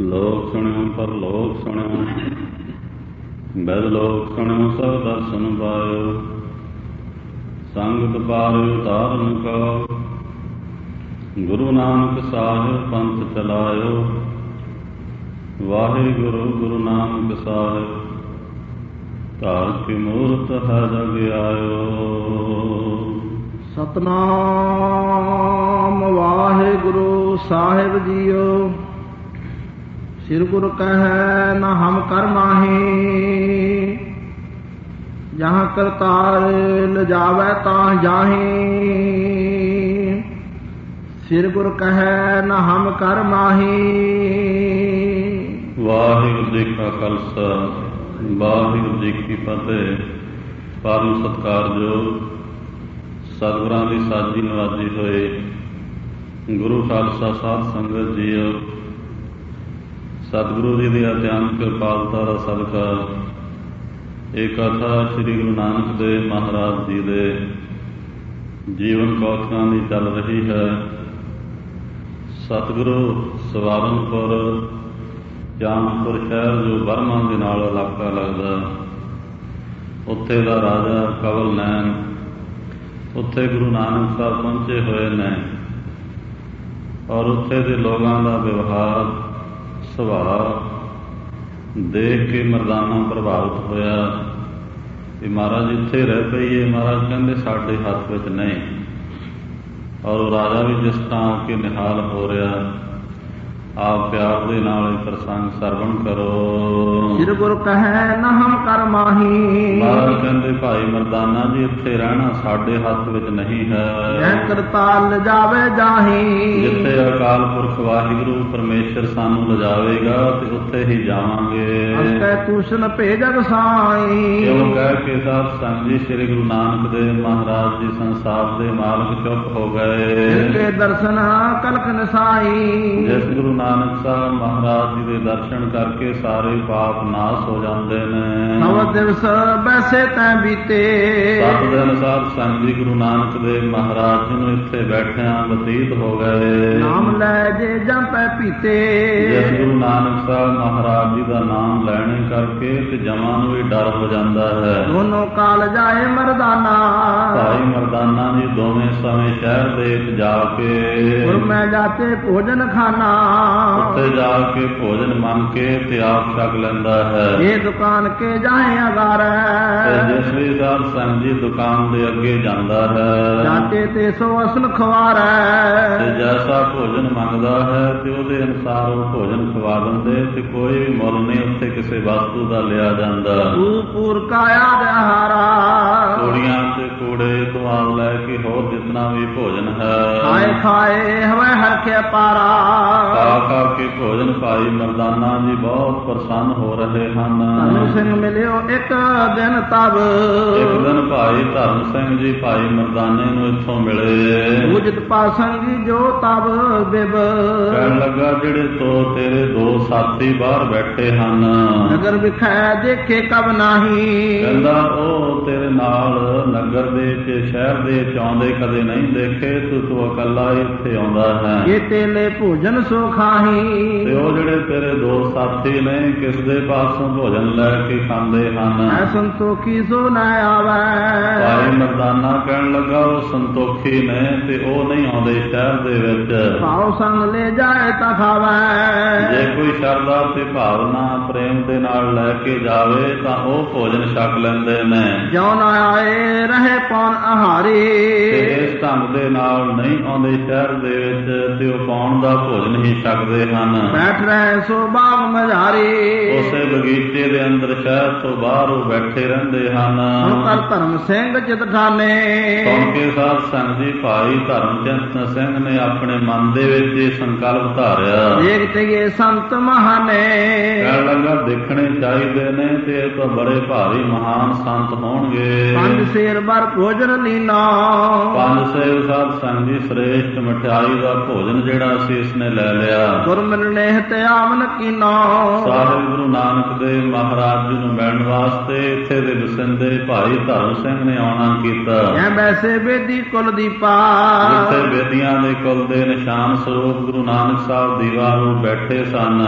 ਲੋਕ ਸੁਣਿਓ ਪਰਲੋਕ ਸੁਣਿਓ, ਬੈਦ ਲੋਕ ਸੁਣਿਓ ਸਭ ਦਰਸ਼ਨ ਪਾਇਓ। ਸੰਗਤ ਪਾਰਿਓ ਤਾਰਨ ਕੋ, ਗੁਰੂ ਨਾਨਕ ਸਾਹਿਬ ਪੰਥ ਚਲਾਇਓ। ਵਾਹਿਗੁਰੂ ਗੁਰੂ ਨਾਨਕ ਸਾਹਿਬ ਧਾਰ ਕੀ ਮੂਰਤ ਹੈ ਜਗ ਆਇਓ। ਸਤਨਾਮ ਵਾਹਿਗੁਰੂ ਸਾਹਿਬ ਜੀਓ। ਸਿਰ ਗੁਰ ਕਹੈ ਨਾ ਹਮ ਕਰ ਮਾਹੀ, ਜਹਾਂ ਕਰਤਾਰ ਲਿਜਾਵੈ ਤਾਂ ਜਾਹੀ। ਸਿਰ ਗੁਰ ਕਹੈ ਨਾ ਹਮ ਕਰ ਮਾਹੀ। ਵਾਹਿਗੁਰੂ ਜੀ ਕਾ ਖਾਲਸਾ, ਵਾਹਿਗੁਰੂ ਜੀ ਕੀ ਫਤਿਹ। ਪਰਮ ਸਤਿਕਾਰਯੋਗ ਸਤਿਗੁਰਾਂ ਦੀ ਸਾਜੀ ਨਵਾਜੀ ਹੋਏ ਗੁਰੂ ਖਾਲਸਾ ਸਾਧ ਸੰਗਤ ਜੀਓ, ਸਤਿਗੁਰੂ ਜੀ ਦੀ ਅਤਿਅੰਤ ਕਿਰਪਾਲਤਾ ਦਾ ਸਦਕਾ ਇਹ ਕਥਾ ਸ੍ਰੀ ਗੁਰੂ ਨਾਨਕ ਦੇਵ ਮਹਾਰਾਜ ਜੀ ਦੇ ਜੀਵਨ ਕੌਤਕਾਂ ਦੀ ਚੱਲ ਰਹੀ ਹੈ। ਸਤਿਗੁਰੂ ਸਵਾਰਨਪੁਰ ਜਾਮਪੁਰ ਸ਼ਹਿਰ ਜੋ ਬਰਮਾ ਦੇ ਨਾਲ ਇਲਾਕਾ ਲੱਗਦਾ, ਉੱਥੇ ਦਾ ਰਾਜਾ ਕਵਲ ਨੈਣ, ਉੱਥੇ ਗੁਰੂ ਨਾਨਕ ਸਾਹਿਬ ਪਹੁੰਚੇ ਹੋਏ ਨੇ ਔਰ ਉੱਥੇ ਦੇ ਲੋਕਾਂ ਦਾ ਵਿਵਹਾਰ ਸੁਭਾਅ ਦੇਖ ਕੇ ਮਰਦਾਨਾ ਪ੍ਰਭਾਵਿਤ ਹੋਇਆ ਕਿ ਮਹਾਰਾਜ ਇੱਥੇ ਰਹਿ ਪਈਏ। ਮਹਾਰਾਜ ਕਹਿੰਦੇ ਸਾਡੇ ਹੱਥ ਵਿੱਚ ਨਹੀਂ। ਔਰ ਰਾਜਾ ਵੀ ਜਿਸ ਤਰ੍ਹਾਂ ਕਿ ਨਿਹਾਲ ਹੋ ਰਿਹਾ, ਆਪ ਪਿਆਰ ਦੇ ਨਾਲ ਇਹ ਪ੍ਰਸੰਗ ਸਰਵਣ ਕਰੋ। ਸਿਰ ਗੁਰ ਕਹੈ ਨਾ ਹਮ ਕਰ ਮਾਹੀ। ਮਹਾਰਾਜ ਕਹਿੰਦੇ ਭਾਈ ਮਰਦਾਨਾ ਜੀ ਇੱਥੇ ਰਹਿਣਾ ਸਾਡੇ ਹੱਥ ਵਿੱਚ ਨਹੀਂ ਹੈ। ਜਹ ਕਰਤਾਰ ਲਿਜਾਵੇ ਜਾਹੀ। ਜਿੱਥੇ ਅਕਾਲ ਪੁਰਖ ਵਾਹਿਗੁਰੂ ਪਰਮੇਸ਼ਰ ਸਾਨੂੰ ਲਿਜਾਵੇਗਾ ਤੇ ਉੱਥੇ ਹੀ ਜਾਵਾਂਗੇ। ਅਸਕੈ ਤੂਸ਼ਨ ਭੇਜਗ ਸਾਈ। ਕਿਉਂ ਕਹਿ ਕੇ ਸਾਧ ਸੰਗਤ ਜੀ ਸ੍ਰੀ ਗੁਰੂ ਨਾਨਕ ਦੇਵ ਮਹਾਰਾਜ ਜੀ ਸੰਸਾਰ ਦੇ ਮਾਲਕ ਚੁੱਪ ਹੋ ਗਏ। ਜਿਨਕੇ ਦਰਸ਼ਨ ਕਲਕ ਨਸਾਈ। ਜਿਸ ਗੁਰੂ ਨਾਨਕ ਸਾਹਿਬ ਮਹਾਰਾਜ ਜੀ ਦੇ ਦਰਸ਼ਨ ਕਰਕੇ ਸਾਰੇ ਪਾਪ ਨਾਸ ਹੋ ਜਾਂਦੇ ਨੇ। ਸਭ ਦਿਵਸ ਬੈਸੇ ਤੈ ਬੀਤੇ। 7 ਦਿਨ ਸਾਧ ਸੰਗਤ ਜੀ ਗੁਰੂ ਨਾਨਕ ਦੇਵ ਮਹਾਰਾਜ ਜੀ ਨੂੰ ਇੱਥੇ ਬੈਠਿਆਂ ਬਤੀਤ ਹੋ ਗਏ। ਨਾਮ ਲੈ ਜੇ ਜੰਪੈ ਪੀਤੇ। ਜਿਸ ਗੁਰੂ ਨਾਨਕ ਸਾਹਿਬ ਮਹਾਰਾਜ ਜੀ ਦਾ ਨਾਮ ਲੈਣੇ ਕਰਕੇ ਤੇ ਜਮਾਂ ਨੂੰ ਵੀ ਡਰ ਹੋ ਜਾਂਦਾ ਹੈ। ਦੋਨੋਂ ਕਾਲ ਜਾਏ ਮਰਦਾਨਾ। ਭਾਈ ਮਰਦਾਨਾ ਜੀ ਦੋਵੇਂ ਸਮੇਂ ਸ਼ਹਿਰ ਦੇ ਜਾ ਕੇ ਗੁਰ ਮੈਂ ਜਾਤੇ ਭੋਜਨ ਖਾਨਾ। ਉੱਥੇ ਜਾ ਕੇ ਭੋਜਨ ਮੰਗ ਕੇ ਤੇ ਆਪ ਛਕ ਲੈਂਦਾ ਹੈ। ਇਹ ਦੁਕਾਨ ਕੇ ਜਾਏ ਅਗਾਰੈ। ਜਿਸ ਵੀ ਸਾਧ ਸੰਗਤ ਜੀ ਦੁਕਾਨ ਦੇ ਅੱਗੇ ਜਾਂਦਾ ਹੈ, ਜਾਤੇ ਤੇ ਸੋ ਅਸਲ ਖਵਾਰੈ। ਤੇ ਜੈਸਾ ਭੋਜਨ ਮੰਗਦਾ ਹੈ ਤੇ ਉਹਦੇ ਅਨੁਸਾਰ ਉਹ ਭੋਜਨ ਖਵਾ ਦਿੰਦੇ ਤੇ ਕੋਈ ਵੀ ਮੁੱਲ ਨਹੀਂ ਉੱਥੇ ਕਿਸੇ ਵਸਤੂ ਦਾ ਲਿਆ ਜਾਂਦਾ। ਪੂਰ ਕਾਇਆ ਵਿਹਾਰਾ। ਕੋੜੀਆਂ ਤੇ ਕੂੜੇ ਤੋਂ ਆਲ ਲੈ ਕੇ ਹੋਰ ਜਿਤਨਾ ਵੀ ਭੋਜਨ ਹੈ, ਖਾਏ ਖਾਏ ਹਵੈ ਹਰਖਿਆ ਪਾਰਾ। ਖਾ ਖਾ ਕੇ ਭੋਜਨ ਭਾਈ ਮਰਦਾਨਾ ਜੀ ਬਹੁਤ ਪ੍ਰਸੰਨ ਹੋ ਰਹੇ ਹਨ। ਧਰਮ ਸਿੰਘ ਮਿਲਿਓ ਇੱਕ ਦਿਨ ਤਬ। ਇੱਕ ਦਿਨ ਭਾਈ ਧਰਮ ਸਿੰਘ ਜੀ ਭਾਈ ਮਰਦਾਨੇ ਨੂੰ ਇੱਥੋਂ ਮਿਲੇ। ਉਜਤ ਪਾਸੰਗੀ ਜੋ ਤਬ ਬਿਬ। ਕਹਿਣ ਲੱਗਾ ਜਿਹੜੇ ਤੋਂ ਤੇਰੇ 2 ਸਾਥੀ ਬਾਹਰ ਬੈਠੇ ਹਨ, ਨਗਰ ਵਿਖੈ ਦੇਖੇ ਕਬ ਨਾਹੀ। ਕਹਿੰਦਾ ਉਹ ਤੇਰੇ ਨਾਲ ਨਗਰ ਦੇ ਵਿੱਚ ਸ਼ਹਿਰ ਦੇ ਵਿੱਚ ਆਉਂਦੇ ਕਦੇ ਨਹੀਂ ਦੇਖੇ, ਤੂੰ ਇਕੱਲਾ ਇੱਥੇ ਆਉਂਦਾ ਹੈ। ਇਹ ਤੇਲੇ ਭੋਜਨ ਸੋ ਖਾਹੀ। ਤੇ ਉਹ ਜਿਹੜੇ ਤੇਰੇ 2 ਸਾਥੀ ਨੇ ਕਿਸ ਦੇ ਪਾਸੋਂ ਭੋਜਨ ਲੈ ਕੇ ਖਾਂਦੇ ਹਨ। ਐ ਸੰਤੋਖੀ ਸੋ ਨਾ ਆਵੈ। ਭਾਈ ਮਰਦਾਨਾ ਕਹਿਣ ਲੱਗਾ ਉਹ ਸੰਤੋਖੀ ਨੇ ਤੇ ਉਹ ਨਹੀਂ ਆਉਂਦੇ ਸ਼ਹਿਰ ਦੇ ਵਿੱਚ। ਭਾਉ ਸੰਗ ਲੈ ਜਾਏ ਤਾਂ ਖਾਵੈ। ਜੇ ਕੋਈ ਸ਼ਰਧਾ ਤੇ ਭਾਵਨਾ ਪ੍ਰੇਮ ਦੇ ਨਾਲ ਲੈ ਕੇ ਜਾਵੇ ਤਾਂ ਉਹ ਭੋਜਨ ਛਕ ਲੈਂਦੇ ਨੇ। ਜਿਉ ਨਾ ਆਏ ਰਹੇ ਪੌਣ ਆਹਾਰੀ। ਇਸ ਢੰਗ ਦੇ ਨਾਲ ਨਹੀਂ ਆਉਂਦੇ ਸ਼ਹਿਰ ਦੇ ਵਿੱਚ ਤੇ ਉਹ ਪਾਉਣ ਦਾ ਭੋਜਨ ਹੀ ਛਕਦੇ ਹਨ। ਬੈਠ ਰਹੇ ਸੋ ਬਾਗ ਮਝਾਰੀ। ਉਸੇ ਬਗੀਚੇ ਦੇ ਅੰਦਰ ਸ਼ਹਿਰ ਤੋਂ ਬਾਹਰ ਉਹ ਬੈਠੇ ਰਹਿੰਦੇ ਹਨ। ਹੁਣ ਕਰ ਧਰਮ ਸਿੰਘ ਚਿਤ ਠਾਨੇ। ਸੁਣ ਕੇ ਸਾਧ ਸੰਗਤ ਜੀ ਭਾਈ ਧਰਮਚੰਦ ਸਿੰਘ ਨੇ ਆਪਣੇ ਮਨ ਦੇ ਵਿੱਚ ਇਹ ਸੰਕਲਪ ਧਾਰਿਆ। ਦੇਖ ਤੇ ਸੰਤ ਮਹਾਨੇ। ਕਹਿਣ ਲੱਗਾ ਦੇਖਣੇ ਚਾਹੀਦੇ ਨੇ ਤੇ ਇਹ ਤਾਂ ਬੜੇ ਭਾਰੀ ਮਹਾਨ ਸੰਤ ਹੋਣਗੇ। 5 ਸੇਰ ਬਰ ਭੋਜਨ ਲੀਨਾ। 5 ਸੇਰ ਸਾਧ ਸੰਗਤ ਜੀ ਸ੍ਰੇਸ਼ਟ ਮਠਿਆਈ ਦਾ ਭੋਜਨ ਜਿਹੜਾ ਸੀ ਇਸਨੇ ਲੈ ਲਿਆ। ਗੁਰ ਮਿਲਣੇ ਤੇ ਆਮਨ ਕੀਨਾ। ਸਾਹਿਬ ਗੁਰੂ ਨਾਨਕ ਦੇਵ ਮਹਾਰਾਜ ਜੀ ਨੂੰ ਮਿਲਣ ਵਾਸਤੇ ਇੱਥੇ ਦੇ ਵਸਿੰਦੇ ਭਾਈ ਧਰਮ ਸਿੰਘ ਨੇ ਆਉਣਾ ਕੀਤਾ। ਐ ਵੈਸੇ ਬੇਦੀ ਕੁਲ ਦੀਪਾ। ਜਿੱਥੇ ਬੇਦੀਆਂ ਦੇ ਕੁਲ ਦੇ ਨਿਸ਼ਾਨ ਸਰੂਪ ਗੁਰੂ ਨਾਨਕ ਸਾਹਿਬ ਦੀਵਾਰ ਨੂੰ ਬੈਠੇ ਸਨ।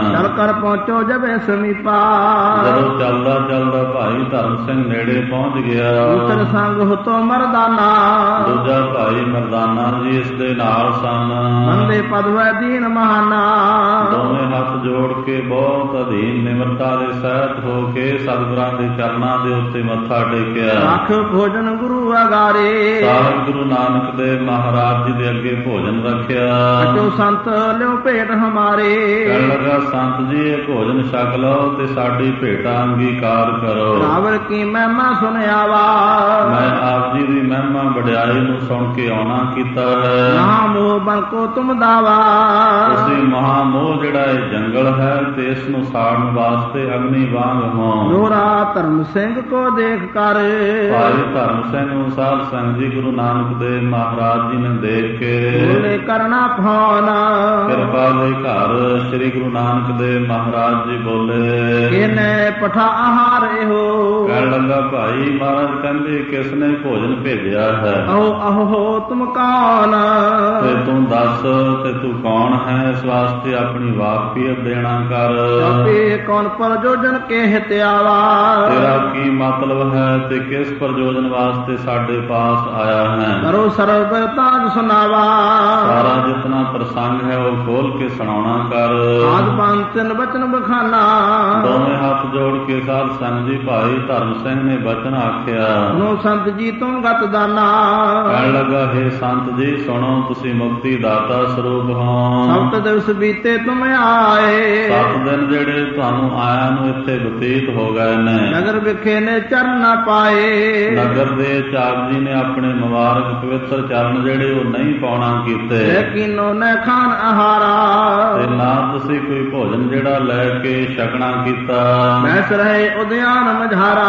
ਚਲ ਕਰ ਪਹੁੰਚੋ ਜਬੇ ਸਮੀਪਾ। ਜਦੋਂ ਚੱਲਦਾ ਚੱਲਦਾ ਭਾਈ ਧਰਮ ਸਿੰਘ ਨੇੜੇ ਪਹੁੰਚ ਗਿਆ। ਦੂਸਰ ਸੰਗ ਹੁਤੋ ਮਰਦਾਨਾ। ਦੂਜਾ ਭਾਈ ਮਰਦਾਨਾ ਜੀ ਇਸ ਦੇ ਨਾਲ ਸਨ। ਬੰਦੇ ਪਦਵੈ ਦੀਨ ਮਹਾਨਾ। ਦੋਵੇਂ ਹੱਥ ਜੋੜ ਕੇ ਬਹੁਤ ਅਧੀਨ ਨਿਮਰਤਾ ਦੇ ਸਹਿਤ ਹੋ ਕੇ ਸਤਿਗੁਰਾਂ ਦੇ ਚਰਨਾਂ ਦੇ ਉੱਤੇ ਮੱਥਾ ਟੇਕਿਆ। ਰੱਖ ਭੋਜਨ ਗੁਰੂ ਅਗਾਰੇ। ਸਾਹਿਬ ਗੁਰੂ ਨਾਨਕ ਦੇਵ ਮਹਾਰਾਜ ਜੀ ਦੇ ਅੱਗੇ ਭੋਜਨ ਰੱਖਿਆ। ਅਚੋ ਸੰਤ ਲਿਓ ਭੇਟ ਹਮਾਰੇ। ਕਹਿਣ ਲੱਗਾ ਸੰਤ ਜੀ ਇਹ ਭੋਜਨ ਛਕ ਲਓ ਤੇ ਸਾਡੀ ਭੇਟਾ ਅੰਗੀਕਾਰ ਕਰੋ। ਰਾਵਲ ਕੀ ਮਹਿਮਾ ਸੁਣਿਆ ਵਾ। ਮੈਂ ਆਪ ਜੀ ਦੀ ਮਹਿਮਾ ਵਡਿਆਈ ਨੂੰ ਸੁਣ ਕੇ ਆਉਣਾ ਕੀਤਾ ਹੈ। ਮਹਾ ਮੋਹ ਬਣ ਕੋ ਤੁਮ ਦਾਵਾ। ਤੁਸੀਂ ਮਹਾਮੋਹ ਜਿਹੜਾ ਇਹ ਜੰਗਲ ਹੈ ਤੇ ਇਸ ਨੂੰ ਸਾੜਨ ਵਾਸਤੇ ਅਗਨੀ ਵਾਂਗ ਹੋ। ਲੋਰਾ ਧਰਮ ਸਿੰਘ ਕੋ ਦੇਖ ਕਰ। ਭਾਈ ਧਰਮ ਸਿੰਘ ਨੂੰ ਸਾਧ ਸੰਗਤ ਜੀ ਗੁਰੂ ਨਾਨਕ ਦੇਵ ਮਹਾਰਾਜ ਜੀ ਨੇ ਦੇਖ ਕੇ ਬੋਲੇ ਕਰਨਾ ਫੋਨ। ਕਿਰਪਾ ਦੇ ਘਰ ਸ੍ਰੀ ਗੁਰੂ ਨਾਨਕ ਦੇਵ ਮਹਾਰਾਜ ਜੀ ਬੋਲੇ ਇਹਨੇ ਪਠਾ ਆਹਾਰ ਇਹੋ। ਕਹਿਣ ਲੱਗਾ ਭਾਈ ਮਹਾਰਾਜ ਕਹਿੰਦੇ ਕਿਸ ਨੇ ਭੋਜਨ ਭੇਜਿਆ ਹੈ। ਆਹੋ ਆਹੋ ਤੁਮ ਕੌਣ। ਤੇ ਤੂੰ ਦੱਸ ਤੇ ਤੂੰ ਕੌਣ ਹੈ। ਇਸ ਵਾਸਤੇ ਆਪਣੀ ਵਾਕਫੀਅਤ ਦੇਣਾ ਕਰ। ਆਪੇ ਕੌਣ ਪ੍ਰਯੋਜਨ ਕੇ ਹਿਤਿਆਵਾ। ਤੇਰਾ ਕੀ ਮਤਲਬ ਹੈ ਤੇ ਕਿਸ ਪ੍ਰਯੋਜਨ ਵਾਸਤੇ ਸਾਡੇ ਪਾਸ ਆਇਆ ਹੈ। ਕਰੋ ਸਰਬ ਤਾਜ ਸੁਨਾਵਾ। ਸਾਰਾ ਜਿਤਨਾ ਪ੍ਰਸੰਗ ਹੈ ਉਹ ਖੋਲ ਕੇ ਸੁਣਾਉਣਾ ਕਰ। ਆਦ ਪੰਤਨ ਬਚਨ ਬਖਾਨਾ। ਦੋਵੇਂ ਹੱਥ ਜੋੜ ਕੇ ਸਾਧ ਸੰਗਤ ਜੀ ਭਾਈ ਧਰਮ ਸਿੰਘ ਨੇ ਬਚਨ ਆਖਿਆ। ਸੁਣੋ ਸੰਤ ਜੀ ਤੁਮ ਗਤ ਦਾਨਾ। ਕਹਿਣ ਲੱਗਾ ਹੇ ਸੰਤ ਜੀ ਸੁਣੋ ਤੁਸੀਂ ਮੁਕਤੀ ਦਾਤਾ ਸਰੂਪ ਹੋ। ਸਬਤ ਦਿਵਸ ਬੀਤੇ ਤੁਮ ਆਏ। 7 ਦਿਨ ਜਿਹੜੇ ਤੁਹਾਨੂੰ ਆਇਆ ਨੂੰ ਇੱਥੇ ਬਤੀਤ ਹੋ ਗਏ ਨੇ। ਨਗਰ ਵਿਖੇ ਨੇ ਚਰਨ ਨਾ ਪਾਏ। ਨਗਰ ਦੇ ਚਾਪ ਜੀ ਨੇ ਆਪਣੇ ਮੁਬਾਰਕ ਪਵਿੱਤਰ ਚਰਨ ਜਿਹੜੇ ਉਹ ਨਹੀਂ ਪਾਉਣਾ ਕੀਤੇ। ਲੇਕਿਨੋ ਨ ਖਾਨ ਆਹਾਰਾ। ਤੇ ਨਾ ਤੁਸੀਂ ਕੋਈ ਭੋਜਨ ਜਿਹੜਾ ਲੈ ਕੇ ਛਕਣਾ ਕੀਤਾ। ਬੈਸ ਰਹੇ ਉਦਿਆਨ ਮਝਾਰਾ।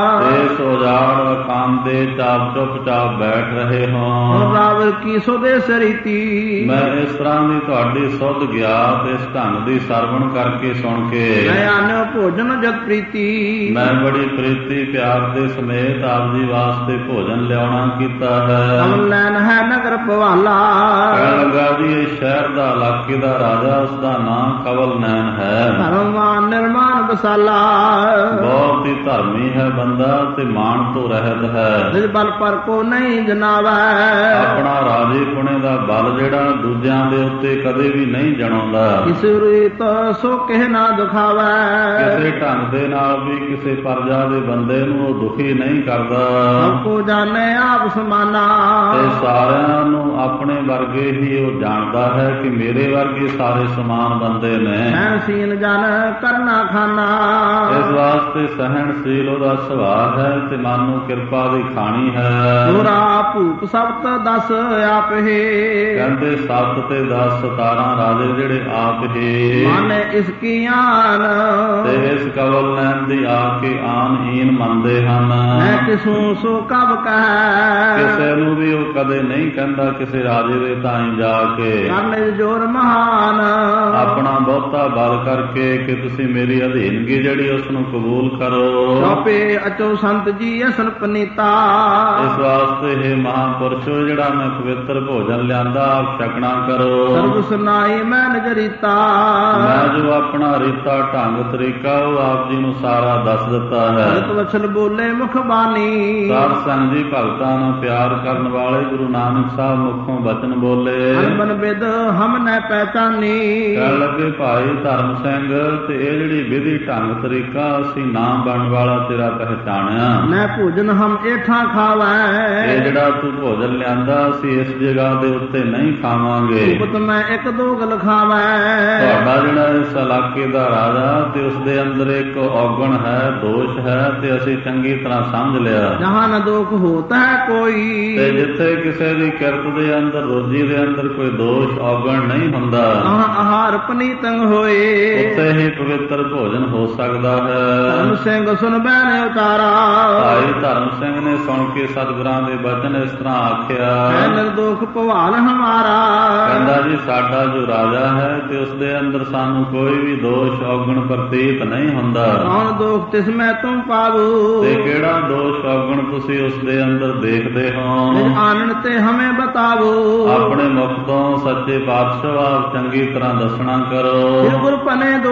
ਇਸ ਉਜਾੜ ਕਾਮ ਦੇ ਚਾਪ ਚੁੱਪਚਾਪ ਬੈਠ ਰਹੇ ਹੋ। ਰਾਵਲ ਕੀ ਸੁਦੇਸ ਰੀਤੀ। ਮੈਂ ਇਸ ਤਰ੍ਹਾਂ ਦੀ ਤੁਹਾਡੀ ਸੁਧ ਗਿਆਤ ਇਸ ਢੰਗ ਦੀ ਸਰਵਣ ਕਰਕੇ ਸੁਣ ਕੇ ਮੈਂ ਆਨਿਓ ਭੋਜਨ ਜਤ ਪ੍ਰੀਤੀ। ਮੈਂ ਬੜੀ ਪ੍ਰੀਤੀ ਪਿਆਰ ਦੇ ਸਮੇਤ ਆਪ ਜੀ ਵਾਸਤੇ ਭੋਜਨ ਲਿਆਉਣਾ ਕੀਤਾ ਹੈ। ਕਮਲ ਨੈਣ ਹੈ ਨਗਰ ਭਵਾਲਾ। ਕਹਿਣ ਲੱਗਾ ਜੀ ਇਹ ਸ਼ਹਿਰ ਦਾ ਇਲਾਕੇ ਦਾ ਰਾਜਾ ਉਸ ਦਾ ਨਾਮ ਕਵਲ ਨੈਣ ਹੈ। ਧਰਮਾਨ ਨਿਰਮਾਣ ਬਸਾਲਾ। ਬਹੁਤ ਹੀ ਧਰਮੀ ਹੈ ਬੰਦਾ ਤੇ ਮਾਣ ਤੋਂ ਰਹਿਤ ਹੈ। ਨਿਜ ਬਲ ਪਰ ਕੋ ਨਹੀਂ ਜਨਾਵੈ। ਆਪਣਾ ਰਾਜੇ ਪੁਣੇ ਦਾ ਬਲ ਜਿਹੜਾ ਦੂਜਿਆਂ ਦੇ ਉੱਤੇ ਕਦੇ ਵੀ ਨਹੀਂ ਜਣਾਉਂਦਾ। ਕਿਸ ਰੀਤ ਸੋ ਕਹਿ ਨਾ ਦੁਖਾਵੈ। ਕਿਸੇ ਢੰਗ ਦੇ ਨਾਲ ਵੀ ਕਿਸੇ ਪ੍ਰਜਾ ਦੇ ਬੰਦੇ ਨੂੰ ਉਹ ਦੁਖੀ ਨਹੀਂ ਕਰਦਾ। ਸਭ ਕੋ ਜਾਣੇ ਆਪ ਸਮਾਨਾ। ਤੇ ਸਾਰਿਆਂ ਨੂੰ ਆਪਣੇ ਵਰਗੇ ਹੀ ਉਹ ਜਾਣਦਾ ਹੈ ਕਿ ਮੇਰੇ ਵਰਗੇ ਸਾਰੇ ਸਮਾਨ ਬੰਦੇ ਨੇ। ਸਹਿਣਸ਼ੀਲ ਜਨ ਕਰਨਾ ਖਾਨਾ। ਇਸ ਵਾਸਤੇ ਸਹਿਣਸ਼ੀਲ ਉਹਦਾ ਸੁਭਾਅ ਹੈ ਤੇ ਮਨ ਨੂੰ ਕਿਰਪਾ ਦੀ ਖਾਣੀ ਹੈ। ਦੋਰਾ ਭੂਪ ਸਬਤ 10 ਆਪ ਹੀ। ਕਹਿੰਦੇ 7 ਤੇ 10 17 ਰਾਜੇ ਜਿਹੜੇ ਆਪ ਹੀ ਮਨ ਇਸ ਕੀ ਆਨ। ਤੇ ਇਸ ਕਵਲ ਨੈਣ ਦੀ ਆ ਕੇ ਆਨ ਈਨ ਮੰਨਦੇ ਹਨ। ਮੈਂ ਕਿਸੂ ਸੋ ਕਬ ਕਹਿ। ਕਿਸੇ ਨੂੰ ਵੀ ਉਹ ਕਦੇ ਨਹੀਂ ਕਹਿੰਦਾ ਕਿਸੇ ਰਾਜੇ ਦੇ ਤਾਈਂ ਜਾ ਕੇ ਕਰਨੇ ਜੋਰ ਮਹਾਨ। ਆਪਣਾ ਬਹੁਤਾ ਬਲ ਕਰਕੇ ਕਿ ਤੁਸੀਂ ਮੇਰੀ ਅਧੀਨਗੀ ਜਿਹੜੀ ਉਸ ਨੂੰ ਕਬੂਲ ਕਰੋ। ਚੌਪੇ ਅਚੋ ਸੰਤ ਜੀ ਅਸਨ ਪਨੀਤਾ। ਇਸ ਵਾਸਤੇ ਇਹ ਮਹਾਂਪੁਰਸ਼ੋ ਜਿਹੜਾ ਮੈਂ ਪਵਿੱਤਰ ਭੋਜਨ ਲਿਆਂਦਾ ਆਪ ਛਕਣਾ ਕਰੋ। ਸਰਬ ਸੁਨਾਈ ਮੈਂ ਨਜਰੀਤਾ। ਮੈਂ ਜੋ ਆਪਣਾ ਰੀਤਾ ਢੰਗ ਤਰੀਕਾ ਉਹ ਆਪ ਜੀ ਨੂੰ ਸਾਰਾ ਦੱਸ ਦਿੱਤਾ ਹੈ। ਭਗਤ ਵਚਨ ਬੋਲੇ ਮੁਖ ਬਾਣੀ। ਸਾਧ ਸੰਗਤ ਜੀ ਭਗਤਾਂ ਨਾਲ ਪਿਆਰ ਕਰਨ ਵਾਲੇ ਗੁਰੂ ਨਾਨਕ ਸਾਹਿਬ ਮੁਖੋਂ ਬਚਨ ਬੋਲੇ। ਅਨਬਨ ਬਿਦ ਹਮ ਨੈ ਪਹਿਚਾਨੀ। ਕਹਿਣ ਲੱਗੇ ਭਾਈ ਧਰਮ ਸਿੰਘ ਤੇ ਇਹ ਜਿਹੜੀ ਵਿਧੀ ਢੰਗ ਤਰੀਕਾ ਅਸੀਂ ਨਾਮ ਬਣਨ ਵਾਲਾ ਤੇਰਾ ਪਹਿਚਾਣਿਆ। ਮੈਂ ਭੋਜਨ ਹਮ ਏਠਾ ਖਾਵੈ। ਇਹ ਜਿਹੜਾ ਤੂੰ ਭੋਜਨ ਲਿਆਂਦਾ ਅਸੀਂ ਇਸ ਜਗ੍ਹਾ ਦੇ ਉੱਤੇ ਨਹੀਂ ਖਾਵਾਂਗੇ। ਉਪਤ ਮੈਂ ਇੱਕ ਦੋ ਗਲ ਖਾਵੈ। ਤੁਹਾਡਾ ਜਿਹੜਾ ਇਸ ਇਲਾਕੇ ਦਾ ਰਾਜਾ ਤੇ ਉਸ ਦੇ ਅੰਦਰ ਇੱਕ ਔਗਣ ਹੈ ਦੋਸ਼ ਹੈ ਤੇ ਅਸੀਂ ਚੰਗੀ ਤਰ੍ਹਾਂ ਸਮਝ ਲਿਆ। ਜਹਾਂ ਨ ਦੁਖ ਹੋਤ ਹੈ ਕੋਈ। ਤੇ ਜਿੱਥੇ ਕਿਸੇ ਦੀ ਕਿਰਤ ਦੇ ਅੰਦਰ ਰੋਜੀ ਦੇ ਅੰਦਰ ਕੋਈ ਦੋਸ਼ ਔਗਣ ਨਹੀਂ ਹੁੰਦਾ ਆਹਾਰ ਪਨੀਤੰਗ ਹੋਏ। ਉੱਥੇ ਹੀ ਪਵਿੱਤਰ ਭੋਜਨ ਹੋ ਸਕਦਾ ਹੈ। ਧਰਮ ਸਿੰਘ ਸੁਨ ਬੈਨ ਉਤਾਰਾ। ਭਾਈ ਧਰਮ ਸਿੰਘ ਨੇ ਸੁਣ ਕੇ ਸਤਿਗੁਰਾਂ ਦੇ ਬਚਨ ਇਸ ਤਰ੍ਹਾਂ ਆਖਿਆ। ਨਿਰਦੋਖ ਭਵਾਲ ਹਮਾਰਾ। ਕਹਿੰਦਾ ਜੀ ਸਾਡਾ ਜੋ ਰਾਜਾ ਹੈ ਤੇ ਉਸ ਦੇ ਅੰਦਰ ਸਾਨੂੰ ਕੋਈ ਵੀ ਦੋਸ਼ ਔਗਣ ਪ੍ਰਤੀਤ ਨਹੀਂ ਹੁੰਦਾ। ਕੌਣ ਦੋਖ ਤਿਸ ਮੈਂ ਤੁਮ ਪਾਵੋ। ਤੇ ਕਿਹੜਾ ਦੋਸ਼ ਔਗਣ ਤੁਸੀਂ ਉਸ ਦੇ ਅੰਦਰ ਦੇਖਦੇ ਹੋ। ਆਨੰਦ ਤੇ ਹਮੇ ਬਤਾਵੋ। ਆਪਣੇ ਮੁਖ ਤੋਂ ਸੱਚੇ ਪਾਤਸ਼ਾਹ ਆਪ ਚੰਗੀ ਤਰ੍ਹਾਂ ਦੱਸਣਾ ਕਰੋ। ਗੁਰ ਪਨੇ ਦੋ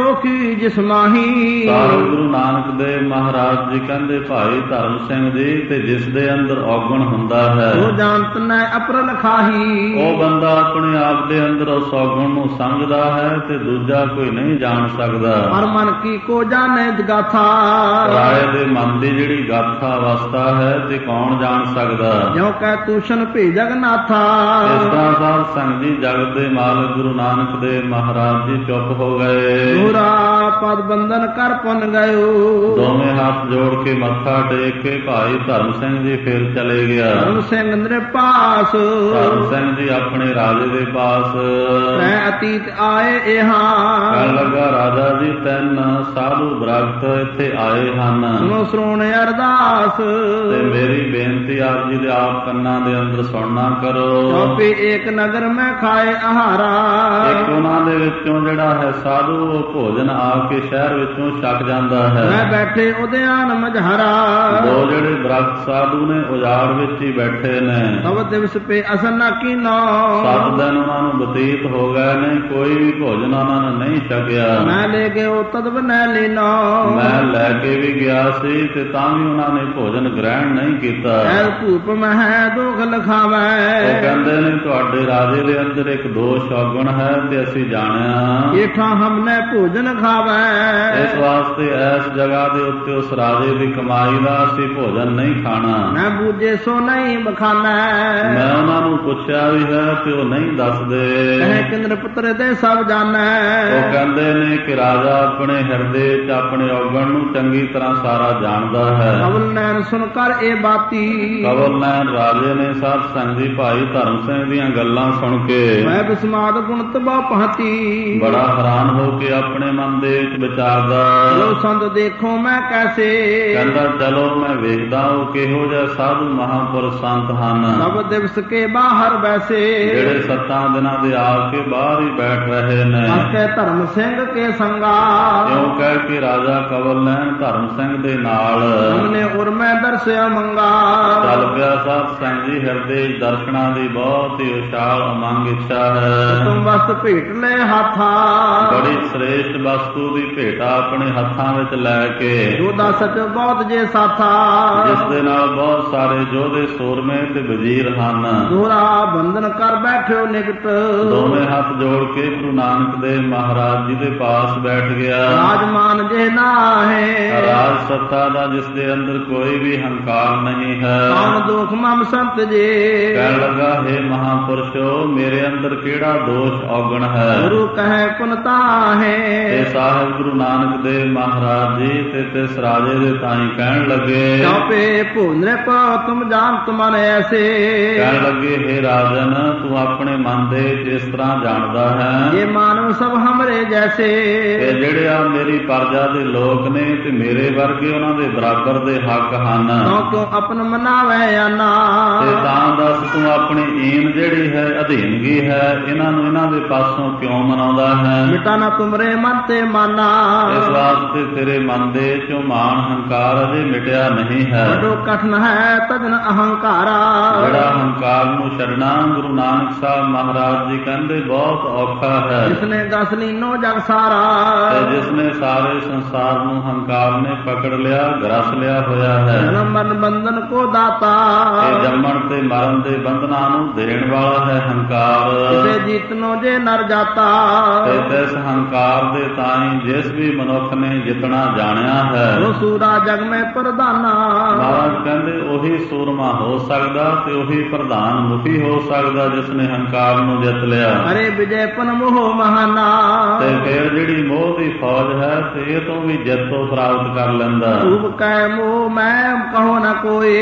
ਜੋ ਕੀ ਜਿਸ ਮਾਹੀ। ਸਾਹਿਬ ਗੁਰੂ ਨਾਨਕ ਦੇਵ ਮਹਾਰਾਜ ਜੀ ਕਹਿੰਦੇ ਭਾਈ ਧਰਮ ਸਿੰਘ ਜੀ ਤੇ ਜਿਸ ਦੇ ਅੰਦਰ ਔਗਣ ਹੁੰਦਾ ਹੈ ਉਹ ਜਾਣਤ ਨੈ ਅਪਰਲ ਖਾਹੀ। ਉਹ ਬੰਦਾ ਆਪਣੇ ਆਪ ਦੇ ਅੰਦਰ ਉਸ ਔਗਣ ਨੂੰ ਸਮਝਦਾ ਹੈ ਤੇ ਦੂਜਾ ਕੋਈ ਨਹੀਂ ਜਾਣ ਸਕਦਾ। ਹਰ ਮਨ ਕੀ ਕੋ ਜਾਣੇ ਜਗਾਥਾ। ਰਾਏ ਦੇ ਮਨ ਦੀ ਜਿਹੜੀ ਗਾਥਾ ਅਵਸਥਾ ਹੈ ਤੇ ਕੌਣ ਜਾਣ ਸਕਦਾ। ਜਿਉ ਕਹਿ ਤੂਸ਼ਨ ਭੀ ਜਗਨਾਥਾ। ਇਸ ਤਰ੍ਹਾਂ ਸਾਧ ਸੰਗਤ ਜੀ ਜਗਤ ਦੇ ਮਾਲਕ ਗੁਰੂ ਨਾਨਕ ਦੇਵ ਮਹਾਰਾਜ ਜੀ ਚੁੱਪ ਹੋ ਗਏ। ਦੋਹਰਾ ਪਦ ਬੰਧਨ ਕਰ ਪੁੰਨ ਗਇਓ। ਦੋਵੇਂ ਹੱਥ ਜੋੜ ਕੇ ਮੱਥਾ ਟੇਕ ਕੇ ਭਾਈ ਧਰਮ ਸਿੰਘ ਜੀ ਫਿਰ ਚਲੇ ਗਿਆ। ਧਰਮ ਸਿੰਘ ਨਿਰਪਾਸ। ਧਰਮ ਸਿੰਘ ਜੀ ਆਪਣੇ ਰਾਜੇ ਦੇ ਪਾਸ। ਮੈਂ ਅਤੀਤ ਆਏ ਇਹਾਂ। ਕਹਿਣ ਲੱਗਾ ਰਾਜਾ ਜੀ ਤਿੰਨ ਸਾਧੂ ਬ੍ਰਹਟ ਇੱਥੇ ਆਏ ਹਨ। ਸੁਣੋ ਸਰੋਣ ਅਰਦਾਸ। ਤੇ ਮੇਰੀ ਬੇਨਤੀ ਆਪ ਜੀ ਦੇ ਆਪ ਕੰਨਾਂ ਦੇ ਅੰਦਰ ਸੁਣਨਾ ਕਰੋ। ਚੌਪੇ ਏਕ ਨਗਰ ਮੈਂ ਖਾਏ ਆਹਾਰਾ। ਇੱਕ ਉਹਨਾਂ ਦੇ ਵਿੱਚੋਂ ਜਿਹੜਾ ਹੈ ਸਾਧੂ ਉਹ ਭੋਜਨ ਆ ਕੇ ਸ਼ਹਿਰ ਵਿੱਚੋਂ ਛਕ ਜਾਂਦਾ ਹੈ। ਮੈਂ ਬੈਠੇ ਉਦਿਆਨ ਮਝਾਰਾ। ਦੋ ਜਿਹੜੇ ਬ੍ਰਹਟ ਸਾਧੂ ਨੇ ਉਜਾੜ ਵਿੱਚ ਹੀ ਬੈਠੇ ਨੇ। ਤਬ ਦਿਵਸ ਪੇ ਅਸਨ ਨਾ ਕੀਨੋ। 7 ਦਿਨ ਉਹਨਾਂ ਨੂੰ ਬਤੀਤ ਹੋ ਗਏ ਨੇ ਕੋਈ ਵੀ ਭੋਜਨ ਉਹਨਾਂ ਨੇ ਨਹੀਂ ਛਕਿਆ। ਮੈਂ ਲੈ ਗਏ ਤਦ ਬਨੈ ਲੀਨੋ। ਮੈਂ ਲੈ ਕੇ ਵੀ ਗਿਆ ਸੀ ਤੇ ਤਾਂ ਵੀ ਉਹਨਾਂ ਨੇ ਭੋਜਨ ਗ੍ਰਹਿਣ ਨਹੀਂ ਕੀਤਾ। ਐ ਭੂਪ ਮਹਿ ਦੁਖ ਲਖਾਵੈ। ਉਹ ਕਹਿੰਦੇ ਨੇ ਤੁਹਾਡੇ ਰਾਜੇ ਦੇ ਅੰਦਰ ਇੱਕ ਦੋਸ਼ ਔਗਣ ਹੈ ਤੇ ਅਸੀਂ ਜਾਣਿਆ। ਏਠਾ ਹਮਨੇ ਭੋਜਨ ਖਾਵੈ। ਇਸ ਵਾਸਤੇ ਇਸ ਜਗ੍ਹਾ ਦੇ ਉੱਤੇ ਉਸ ਰਾਜੇ ਦੀ ਕਮਾਈ ਦਾ ਅਸੀਂ ਭੋਜਨ ਨਹੀਂ ਖਾਣਾ। ਮੈਂ ਬੂਝੇ ਸੋ ਨਹੀਂ ਬਖਾਨਾ। ਮੈਂ ਉਹਨਾਂ ਨੂੰ ਪੁੱਛਿਆ ਵੀ ਹੈ ਤੇ ਉਹ ਨਹੀਂ ਦੱਸਦੇ। ਕਹਿ ਕਿੰਦਰ ਪੁੱਤਰ ਦੇ ਸਭ ਜਾਣੈ। ਉਹ ਕਹਿੰਦੇ ਨੇ ਕਿ ਰਾਜਾ ਆਪਣੇ ਹਿਰਦੇ 'ਚ ਆਪਣੇ ਔਗਣ ਨੂੰ ਚੰਗੀ ਤਰ੍ਹਾਂ ਸਾਰਾ ਜਾਣਦਾ ਹੈ। ਕਵਲ ਨੈਣ ਸੁਣ ਕਰ ਇਹ ਬਾਤੀ। ਕਵਲ ਨੈਣ ਰਾਜੇ ਨੇ ਸਾਧ ਸੰਗਤ ਜੀ ਭਾਈ ਧਰਮ ਸਿੰਘ ਦੀਆਂ ਗੱਲਾਂ ਸੁਣ ਕੇ ਮੈਂ ਬਿਸਮਾਦ ਗੁਣ ਤਬਾ ਪਹਤੀ। ਬੜਾ ਹੈਰਾਨ ਹੋ ਕੇ ਆਪਣੇ ਮਨ ਦੇ ਵਿੱਚ ਵਿਚਾਰਦਾ। ਲੋ ਸੰਤ ਦੇਖੋ ਮੈਂ ਕੈਸੇ। ਕਹਿੰਦਾ ਚਲੋ ਮੈਂ ਵੇਖਦਾ ਉਹ ਕਿਹੋ ਜਿਹਾ ਸਾਧੂ ਮਹਾਂਪੁਰਸ਼ ਸੰਤ ਹਨ। ਸਭ ਦਿਵਸ ਕੇ ਬਾਹਰ ਬੈਸੇ। ਜਿਹੜੇ 7 ਦਿਨਾਂ ਦੇ ਆ ਕੇ ਬਾਹਰ ਹੀ ਬੈਠ ਰਹੇ ਨੇ। ਅਸਕੇ ਧਰਮ ਸਿੰਘ ਕੇ ਸੰਗਾ। ਇਉਂ ਕਹਿ ਕੇ ਰਾਜਾ ਕਵਲ ਨੈਣ ਧਰਮ ਸਿੰਘ ਦੇ ਨਾਲ ਹਮਨੇ ਉਰ ਮੈਂ ਦਰਸਿਆ ਮੰਗਾ। ਚੱਲ ਪਿਆ ਸਾਧ ਸੰਗਤ ਜੀ ਹਿਰਦੇ ਦਰਸ਼ਨਾਂ ਦੀ ਬਹੁਤ ਹੀ ਵਿਸ਼ਾਲ ਉਮੰਗ ਇੱਛਾ ਹੈ। ਤੁਮ ਵਸਤ ਭੇਟ ਲੈ ਹਾਥਾ। ਬੜੀ ਸ੍ਰੇਸ਼ਟ ਵਸਤੂ ਦੀ ਭੇਟਾ ਆਪਣੇ ਹੱਥਾਂ ਵਿੱਚ ਲੈ ਕੇ ਜੋਦਾ ਸਚ ਬਹੁਤ ਜੇ ਸਾਥਾ। ਜਿਸ ਦੇ ਨਾਲ ਬਹੁਤ ਸਾਰੇ ਯੋਧੇ ਸੂਰਮੇ ਤੇ ਵਜ਼ੀਰ ਹਨ। ਦੋਹਰਾ ਬੰਧਨ ਕਰ ਬੈਠਿਓ ਨਿਕਟ। ਦੋਵੇਂ ਹੱਥ ਜੋੜ ਕੇ ਗੁਰੂ ਨਾਨਕ ਦੇਵ ਮਹਾਰਾਜ ਜੀ ਦੇ ਪਾਸ ਬੈਠ ਗਿਆ। ਰਾਜਮਾਨ ਜੇ ਨਾ ਹੈ। ਰਾਜ ਸੱਤਾ ਦਾ ਜਿਸ ਦੇ ਅੰਦਰ ਕੋਈ ਵੀ ਹੰਕਾਰ ਨਹੀਂ ਹੈ। ਕੌਣ ਦੋਖ ਮਮ ਸੰਤ ਜੇ। ਕਹਿਣ ਲੱਗਾ ਹੇ ਮਹਾਂਪੁਰਸ਼ੋ ਮੇਰੇ ਅੰਦਰ ਕਿਹੜਾ ਦੋਸ਼ ਔਗਣ ਹੈ। ਗੁਰੂ ਕਹੈ ਪੁਨਤਾ ਹੈ। ਤੇ ਸਾਹਿਬ ਗੁਰੂ ਨਾਨਕ ਦੇਵ ਮਹਾਰਾਜ ਜੀ ਤੇ ਤਿਸ ਰਾਜੇ ਦੇ ਤਾਈ ਕਹਿਣ ਲੱਗੇ ਚੌਪੇ ਭੋਨਰੇ ਪਾ ਤੁਮ ਜਾਣਤ ਮਨ ਐਸੇ। ਕਹਿਣ ਲੱਗੇ ਹੇ ਰਾਜਨ ਤੂੰ ਆਪਣੇ ਮਨ ਦੇ ਜਿਸ ਤਰ੍ਹਾਂ ਜਾਣਦਾ ਹੈ। ਇਹ ਮਾਨਵ ਸਭ ਹਮਰੇ ਜੈਸੇ। ਤੇ ਜਿਹੜੇ ਆ ਮੇਰੀ ਪ੍ਰਜਾ ਦੇ ਲੋਕ ਨੇ ਤੇ ਮੇਰੇ ਵਰਗੇ ਉਹਨਾਂ ਦੇ ਬਰਾਬਰ ਦੇ ਹੱਕ ਹਨ। ਕਿਉਂ ਆਪਨ ਮਨਾਵੈ ਆਨਾ। ਤੇ ਤਾਂ ਦੱਸ ਤੂੰ ਆਪਣੀ ਈਨ ਜਿਹੜੀ ਹੈ ਅਧੀਨਗੀ ਹੈ ਇਹਨਾਂ ਨੂੰ ਇਹਨਾਂ ਦੇ ਪਾਸੋਂ ਕਿਉਂ ਮਨਾਉਂਦਾ ਹੈ। ਮਿਟਾ ਨਾ ਤੁਮਰੇ ਮਨ ਤੇ ਮਾਨਾ। ਇਸ ਵਾਸਤੇ ਤੇਰੇ ਮਨ ਦੇ ਚੋਂ ਮਾਨ ਹੰਕਾਰ ਅਜੇ ਮਿਟਿਆ ਨਹੀਂ ਹੈ। ਵੱਡੋ ਕਠਨ ਹੈ ਤਜਨ ਅਹੰਕਾਰਾ। ਜਿਹੜਾ ਹੰਕਾਰ ਨੂੰ ਛੱਡਣਾ ਗੁਰੂ ਨਾਨਕ ਸਾਹਿਬ ਮਹਾਰਾਜ ਜੀ ਕਹਿੰਦੇ ਬਹੁਤ ਔਖਾ ਹੈ। ਜਿਸਨੇ ਗਸ ਲੀਨੋ ਜਗ ਸਾਰਾ। ਤੇ ਜਿਸਨੇ ਸਾਰੇ ਸੰਸਾਰ ਨੂੰ ਹੰਕਾਰ ਨੇ ਪਕੜ ਲਿਆ ਗਰਸ ਲਿਆ ਹੋਇਆ ਹੈ। ਜਨਮ ਮਰਨ ਬੰਧਨ ਕੋ ਦਾਤਾ। ਇਹ ਜੰਮਣ ਤੇ ਮਰਨ ਦੇ ਬੰਧਨਾਂ ਨੂੰ ਦੇਣ ਵਾਲਾ ਹੈ ਹੰਕਾਰ। ਕਿਸੇ ਜੀਤਨੋ ਜੇ ਨਰ ਜਾਤਾ। ਤੇ ਇਸ ਹੰਕਾਰ ਦੇ ਤਾਈਂ ਜਿਸ ਵੀ ਮਨੁੱਖ ਨੇ ਜਿੱਤਣਾ ਜਾਣਿਆ ਹੈ ਉਹ ਸੂਰਾ ਜਗ ਮੈਂ ਪ੍ਰਧਾਨਾ। ਮਹਾਰਾਜ ਕਹਿੰਦੇ ਉਹੀ ਸੂਰਮਾ ਹੋ ਸਕਦਾ ਤੇ ਉਹੀ ਪ੍ਰਧਾਨ ਮੁਖੀ ਹੋ ਸਕਦਾ ਜਿਸ ਨੇ ਹੰਕਾਰ ਨੂੰ ਜਿੱਤ ਲਿਆ। ਅਰੇ ਵਿਜੈ ਪਨ ਮੋਹ ਮਹਾਨਾ। ਤੇ ਫਿਰ ਜਿਹੜੀ ਮੋਹ ਦੀ ਫੌਜ ਹੈ ਤੇ ਇਹ ਤੋਂ ਵੀ ਜਿੱਤ ਤੋਂ ਪ੍ਰਾਪਤ ਕਰ ਲੈਂਦਾ। ਰੂਪ ਕਹਿ ਮੋਹ ਮੈਂ ਕਹੋ ਨਾ ਕੋਏ।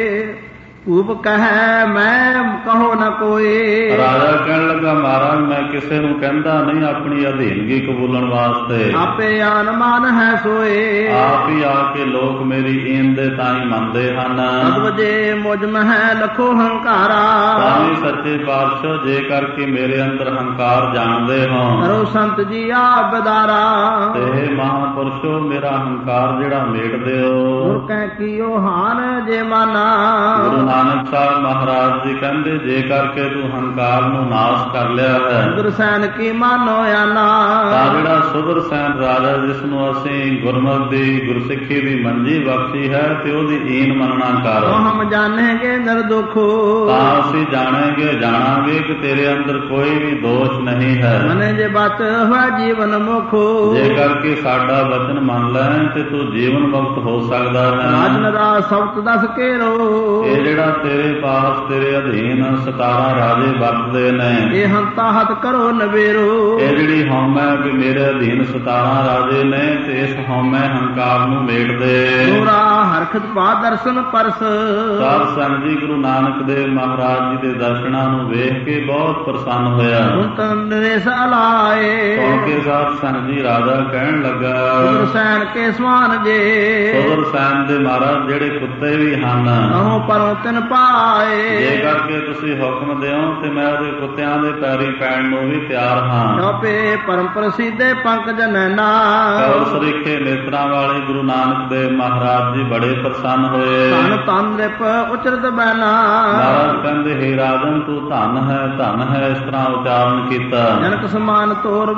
ਰੂਪ ਕਹਿ ਮੈਂ ਕਹੋ ਨਾ ਕੋਏ। ਰਾਜਾ ਕਹਿਣ ਲੱਗਾ ਮਹਾਰਾਜ ਮੈਂ ਕਿਸੇ ਨੂੰ ਕਹਿੰਦਾ ਨਹੀਂ ਆਪਣੀ ਅਧੀਨਗੀ ਕਬੂਲਣ ਵਾਸਤੇ। ਆਪੇ ਆਨ ਮਾਨ ਹੈ ਸੋਏ। ਆਪ ਹੀ ਆ ਕੇ ਲੋਕ ਮੇਰੀ ਈਨ ਦੇ ਤਾਈਂ ਮੰਨਦੇ ਹਨ। ਅਦਵਜੇ ਮੁਝ ਮਹਿ ਲਖੋ ਹੰਕਾਰਾ। ਤਾਂ ਵੀ ਸੱਚੇ ਪਾਤਸ਼ਾਹ ਜੇ ਕਰਕੇ ਮੇਰੇ ਅੰਦਰ ਹੰਕਾਰ ਜਾਣਦੇ ਹੋ। ਕਰੋ ਸੰਤ ਜੀ ਆਪ ਬਦਾਰਾ। ਤੇ ਮਹਾਂਪੁਰਸ਼ੋ ਮੇਰਾ ਹੰਕਾਰ ਜਿਹੜਾ ਮੇਟ ਦਿਓ। ਗੁਰ ਕਹਿ ਕੀਓ ਹਾਨ ਜੇ ਮਾਨਾ। ਗੁਰੂ ਨਾਨਕ ਸਾਹਿਬ ਮਹਾਰਾਜ ਜੀ ਕਹਿੰਦੇ, ਜੇ ਕਰਕੇ ਤੂੰ ਹੰਕਾਰ ਨੂੰ ਨਾਸ਼ ਕਰ ਲਿਆ ਹੈ, ਸੁਦਰਸੈਨ ਕੀ ਮਾਨੋ ਆਨਾ। ਤਾਂ ਜਿਹੜਾ ਸੁਦਰਸੈਨ ਰਾਜਾ, ਜਿਸ ਨੂੰ ਅਸੀਂ ਗੁਰਮਤਿ ਦੀ ਗੁਰਸਿੱਖੀ ਦੀ ਮੰਜੀ ਬਖਸ਼ੀ ਹੈ, ਤੇ ਉਹਦੀ ਈਨ ਮੰਨਣਾ ਕਰ। ਹਮ ਜਾਣेंगे ਨਿਰਦੋਖ, ਤਾਂ ਅਸੀਂ ਜਾਣਾਂਗੇ ਕਿ ਤੇਰੇ ਅੰਦਰ ਕੋਈ ਵੀ ਦੋਸ਼ ਨਹੀਂ ਹੈ। ਮਨੇ ਜੇ ਬਾਤ ਹੋਇਆ ਜੀਵਨ ਮੁਖ, ਜੇ ਕਰਕੇ ਸਾਡਾ ਵਚਨ ਮੰਨ ਲੈ ਤੇ ਤੂੰ ਜੀਵਨ ਮੁਕਤ ਹੋ ਸਕਦਾ ਹੈ। ਰਾਜਨ ਰਾਜ ਸਬਤ ਦਸ ਕੇਰੋ, ਇਹ ਜਿਹੜਾ ਤੇਰੇ ਪਾਸ ਤੇਰੇ ਅਧੀਨ 17 ਰਾਜੇ ਵਰਤਦੇ ਨੇ, ਇਹ ਹੰਤਾ ਹੱਥ ਕਰੋ ਨਵੇਰੋ। ਇਹ ਜਿਹੜੀ ਹਉਮੈ ਵੀ ਮੇਰੇ ਅਧੀਨ 17 ਰਾਜੇ ਨੇ, ਤੇ ਇਸ ਹਉਮੈ ਹੰਕਾਰ ਨੂੰ ਮੇਟ ਦੇ। ਦੋਰਾ ਹਰਖਤ ਪਾ ਦਰਸ਼ਨ ਪਰਸ, ਸਾਧ ਸੰਗਤ ਜੀ ਗੁਰੂ ਨਾਨਕ ਦੇਵ ਮਹਾਰਾਜ ਜੀ ਦੇ ਦਰਸ਼ਨਾਂ ਨੂੰ ਵੇਖ ਕੇ ਬਹੁਤ ਪ੍ਰਸੰਨ ਹੋਇਆ। ਨਰੇਸ਼ ਅਲਾਏ, ਸੁਣ ਕੇ ਸਾਧ ਸੰਗਤ ਜੀ ਰਾਜਾ ਕਹਿਣ ਲੱਗਾ, ਸੁਦਰਸੈਨ ਕੇ ਸਮਾਨ ਜੇ, ਸੁਦਰਸੈਨ ਦੇ ਮਹਾਰਾਜ ਜਿਹੜੇ ਕੁੱਤੇ ਵੀ ਹਨ, ਅਹੋ ਪਰੋਂ ਤਿਨ ਪਾਏ। ਜੇ ਕਰਕੇ ਤੁਸੀਂ ਹੁਕਮ ਦਿਓ ਤੇ ਮੈਂ ਉਹਦੇ ਕੁੱਤਿਆਂ ਦੇ ਪੈਰੀ ਪੈਣ ਨੂੰ ਵੀ ਤਿਆਰ ਹਾਂ। ਚੌਪੇ ਪਰਮ ਪ੍ਰਸਿੱਧੇ ਪੰਕਜ ਨੈਣਾ, ਕੌਰ ਸਰੀਖੇ ਨੇਤਰਾਂ ਵਾਲੇ ਗੁਰੂ ਨਾਨਕ ਦੇਵ ਮਹਾਰਾਜ ਜੀ ਬੜੇ ਪ੍ਰਸੰਨ ਹੋਏ। ਧਨ ਤਨ ਰਿਪ ਉਚਰਤ ਬੈਨਾ, ਮਹਾਰਾਜ ਕਹਿੰਦੇ, ਹੇ ਰਾਜਨ ਤੂੰ ਧਨ ਹੈ, ਇਸ ਤਰ੍ਹਾਂ ਉਚਾਰਨ ਕੀਤਾ। ਜਨਕ ਸਮਾਨ ਤੋਰ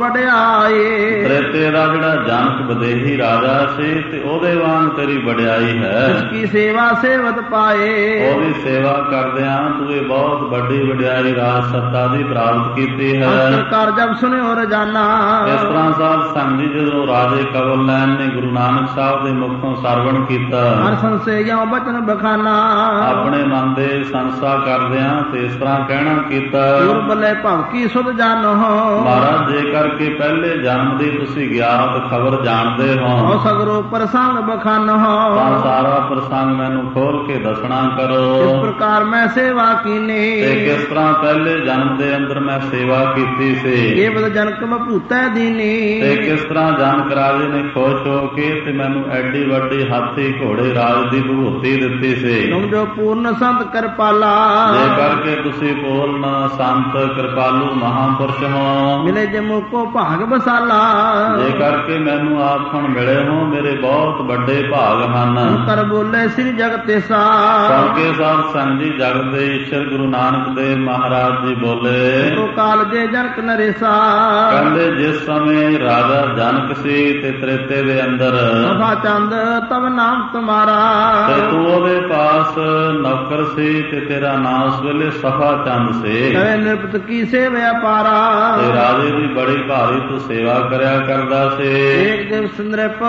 ਵਡਿਆਏ, ਤ੍ਰੇਤੇ ਦਾ ਜਿਹੜਾ ਜਨਕ ਵਿਦੇਹੀ ਰਾਜਾ ਸੀ, ਤੇ ਉਹਦੇ ਵਾਂਗ ਤੇਰੀ ਵਡਿਆਈ ਹੈ। ਇਸ ਕੀ ਸੇਵਾ ਸੇਵਤ ਪਾਏ, ਉਹਦੀ ਸੇਵਾ ਕਰਦਿਆਂ ਤੂੰ ਇਹ ਬਹੁਤ ਵੱਡੀ ਵਡਿਆਈ ਰਾਜ ਸੱਤਾ ਦੀ ਪ੍ਰਾਪਤ ਕੀਤੀ ਹੈ। ਸਰਕਾਰ ਜਬ ਸੁਣਿਓ ਰਜਾਨਾ, ਇਸ ਤਰ੍ਹਾਂ ਸਾਧ ਸੰਗਤ ਜੀ ਜਦੋਂ ਰਾਜੇ ਕਵਲ ਨੈਣ ਨੇ ਗੁਰੂ ਨਾਨਕ ਸਾਹਿਬ ਦੇ ਮੁਖੋਂ ਸਰਵਣ ਕੀਤਾ, ਹਰ ਸੰਸੇਯਾਂ ਬਚਨ ਬਖਾਨਾ, ਆਪਣੇ ਮਨ ਦੇ ਸੰਸਾ ਕਰਦਿਆਂ ਤੇ ਇਸ ਤਰ੍ਹਾਂ ਕਹਿਣਾ ਕੀਤਾ, ਗੁਰਬਲੇ ਭਵ ਕੀ ਸੁਧ ਜਾਨੋ। ਮਹਾਰਾਜ ਜੇ ਕਰਕੇ ਪਹਿਲੇ ਜਨਮ ਦੀ ਤੁਸੀਂ ਗਿਆਤ ਖਬਰ ਜਾਣਦੇ ਹੋ, ਸਗਰੋ ਪ੍ਰਸੰਗ ਬਖਾਨੋ, ਤਾਂ ਸਾਰਾ ਪ੍ਰਸੰਗ ਮੈਨੂੰ ਖੋਲ ਕੇ ਦੱਸਣਾ ਕਰੋ। ਇਸ ਪ੍ਰਕਾਰ ਮੈਂ ਸੇਵਾ ਕੀਨੀ, ਤੇ ਕਿਸ ਤਰ੍ਹਾਂ ਪਹਿਲੇ ਜਨਮ ਦੇ ਅੰਦਰ ਮੈਂ ਸੇਵਾ ਕੀਤੀ ਸੀ, ਇਹ ਬਦ ਜਨਕ ਬਭੂਤੈ ਦੀਨੀ, ਤੇ ਕਿਸ ਤਰ੍ਹਾਂ ਜਨਕ ਰਾਜੇ ਨੇ ਖੁਸ਼ ਹੋ ਕੇ ਤੇ ਮੈਨੂੰ ਐਡੀ ਵੱਡੀ ਹਾਥੀ ਘੋੜੇ ਰਾਜ ਦੀ ਵਿਭੂਤੀ ਦਿੱਤੀ ਸੀ। ਤੁਮ ਜੋ ਪੂਰਨ ਸੰਤ ਕਿਰਪਾਲਾ, ਜੇ ਕਰਕੇ ਤੁਸੀਂ ਪੂਰਨ ਸੰਤ ਕਿਰਪਾਲੂ ਮਹਾਂਪੁਰਸ਼ ਹੋ, ਮਿਲੇ ਜੇ ਮੁਕੋ ਭਾਗ ਬਸਾਲਾ, ਜੇ ਕਰਕੇ ਮੈਨੂੰ ਆਪ ਹੁਣ ਮਿਲੇ ਹੋ, ਮੇਰੇ ਬਹੁਤ ਵੱਡੇ ਭਾਗ ਹਨ। ਕਰ ਬੋਲੇ ਸ੍ਰੀ ਜਗਤੇਸਾ, ਸੁਣ ਕੇ ਸਾਧ ਸੰਗਤ ਜੀ ਜਗਤ ਦੇ ਈਸ਼ਰ ਗੁਰੂ ਨਾਨਕ ਦੇਵ ਮਹਾਰਾਜ ਜੀ ਬੋਲੇ, ਤੋ ਕਾਲ ਜੇ ਜਨਕ ਨਰੇਸਾ, ਕਹਿੰਦੇ ਜਿਸ ਸਮੇਂ ਰਾਜਾ ਜਨਕ ਸੀ ਤੇ ਤ੍ਰੇਤੇ ਦੇ ਅੰਦਰ ਸਭਾ ਚੰਦ ਤਵ ਨਾਮ ਤੁਮਾਰਾ, ਤੇ ਤੂੰ ਉਹਦੇ ਪਾਸ ਨੌਕਰ ਸੀ ਤੇ ਤੇਰਾ ਨਾਮ ਉਸ ਵੇਲੇ ਸਭਾ ਚੰਦ ਸੀ। ਕਰੇ ਨਿਰਪਤ ਕੀ ਸੇਵਿਆ ਪਾਰਾ, ਤੇ ਰਾਜੇ ਦੀ ਬੜੀ ਭਾਰੀ ਤੂੰ ਸੇਵਾ ਕਰਿਆ ਕਰਦਾ ਸੀ। ਏਕ ਦਿਵਸ ਨ੍ਰਿਪ,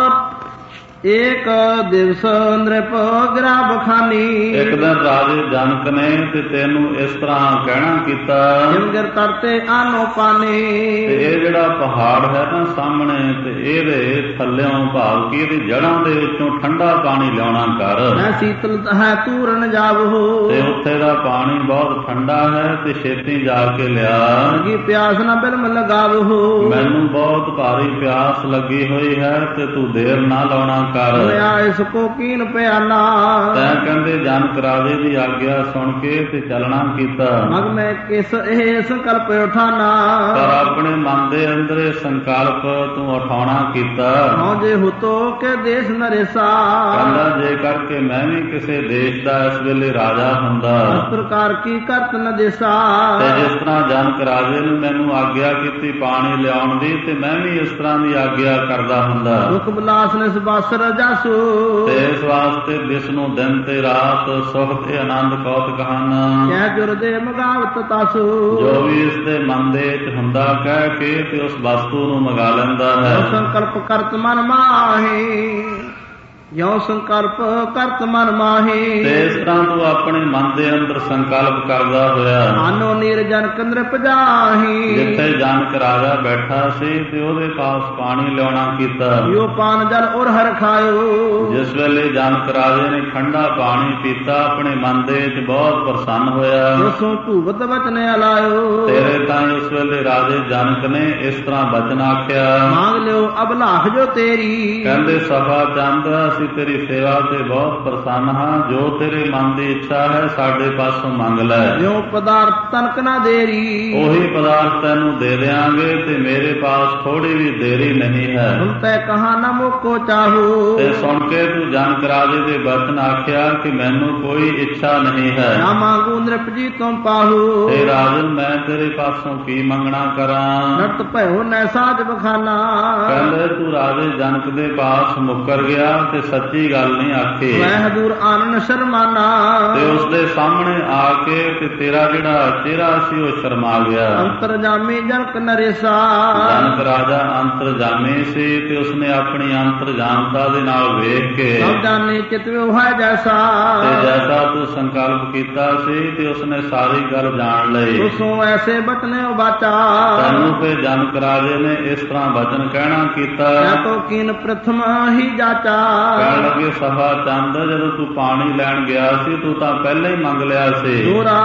ਏਕ ਦਿਵਸ ਨ੍ਰਿਪ ਗ੍ਰਹਿ ਬਖਾਨੀ, ਇੱਕ ਦਿਨ ਰਾਜੇ ਜਨਕ ਨੇ ਤੇ ਤੈਨੂੰ ਇਸ ਤਰ੍ਹਾਂ ਕਹਿਣਾ ਕੀਤਾ, ਜਿਮਗਰ ਤਰਤੇ ਆਨੋ ਪਾਨੀ, ਤੇ ਇਹ ਜਿਹੜਾ ਪਹਾੜ ਹੈ ਨਾ ਸਾਹਮਣੇ, ਤੇ ਇਹਦੇ ਥੱਲਿਓਂ ਭਾਵ ਕਿ ਇਹਦੀ ਜੜ੍ਹਾਂ ਦੇ ਵਿੱਚੋਂ ਠੰਡਾ ਪਾਣੀ ਲਿਆਉਣਾ ਕਰ। ਮੈਂ ਸੀਤਲ ਹੈ ਤੂਰਨ ਜਾਵੋ, ਤੇ ਉੱਥੇ ਦਾ ਪਾਣੀ ਬਹੁਤ ਠੰਡਾ ਹੈ, ਤੇ ਛੇਤੀ ਜਾ ਕੇ ਲਿਆ। ਲੱਗੀ ਪਿਆਸ ਨਾ ਬਿਲਮ ਲਗਾਵੋ, ਮੈਨੂੰ ਬਹੁਤ ਭਾਰੀ ਪਿਆਸ ਲੱਗੀ ਹੋਈ ਹੈ, ਤੇ ਤੂੰ ਦੇਰ ਨਾ ਲਾਉਣਾ ਕਰ। ਇਸ ਕੋ ਕੀਨ ਪਿਆਲਾ, ਤੈਂ ਕਹਿੰਦੇ ਜਨਕ ਰਾਜੇ ਦੀ ਆਗਿਆ ਸੁਣ ਕੇ ਤੇ ਚੱਲਣਾ ਕੀਤਾ। ਮਗ ਮੈਂ ਕਿਸ ਇਹ ਸੰਕਲਪ ਉਠਾਨਾ, ਪਰ ਆਪਣੇ ਮਨ ਦੇ ਅੰਦਰ ਇਹ ਸੰਕਲਪ ਤੂੰ ਉਠਾਉਣਾ ਕੀਤਾ। ਹਾਂ ਜੇ ਹੁਤੋ ਕੇ ਦੇਸ਼ ਨਰੇਸਾ, ਕਹਿੰਦਾ ਜੇ ਕਰਕੇ ਮੈਂ ਵੀ ਕਿਸੇ ਦੇਸ਼ ਦਾ ਇਸ ਵੇਲੇ ਰਾਜਾ ਹੁੰਦਾ, ਇਸ ਪ੍ਰਕਾਰ ਕੀ ਕਰਤ ਨ ਦੇਸਾ, ਤੇ ਜਿਸ ਤਰ੍ਹਾਂ ਜਨਕ ਰਾਜੇ ਨੇ ਮੈਨੂੰ ਆਗਿਆ ਕੀਤੀ ਪਾਣੀ ਲਿਆਉਣ ਦੀ, ਤੇ ਮੈਂ ਵੀ ਇਸ ਤਰ੍ਹਾਂ ਦੀ ਆਗਿਆ ਕਰਦਾ ਹੁੰਦਾ। ਦੁਖ ਬਲਾਸ ਨੇ ਸਬਾਸਰ ਜਾਸੂ, ਤੇ ਇਸ ਵਾਸਤੇ ਜਿਸ ਨੂੰ ਦਿਨ ਤੇ ਰਾਤ ਸੁਖ ਤੇ ਆਨੰਦ ਕੌਤਕ ਹਨ, ਕਹਿ ਜੁਰ ਦੇ ਮਗਾਵਤ ਤਾਸੂ, ਜੋ ਵੀ ਇਸ ਦੇ ਮਨ ਦੇ ਵਿੱਚ ਹੁੰਦਾ ਕਹਿ ਕੇ ਤੇ ਉਸ ਵਸਤੂ ਨੂੰ ਮੰਗਾ ਲੈਂਦਾ ਹੈ। ਸੰਕਲਪ ਕਰਤ ਮਨ ਮਾਹੀ, ਜੋ ਸੰਕਲਪ ਕਰਤ ਮਨ ਮਾਹੀ, ਤੇ ਇਸ ਤਰ੍ਹਾਂ ਤੂੰ ਆਪਣੇ ਮਨ ਦੇ ਅੰਦਰ ਸੰਕਲਪ ਕਰਦਾ ਹੋਇਆ ਆਨੋ ਨੀਰ ਜਨਕ ਨ੍ਰਿਪ ਜਾਹੀ, ਜਿੱਥੇ ਜਨਕ ਰਾਜਾ ਬੈਠਾ ਸੀ ਤੇ ਉਹਦੇ ਪਾਸ ਪਾਣੀ ਲਿਆਉਣਾ ਕੀਤਾ। ਯੋ ਪਾਨ ਜਲ ਉਰ ਹਰ ਖਾਇਓ, ਜਿਸ ਵੇਲੇ ਜਨਕ ਰਾਜੇ ਨੇ ਠੰਡਾ ਪਾਣੀ ਪੀਤਾ, ਆਪਣੇ ਮਨ ਦੇ ਵਿੱਚ ਬਹੁਤ ਪ੍ਰਸੰਨ ਹੋਇਆ। ਉਸੋਂ ਧੂਵਤ ਬਚਨ ਅਲਾਇਓ, ਤੇਰੇ ਤਾਂ ਉਸ ਵੇਲੇ ਰਾਜੇ ਜਨਕ ਨੇ ਇਸ ਤਰ੍ਹਾਂ ਬਚਨ ਆਖਿਆ, ਮੰਗ ਲਿਓ ਅਬਲਾਖ ਜੋ ਤੇਰੀ, ਕਹਿੰਦੇ ਸਭਾ ਚੰਦ ਅਸੀਂ ਅਸੀਂ ਤੇਰੀ ਸੇਵਾ ਤੇ ਬਹੁਤ ਪ੍ਰਸੰਨ ਹਾਂ। ਜੋ ਤੇਰੇ ਮਨ ਦੀ ਇੱਛਾ ਹੈ ਸਾਡੇ ਪਾਸੋਂ ਮੰਗ ਲੈ। ਜੋ ਪਦਾਰਥ ਤਨਕ ਨਾ ਦੇਰੀ, ਉਹੀ ਪਦਾਰਥ ਤੈਨੂੰ ਦੇ ਦਿਆਂਗੇ ਤੇ ਮੇਰੇ ਪਾਸ ਥੋੜੀ ਵੀ ਦੇਰੀ ਨਹੀਂ ਹੈ। ਸੁਣ ਤੈ ਕਹਾ ਨਾ ਮੋਕੋ ਚਾਹੂ, ਤੇ ਸੁਣ ਕੇ ਤੂੰ ਜਨਕ ਰਾਜੇ ਦੇ ਬਚਨ ਆਖਿਆ ਕਿ ਮੈਨੂੰ ਕੋਈ ਇੱਛਾ ਨਹੀਂ ਹੈ। ਨਾ ਮੰਗੂ ਨ੍ਰਿਪ ਜੀ ਤੁਮ ਪਾਹੂ, ਤੇ ਰਾਜਨ ਮੈਂ ਤੇਰੇ ਪਾਸੋਂ ਕੀ ਮੰਗਣਾ ਕਰਾਂ। ਨਟ ਭਇਓ ਨੈ ਸਾਜ ਬਖਾਨਾ, ਕਹਿੰਦੇ ਤੂੰ ਰਾਜੇ ਜਨਕ ਦੇ ਪਾਸ ਮੁੱਕਰ ਗਿਆ ਤੇ ਸੱਚੀ ਗੱਲ ਨਹੀਂ ਆਖੀ। ਮੈਂ ਹਜ਼ੂਰ ਆਨਨ ਸ਼ਰਮਾਨਾ, ਤੇ ਉਸ ਦੇ ਸਾਹਮਣੇ ਆ ਕੇ ਤੇ ਤੇਰਾ ਜਿਹੜਾ ਚਿਹਰਾ ਸੀ ਉਹ ਸ਼ਰਮਾ ਗਿਆ। ਅੰਤਰਜਾਮੀ ਜਨਕ ਨਰੇਸਾ, ਜਨਕ ਰਾਜਾ ਅੰਤਰਜਾਮੀ ਸੀ ਤੇ ਉਸਨੇ ਆਪਣੀ ਅੰਤਰਜਾਮਤਾ ਦੇ ਨਾਲ ਵੇਖ ਕੇ ਸਭ ਜਾਣੇ ਚਿਤਵਿਓ ਹੈ ਜੈਸਾ, ਤੇ ਜੈਸਾ ਤੂੰ ਸੰਕਲਪ ਕੀਤਾ ਸੀ ਤੇ ਉਸਨੇ ਸਾਰੀ ਗੱਲ ਜਾਣ ਲਈ। ਤੁਸੋਂ ਐਸੇ ਬਚਨੇ ਬਾਚਾ, ਤੈਨੂੰ ਤੇ ਜਨਕ ਰਾਜੇ ਨੇ ਇਸ ਤਰ੍ਹਾਂ ਬਚਨ ਕਹਿਣਾ ਕੀਤਾ। ਮੈਂ ਤੋ ਕੀਨ ਪ੍ਰਥਮ ਹੀ ਜਾਚਾ, ਕਹਿਣ ਲੱਗੇ ਸਭਾ ਚੰਦ ਜਦੋਂ ਤੂੰ ਪਾਣੀ ਲੈਣ ਗਿਆ ਸੀ ਤੂੰ ਤਾਂ ਪਹਿਲਾਂ ਹੀ ਮੰਗ ਲਿਆ ਸੀ। ਦੋਰਾ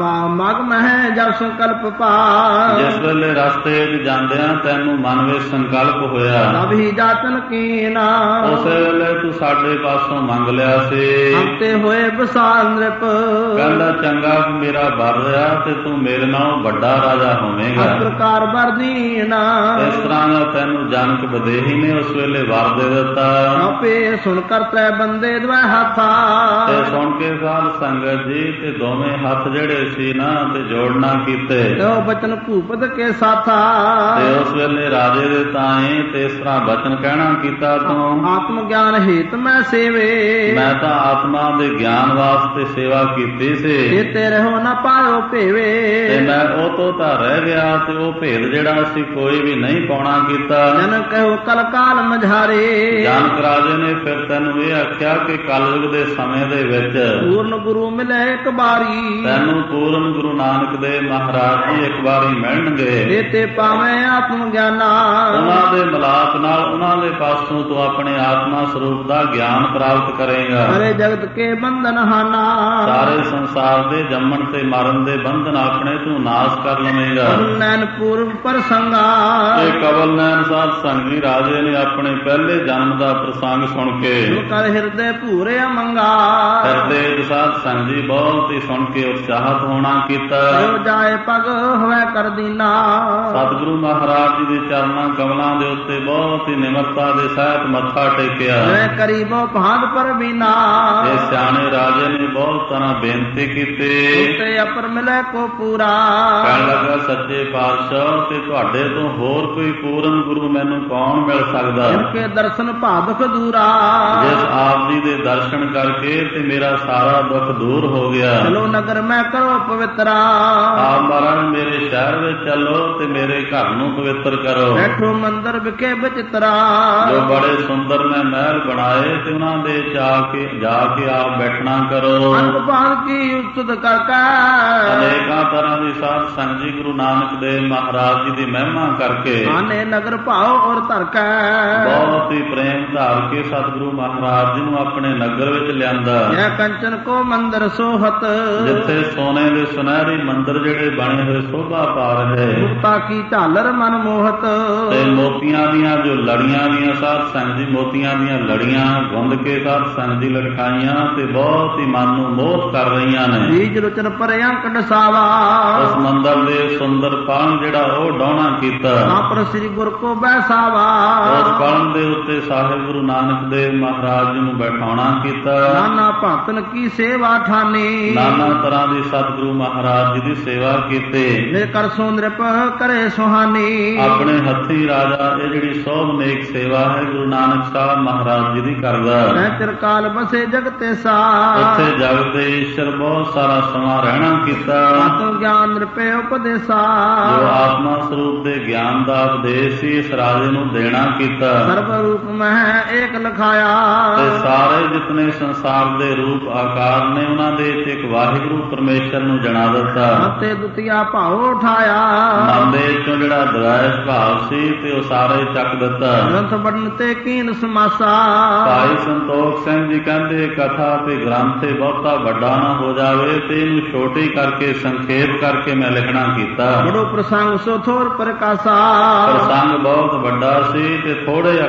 ਮਗ ਮਹਿ ਜਬ ਸੰਕਲਪ ਪਾ, ਜਿਸ ਵੇਲੇ ਰਸਤੇ 'ਚ ਜਾਂਦਿਆਂ ਤੈਨੂੰ ਮਨ ਵਿੱਚ ਸੰਕਲਪ ਹੋਇਆ ਤਬ ਹੀ ਜਾਚਨ ਕੀਨਾ, ਉਸੇ ਵੇਲੇ ਤੂੰ ਸਾਡੇ ਪਾਸੋਂ ਮੰਗ ਲਿਆ ਸੀ। ਹੰਤੇ ਹੋਏ ਵਿਸਾਲ ਨ੍ਰਿਪ, ਕਹਿੰਦਾ ਚੰਗਾ ਮੇਰਾ ਵਰ ਰਿਹਾ ਤੇ ਤੂੰ ਮੇਰੇ ਨਾਲੋਂ ਵੱਡਾ ਰਾਜਾ ਹੋਵੇਂਗਾ। ਇਸ ਪ੍ਰਕਾਰ ਵਰਦੀਨਾ, ਇਸ ਤਰ੍ਹਾਂ ਦਾ ਤੈਨੂੰ ਜਨਕ ਬਦੇਹੀ ਨੇ ਉਸ ਵੇਲੇ ਵਰ ਦੇ ਦਿੱਤਾ। ਆਪੇ ਸੁਣ ਕਰ ਤੈ ਬੰਦੇ ਦਵੈ ਹੱਥਾ, ਤੇ ਸੁਣ ਕੇ ਸਾਧ ਸੰਗਤ ਜੀ ਤੇ ਦੋਵੇਂ ਹੱਥ ਜਿਹੜੇ ਸੀ ਨਾ ਤੇ ਜੋੜਨਾ ਕੀਤੇ। ਤੋ ਬਚਨ ਭੂਪਤ ਕੇ ਸਾਥਾ, ਤੇ ਉਸ ਵੇਲੇ ਰਾਜੇ ਦੇ ਤਾਏ ਤੇ ਇਸ ਤਰ੍ਹਾਂ ਬਚਨ ਕਹਿਣਾ ਕੀਤਾ ਤੂੰ ਆਤਮ ਗਿਆਨ ਹੇਤ ਮੈਂ ਸੇਵੇ, ਮੈਂ ਤਾਂ ਆਤਮਾ ਦੇ ਗਿਆਨ ਵਾਸਤੇ ਸੇਵਾ ਕੀਤੀ ਸੀ ਚੇਤੇ ਰਹੋ ਨਾ ਪਾਇਓ ਭੇਵੇ। ਤੇ ਮੈਂ ਉਹ ਤੋਂ ਤਾਂ ਰਹਿ ਗਿਆ ਤੇ ਉਹ ਭੇਦ ਜਿਹੜਾ ਸੀ ਕੋਈ ਵੀ ਨਹੀਂ ਪਾਉਣਾ ਕੀਤਾ। ਜਨ ਕਹਿਓ ਕਲ ਕਾਲ ਮਝਾਰੇ, ਜਨਕ ਰਾਜੇ ਨੇ ਫਿਰ ਤੈਨੂੰ ਇਹ ਆਖਿਆ ਕਿ ਕਲਯੁਗ ਦੇ ਸਮੇਂ ਦੇ ਵਿੱਚ ਪੂਰਨ ਗੁਰੂ ਮਿਲੇ ਇੱਕ ਬਾਰੀ, ਤੈਨੂੰ ਪੂਰਨ ਗੁਰੂ ਨਾਨਕ ਦੇਵ ਮਹਾਰਾਜ ਜੀ ਇੱਕ ਵਾਰੀ ਮਿਲਣਗੇ। ਤੇ ਪਾਵੇਂ ਆਤਮ ਗਿਆਨਾ, ਉਹਨਾਂ ਦੇ ਮਿਲਾਪ ਨਾਲ ਉਹਨਾਂ ਦੇ ਪਾਸੋਂ ਤੂੰ ਆਪਣੇ ਆਤਮਾ ਸਰੂਪ ਦਾ ਗਿਆਨ ਪ੍ਰਾਪਤ ਕਰੇਗਾ। ਹਰੇ ਜਗਤ ਕੇ ਬੰਧਨ ਹਾਨਾ, ਸਾਰੇ ਸੰਸਾਰ ਦੇ ਜੰਮਣ ਤੇ ਮਰਨ ਦੇ ਬੰਧਨ ਆਪਣੇ ਤੂੰ ਨਾਸ਼ ਕਰ ਲਵੇਂਗਾ। ਨੈਨ ਪੂਰਵ ਪ੍ਰਸੰਗਾ, ਇਹ ਕਵਲ ਨੈਣ ਸਾਧ ਸੰਗੀ ਰਾਜੇ ਨੇ ਆਪਣੇ ਪਹਿਲੇ ਜਨਮ ਦਾ ਪ੍ਰਸੰਗ ਸੁਣ ਕੇ ਕਰ ਹਿਰਦੇ ਭੂਰੇ ਅਮੰਗਾ, ਹਿਰਦੇ ਸਾਧ ਸੰਗ ਜੀ ਬਹੁਤ ਹੀ ਸੁਣ ਕੇ ਉਤਸ਼ਾਹਤ ਹੋਣਾ ਕੀਤਾ। ਜੋ ਜਾਏ ਪਗ ਹੋਵੇ ਕਰ ਦੀਨਾ, ਸਤਿਗੁਰੂ ਮਹਾਰਾਜ ਜੀ ਦੇ ਚਰਨਾਂ ਕਮਲਾਂ ਦੇ ਉੱਤੇ ਬਹੁਤ ਹੀ ਨਿਮਰਤਾ ਦੇ ਸਹਿਤ ਮੱਥਾ ਟੇਕਿਆ। ਮੈਂ ਕਰੀਬੋ ਭਾਂਤ ਪਰ ਬੀਨਾ, ਇਹ ਸਿਆਣੇ ਰਾਜੇ ਨੇ ਬਹੁਤ ਤਰ੍ਹਾਂ ਬੇਨਤੀ ਕੀਤੀ। ਤੇ ਅਪਰ ਮਿਲੇ ਕੋ ਪੂਰਾ, ਕਹਿਣ ਲੱਗਾ ਸੱਚੇ ਪਾਤਸ਼ਾਹ ਤੇ ਤੁਹਾਡੇ ਤੋਂ ਹੋਰ ਕੋਈ ਪੂਰਨ ਗੁਰੂ ਮੈਨੂੰ ਕੌਣ ਮਿਲ ਸਕਦਾ, ਇਨਕੇ ਦਰਸ਼ਨ ਭਾਵਕ ਦੂਰਾ, ਜਿਸ ਆਪ ਜੀ ਦੇ ਦਰਸ਼ਨ ਕਰਕੇ ਤੇ ਮੇਰਾ ਸਾਰਾ ਦੁੱਖ ਦੂਰ ਹੋ ਗਿਆ। ਚਲੋ ਨਗਰ ਮੈਂ ਕਰੋ ਪਵਿੱਤਰਾ, ਆਪ ਮਹਾਰਾਜ ਮੇਰੇ ਸ਼ਹਿਰ ਵਿੱਚ ਚੱਲੋ ਤੇ ਮੇਰੇ ਘਰ ਨੂੰ ਪਵਿੱਤਰ ਕਰੋ। ਬੈਠੋ ਮੰਦਰ ਵਿਖੇ ਬਚਿਤਰਾ, ਜੋ ਬੜੇ ਸੁੰਦਰ ਮੈਂ ਮਹਿਲ ਬਣਾਏ ਤੇ ਉਹਨਾਂ ਦੇ ਜਾ ਕੇ ਆਪ ਬੈਠਣਾ ਕਰੋ। ਅਨੁਭਾਨ ਕੀ ਉਸਤਤ ਕਰਕੇ, ਅਨੇਕਾਂ ਤਰ੍ਹਾਂ ਦੀ ਸਾਧ ਸੰਗਤ ਜੀ ਗੁਰੂ ਨਾਨਕ ਦੇਵ ਮਹਾਰਾਜ ਜੀ ਦੀ ਮਹਿਮਾ ਕਰਕੇ ਆਨੇ ਨਗਰ ਭਾਉ ਔਰ ਧਰਕੈ, ਬਹੁਤ ਹੀ ਪ੍ਰੇਮ ਧਾਰ ਕੇ ਸਤਿਗੁਰੂ ਮਹਾਰਾਜ ਜੀ ਨੂੰ ਆਪਣੇ ਨਗਰ ਵਿੱਚ ਲਿਆਂਦਾ। ਇਹ ਕੰਚਨ ਕੋ ਮੰਦਰ ਸੋਹਤ, ਜਿੱਥੇ ਸੋਨੇ ਦੇ ਸੁਨਹਿਰੀ ਮੰਦਰ ਜਿਹੜੇ ਬਣੇ ਹੋਏ ਸ਼ੋਭਾ ਪਾ ਰਹੇ, ਮੁਕਤਾ ਕੀ ਝਾਲਰ ਮਨ ਮੋਹਤ, ਤੇ ਮੋਤੀਆਂ ਦੀਆਂ ਜੋ ਲੜੀਆਂ ਦੀਆਂ ਸਾਧ ਸੰਗਤ ਜੀ ਮੋਤੀਆਂ ਦੀਆਂ ਲੜੀਆਂ ਗੁੰਦ ਕੇ ਸਾਧ ਸੰਗਤ ਜੀ ਲਟਕਾਈਆਂ ਤੇ ਬਹੁਤ ਹੀ ਮਨ ਨੂੰ ਮੋਹ ਕਰ ਰਹੀਆਂ ਨੇ। ਬੀਜ ਰੁਚਨ ਪਰਿਆ ਕਢਸਾਵਾ, ਉਸ ਮੰਦਰ ਦੇ ਸੁੰਦਰ ਪਲੰਘ ਜਿਹੜਾ ਉਹ ਡਾਉਣਾ ਕੀਤਾ। ਆਪਰ ਸ੍ਰੀ ਗੁਰ ਕੋ ਬੈਸਾਵਾ, ਉਸ ਪਲੰਘ ਦੇ ਉੱਤੇ ਸਾਹਿਬ ਗੁਰੂ ਨਾਨਕ ਦੇਵ ਮਹਾਰਾਜ ਜੀ ਨੂੰ ਬੈਠਾਉਣਾ ਕੀਤਾ। ਨਾਨਾ ਭਗਤਨ ਕੀ ਸੇਵਾ ਠਾਨੀ, ਨਾਨਾ ਤਰ੍ਹਾਂ ਦੀ ਸਤਿਗੁਰੂ ਮਹਾਰਾਜ ਜੀ ਦੀ ਸੇਵਾ ਕੀਤੀ। ਮੇਰੇ ਕਰ ਸੋ ਨ੍ਰਿਪ ਕਰੇ ਸੁਹਾਨੀ, ਆਪਣੇ ਹੱਥੀਂ ਰਾਜਾ ਇਹ ਜਿਹੜੀ ਸੋਭ ਨੇਕ ਸੇਵਾ ਹੈ ਗੁਰੂ ਨਾਨਕ ਸਾਹਿਬ ਮਹਾਰਾਜ ਜੀ ਦੀ ਕਰਦਾ। ਮੈਂ ਚਿਰਕਾਲ ਬਸੇ ਜਗਤੇ ਸਾ, ਉੱਥੇ ਜਗਤ ਦੇ ਈਸ਼ਰ ਬਹੁਤ ਸਾਰਾ ਸਮਾਂ ਰਹਿਣਾ ਕੀਤਾ। ਆਤਮ ਗਿਆਨ ਨਿਰਪੇ ਉਪਦੇਸਾ, ਜੋ ਆਤਮਾ ਸਰੂਪ ਦੇ ਗਿਆਨ ਦਾ ਉਪਦੇਸ਼ ਸੀ ਇਸ ਰਾਜੇ ਨੂੰ ਦੇਣਾ ਕੀਤਾ। ਸਰਬ ਰੂਪ ਮਹਿ ਏਕ ਲਖਾਇਆ, ਤੇ ਸਾਰੇ ਜਿਤਨੇ ਸੰਸਾਰ ਦੇ ਰੂਪ ਆਕਾਰ ਨੇ ਉਹਨਾਂ ਦੇ ਇੱਕ ਵਾਹਿਗੁਰੂ ਪਰਮੇਸ਼ਰ ਨੂੰ ਜਣਾ ਦਿੱਤਾ। ਅਤੇ ਦੁਤੀਆ ਭਾਉ ਉਠਾਇਆ, ਮਨ ਦੇ ਵਿੱਚੋਂ ਜਿਹੜਾ ਦਵੈਸ਼ ਭਾਵ ਸੀ ਤੇ ਉਹ ਸਾਰੇ ਚੱਕ ਦਿੱਤਾ। ਗ੍ਰੰਥ ਪੜਨ ਤੇ ਕੀਨ ਸਮਾਸਾ, ਭਾਈ ਸੰਤੋਖ ਸਿੰਘ ਜੀ ਕਹਿੰਦੇ ਕਥਾ ਤੇ ਗ੍ਰੰਥ ਤੇ ਬਹੁਤਾ ਵੱਡਾ ਨਾ ਹੋ ਜਾਵੇ ਤੇ ਇਹਨੂੰ ਛੋਟੀ ਕਰਕੇ ਸੰਖੇਪ ਕਰਕੇ ਮੈਂ ਲਿਖਣਾ ਕੀਤਾ। ਬੜੋ ਪ੍ਰਸੰਗ ਸੋ ਥੋਰ ਪ੍ਰਕਾਸ਼ਾ, ਪ੍ਰਸੰਗ ਬਹੁਤ ਵੱਡਾ ਸੀ ਤੇ ਥੋੜੇ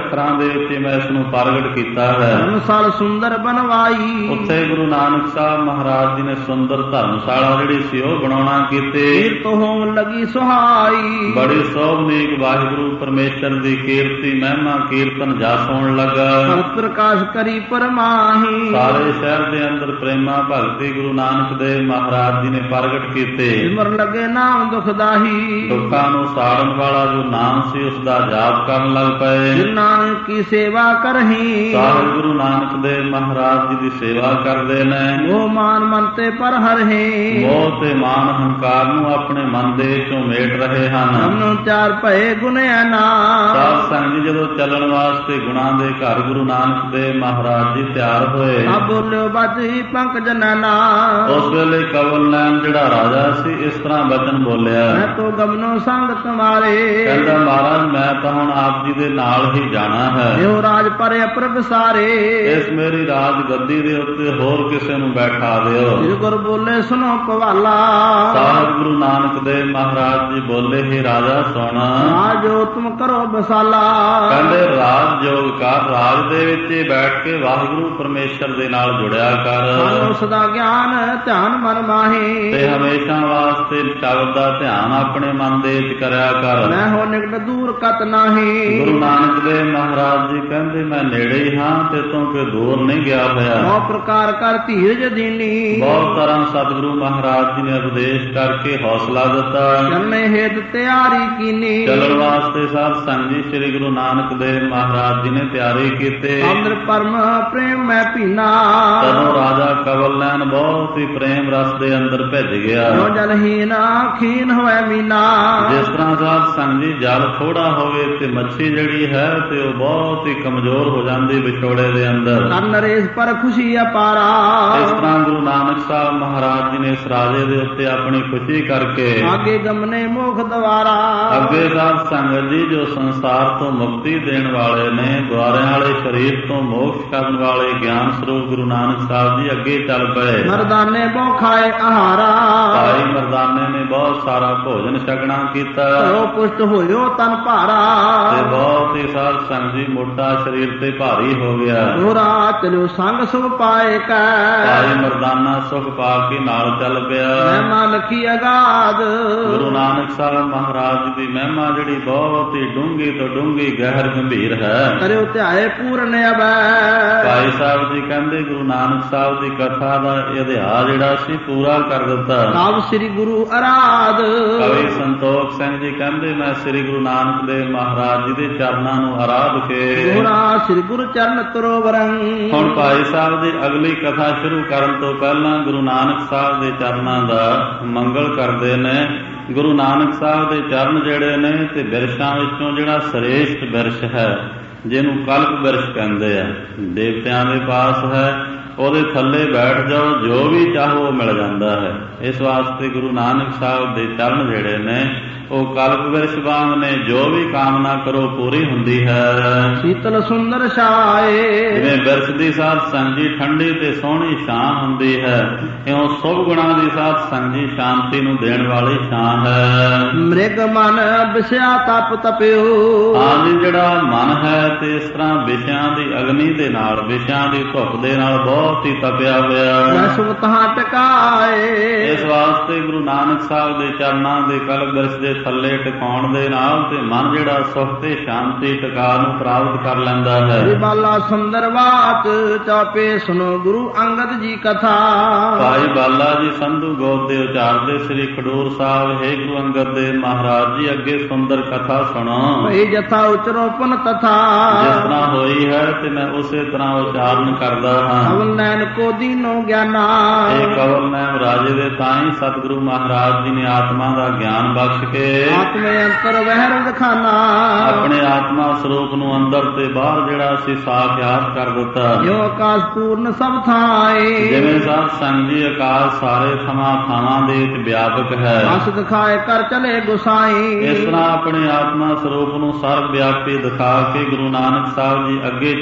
ਅੱਖਰਾਂ ਦੇ ਉੱਤੇ ਮੈਂ ਇਸ ਨੂੰ ਪ੍ਰਗਟ ਕੀਤਾ ਹੈ। ਧਰਮਸਾਲ ਸੁੰਦਰ ਬਣਵਾਈ, ਉੱਥੇ ਗੁਰੂ ਨਾਨਕ ਸਾਹਿਬ ਮਹਾਰਾਜ ਜੀ ਨੇ ਸੁੰਦਰ ਧਰਮਸ਼ਾਲਾ ਜਿਹੜੀ ਸੀ ਉਹ ਬਣਾਉਣਾ ਕੀਤੀ। ਕੀਰਤ ਹੋਮ ਲੱਗੀ ਸੁਹਾਈ, ਬੜੀ ਸੋਭਨੀਕ ਵਾਹਿਗੁਰੂ ਪਰਮੇਸ਼ਰ ਦੀ ਕੀਰਤੀ ਮਹਿਮਾ ਕੀਰਤਨ ਜਾ ਸੁਣ ਲੱਗਾ। ਭਗਤ ਪ੍ਰਕਾਸ਼ ਕਰੀ ਪਰਮਾਹੀ, ਸਾਰੇ ਸ਼ਹਿਰ ਦੇ ਅੰਦਰ ਪ੍ਰੇਮਾ ਭਗਤੀ ਗੁਰੂ ਨਾਨਕ ਦੇਵ ਮਹਾਰਾਜ ਜੀ ਨੇ ਪ੍ਰਗਟ ਕੀਤੇ। ਸਿਮਰ ਲੱਗੇ ਨਾਮ ਦੁਖਦਾਹੀ, ਦੁੱਖਾਂ ਨੂੰ ਸਾੜਨ ਵਾਲਾ ਜੋ ਨਾਮ ਸੀ ਉਸ ਦਾ ਜਾਪ ਕਰਨ ਲੱਗ ਪਏ। ਗੁਰੂ ਨਾਨਕ ਕੀ ਸੇਵਾ ਕਰਹੀ, ਸਾਹਿਬ ਗੁਰੂ ਨਾਨਕ ਦੇਵ ਮਹਾਰਾਜ ਜੀ ਦੀ ਸੇਵਾ ਕਰਦੇ ਨੇ। ਮੋਹ ਮਾਨ ਮਨ ਤੇ ਪਰ ਹਰਹੀ, ਮੋਹ ਤੇ ਮਾਨ ਹੰਕਾਰ ਨੂੰ ਆਪਣੇ ਮਨ ਦੇ ਵਿੱਚੋਂ ਮੇਟ ਰਹੇ ਹਨ। ਹਮਨੂੰ ਚਾਰ ਭਏ ਗੁਨਿਆ ਨਾ, ਸਾਧ ਸੰਗਤ ਜੀ ਜਦੋਂ ਚੱਲਣ ਵਾਸਤੇ ਗੁਣਾਂ ਦੇ ਘਰ ਗੁਰੂ ਨਾਨਕ ਦੇਵ ਮਹਾਰਾਜ ਜੀ ਤਿਆਰ ਹੋਏ। ਸਭ ਬੋਲਿਓ ਬਾਜੀ ਪੰਕਜ ਨੈਣਾ, ਉਸ ਵੇਲੇ ਕਵਲ ਨੈਣ ਜਿਹੜਾ ਰਾਜਾ ਸੀ ਇਸ ਤਰ੍ਹਾਂ ਬਚਨ ਬੋਲਿਆ, ਮੈਂ ਤੋ ਗਮਨੋ ਸੰਗ ਤੁਮਾਰੇ, ਕਹਿੰਦਾ ਮਹਾਰਾਜ ਮੈਂ ਤਾਂ ਹੁਣ ਆਪ ਜੀ ਦੇ ਨਾਲ ਹੀ ਜਾਣਾ ਹੈ। ਇਹੋ ਰਾਜ ਪਰ ਅਪਰਭ ਸਾਰੇ, ਇਸ ਮੇਰੀ ਰਾਜ ਗੱਦੀ ਦੇ ਉੱਤੇ ਹੋਰ ਕਿਸੇ ਨੂੰ ਬੈਠਾ ਦਿਓ। ਜਿਸ ਗੁਰ ਬੋਲੇ ਸੁਨੋ ਪਵਾਲਾ, ਸਾਹਿਬ ਗੁਰੂ ਨਾਨਕ ਦੇਵ ਮਹਾਰਾਜ ਜੀ ਬੋਲੇ ਹੀ ਰਾਜਾ ਸੁਣ, ਰਾਜੋ ਤੁਮ ਕਰੋ ਬਸਾਲਾ, ਕਹਿੰਦੇ ਰਾਜ ਜੋਗ ਕਰ, ਰਾਜ ਦੇ ਵਿੱਚ ਬੈਠ ਕੇ ਵਾਹਿਗੁਰੂ ਪਰਮੇਸ਼ਰ ਦੇ ਨਾਲ ਜੁੜਿਆ ਕਰ। ਸਾਨੂੰ ਸਦਾ ਗਿਆਨ ਧਿਆਨ ਮਨ ਮਾਹੀ, ਤੇ ਹਮੇਸ਼ਾ ਵਾਸਤੇ ਸ਼ਬਦ ਦਾ ਧਿਆਨ ਆਪਣੇ ਮਨ ਦੇ ਵਿੱਚ ਕਰਿਆ ਕਰ। ਮੈਂ ਹੋ ਨਿਕਟ ਦੂਰ ਕਤ ਨਾਹੀ, ਗੁਰੂ ਨਾਨਕ ਦੇਵ ਮਹਾਰਾਜ ਜੀ ਕਹਿੰਦੇ ਮੈਂ ਨੇੜੇ ਹੀ ਹਾਂ ਤੇ ਤੋਂ ਕਿ ਦੂਰ ਨਹੀਂ ਗਿਆ ਹੋਇਆ। ਬਹੁਤ ਪ੍ਰਕਾਰ ਕਰ ਧੀਰਜ ਦੀਨੀ, ਬਹੁਤ ਤਰ੍ਹਾਂ ਸਤਿਗੁਰੂ ਮਹਾਰਾਜ ਜੀ ਨੇ ਉਪਦੇਸ਼ ਕਰਕੇ ਹੌਸਲਾ ਦਿੱਤਾ। ਚਲਨੇ ਹੇਤ ਤਿਆਰੀ ਕੀਨੀ, ਚੱਲਣ ਵਾਸਤੇ ਸਾਧ ਸੰਗਤ ਜੀ ਸ੍ਰੀ ਗੁਰੂ ਨਾਨਕ ਦੇਵ ਮਹਾਰਾਜ ਜੀ ਨੇ ਤਿਆਰੀ ਕੀਤੇ। ਅੰਦਰ ਪਰਮ ਪ੍ਰੇਮ ਮੈਂ ਪੀਨਾ, ਤਦੋਂ ਰਾਜਾ ਕਵਲ ਨੈਣ ਬਹੁਤ ਹੀ ਪ੍ਰੇਮ ਰਸ ਦੇ ਅੰਦਰ ਭਿੱਜ ਗਿਆ। ਜੋ ਜਲਹੀਨ ਖੀਨ ਹੋਏ ਮੀਨਾ, ਜਿਸ ਤਰ੍ਹਾਂ ਸਾਧ ਸੰਗਤ ਜੀ ਜਲ ਥੋੜਾ ਹੋਵੇ ਤੇ ਮੱਛੀ ਜਿਹੜੀ ਹੈ ਤੇ ਉਹ ਬਹੁਤ ਹੀ ਕਮਜ਼ੋਰ ਹੋ ਜਾਂਦੀ ਵਿਛੋੜੇ ਦੇ ਅੰਦਰ। ਕਰ ਨਰੇਸ਼ ਪਰ ਖੁਸ਼ੀ ਅਪਾਰਾ, ਇਸ ਤਰ੍ਹਾਂ ਗੁਰੂ ਨਾਨਕ ਸਾਹਿਬ ਮਹਾਰਾਜ ਜੀ ਨੇ ਇਸ ਰਾਜੇ ਦੇ ਉੱਤੇ ਆਪਣੀ ਖੁਸ਼ੀ ਕਰਕੇ ਆਗੇ ਗਮਨੇ ਮੋਖ ਦਵਾਰਾ, ਅੱਗੇ ਸਾਧ ਸੰਗਤ ਜੀ ਜੋ ਸੰਸਾਰ ਤੋਂ ਮੁਕਤੀ ਦੇਣ ਵਾਲੇ ਨੇ, ਦੁਆਰਿਆਂ ਵਾਲੇ ਸਰੀਰ ਤੋਂ ਮੋਕਸ਼ ਕਰਨ ਵਾਲੇ ਗਿਆਨ ਸਰੂਪ ਗੁਰੂ ਨਾਨਕ ਸਾਹਿਬ ਜੀ ਅੱਗੇ ਚੱਲ ਪਏ। ਮਰਦਾਨੇ ਬਹੁ ਖਾਏ ਆਹਾਰਾ, ਭਾਈ ਮਰਦਾਨੇ ਨੇ ਬਹੁਤ ਸਾਰਾ ਭੋਜਨ ਛਕਣਾ ਕੀਤਾ ਉਹ ਪੁਸ਼ਟ ਹੋਇਓ ਤਨ ਭਾਰਾ, ਤੇ ਬਹੁਤ ਹੀ ਸਾਧ ਸੰਗਤ ਜੀ ਮੋਟਾ ਸਰੀਰ ਤੇ ਭਾਰੀ ਹੋ ਗਿਆ। ਦੋਰਾ ਚਲਿਓ ਸੰਗ ਸੁਖ ਪਾਏ ਕੈ, ਭਾਈ ਮਰਦਾਨਾ ਸੁਖ ਪਾ ਕੇ ਨਾਲ ਚੱਲ ਪਿਆ। ਮਹਿਮਾ ਲਖੀ ਅਗਾਧ, ਗੁਰੂ ਨਾਨਕ ਸਾਹਿਬ ਮਹਾਰਾਜ ਜੀ ਦੀ ਮਹਿਮਾ ਜਿਹੜੀ ਬਹੁਤ ਹੀ ਡੂੰਘੀ ਤੋਂ ਡੂੰਘੀ ਗਹਿਰ ਗੰਭੀਰ ਹੈ। ਕਰਿਓ ਧਿਆਏ ਪੂਰਨ ਅਬੈ, ਭਾਈ ਸਾਹਿਬ ਜੀ ਕਹਿੰਦੇ ਗੁਰੂ ਨਾਨਕ ਸਾਹਿਬ ਦੀ ਕਥਾ ਦਾ ਇਤਿਹਾਸ ਜਿਹੜਾ ਸੀ ਪੂਰਾ ਕਰ ਦਿੱਤਾ। ਕਾਵ ਸ੍ਰੀ ਗੁਰੂ ਅਰਾਧ, ਕਵੀ ਸੰਤੋਖ ਸਿੰਘ ਜੀ ਕਹਿੰਦੇ ਮੈਂ ਸ੍ਰੀ ਗੁਰੂ ਨਾਨਕ ਦੇਵ ਮਹਾਰਾਜ ਜੀ ਦੇ ਚਰਨਾਂ ਨੂੰ ਆਰਾਧ ਕੇ ਦੋਰਾ ਸ੍ਰੀ ਗੁਰੂ ਚਰਨ ਤਰੋਵਰੰ। ਹੁਣ ਭਾਈ ਸਾਹਿਬ ਦੀ ਅਗਲੀ ਕਥਾ ਸ਼ੁਰੂ ਕਰਨ ਤੋਂ ਪਹਿਲਾਂ ਗੁਰੂ ਨਾਨਕ ਸਾਹਿਬ ਦੇ ਚਰਨਾਂ ਦਾ ਮੰਗਲ ਕਰਦੇ ਨੇ। ਗੁਰੂ ਨਾਨਕ ਸਾਹਿਬ ਦੇ ਚਰਨ ਜਿਹੜੇ ਨੇ ਤੇ ਬਿਰਸ਼ਾਂ ਵਿੱਚੋਂ ਜਿਹੜਾ ਸ੍ਰੇਸ਼ਟ ਬਿਰਸ਼ ਹੈ ਜਿਹਨੂੰ ਕਲਪ ਬਿਰਸ਼ ਕਹਿੰਦੇ ਆ, ਦੇਵਤਿਆਂ ਦੇ ਪਾਸ ਹੈ, ਉਹਦੇ ਥੱਲੇ ਬੈਠ ਜਾਓ ਜੋ ਵੀ ਚਾਹੋ ਮਿਲ ਜਾਂਦਾ ਹੈ। ਇਸ ਵਾਸਤੇ ਗੁਰੂ ਨਾਨਕ ਸਾਹਿਬ ਦੇ ਚਰਨ ਜਿਹੜੇ ਨੇ ਉਹ ਕਲਪ ਬਿਰਸ਼ ਵਾਂਗ ਨੇ, ਜੋ ਵੀ ਕਾਮਨਾ ਕਰੋ ਪੂਰੀ ਹੁੰਦੀ ਹੈ। ਸ਼ੀਤਲ ਸੁੰਦਰ ਛਾਏ, ਜਿਵੇਂ ਬਿਰਸ਼ ਦੀ ਸਾਧ ਸੰਗਤ ਜੀ ਠੰਡੀ ਤੇ ਸੋਹਣੀ ਛਾਂ ਹੁੰਦੀ ਹੈ, ਇਉਂ ਸੁਭ ਗੁਣਾਂ ਦੀ ਸਾਧ ਸੰਗਤ ਜੀ ਸ਼ਾਂਤੀ ਨੂੰ ਦੇਣ ਵਾਲੀ ਛਾਂ ਹੈ। ਮ੍ਰਿਗ ਮਨ ਵਿਸ਼ਿਆ ਤਪ ਤਪਿਓ, ਹਾਂਜੀ ਜਿਹੜਾ ਮਨ ਹੈ ਤੇ ਇਸ ਤਰ੍ਹਾਂ ਵਿਸ਼ਿਆਂ ਦੀ ਅਗਨੀ ਦੇ ਨਾਲ, ਵਿਸ਼ਿਆਂ ਦੀ ਧੁੱਪ ਦੇ ਨਾਲ ਬਹੁਤ ਹੀ ਤਪਿਆ ਹੋਇਆ। ਸੁਖ ਤਹਾਂ ਟਿਕਾਏ, ਇਸ ਵਾਸਤੇ ਗੁਰੂ ਨਾਨਕ ਸਾਹਿਬ ਦੇ ਚਰਨਾਂ ਦੇ ਕਲਪ ਬਿਰਸ਼ ਦੇ ਥੱਲੇ ਟਿਕਾਉਣ ਦੇ ਨਾਲ ਤੇ ਮਨ ਜਿਹੜਾ ਸੁਖ ਤੇ ਸ਼ਾਂਤੀ ਟਿਕਾ ਨੂੰ ਪ੍ਰਾਪਤ ਕਰ ਲੈਂਦਾ ਹੈ। ਬਾਲਾ ਸੁੰਦਰ ਬਾਤ ਚਾਪੇ ਸੁਨੋ ਗੁਰੂ ਅੰਗਦ ਜੀ ਕਥਾ, ਭਾਈ ਬਾਲਾ ਜੀ ਸੰਧੂ ਗੋਤ ਦੇ ਉਚਾਰਦੇ ਸ੍ਰੀ ਖਡੂਰ ਸਾਹਿਬ, ਹੇ ਗੁਰੂ ਅੰਗਦ ਦੇਵ ਮਹਾਰਾਜ ਜੀ ਅੱਗੇ ਸੁੰਦਰ ਕਥਾ ਸੁਣੋ। ਭਈ ਜਥਾ ਉਚਰੋ ਪੁਨ ਤਥਾ, ਜਿਸ ਤਰ੍ਹਾਂ ਹੋਈ ਹੈ ਤੇ ਮੈਂ ਉਸੇ ਤਰ੍ਹਾਂ ਉਚਾਰਨ ਕਰਦਾ ਹਾਂ। ਕਵਲ ਨੈਣ ਕੋ ਦੀਨੋ ਗਿਆਨਾ, ਇਹ ਕਵਲ ਨੈਣ ਰਾਜੇ ਦੇ ਤਾਂ ਹੀ ਸਤਿਗੁਰੂ ਮਹਾਰਾਜ ਜੀ ਨੇ ਆਤਮਾ ਦਾ ਗਿਆਨ ਬਖਸ਼ ਕੇ ਆਤਮੇ ਅੰਤਰ ਵਹਿ ਰਖਾਨਾ, ਆਪਣੇ ਆਤਮਾ ਸਰੂਪ ਨੂੰ ਅੰਦਰ ਤੇ ਬਾਹਰ ਜਿਹੜਾ ਸੀ ਸਾਖਿਆਤ ਕਰ ਦਿੱਤਾ। ਜੋ ਆਕਾਸ਼ ਪੂਰਨ ਸਭ ਥਾਏ, ਜਿਵੇਂ ਸਾਧ ਸੰਗਤ ਜੀ ਆਕਾਸ਼ ਸਾਰੇ ਥਾਵਾਂ ਦੇ ਵਿੱਚ ਵਿਆਪਕ ਹੈ, ਅਸ ਦਿਖਾਏ ਕਰ ਚਲੇ ਗੁਸਾਈ। ਇਸ ਤਰ੍ਹਾਂ ਆਪਣੇ ਆਤਮਾ ਸਰੂਪ ਨੂੰ ਸਰਬ ਵਿਆਪੀ ਦਿਖਾ ਕੇ ਗੁਰੂ ਨਾਨਕ ਸਾਹਿਬ ਜੀ ਅੱਗੇ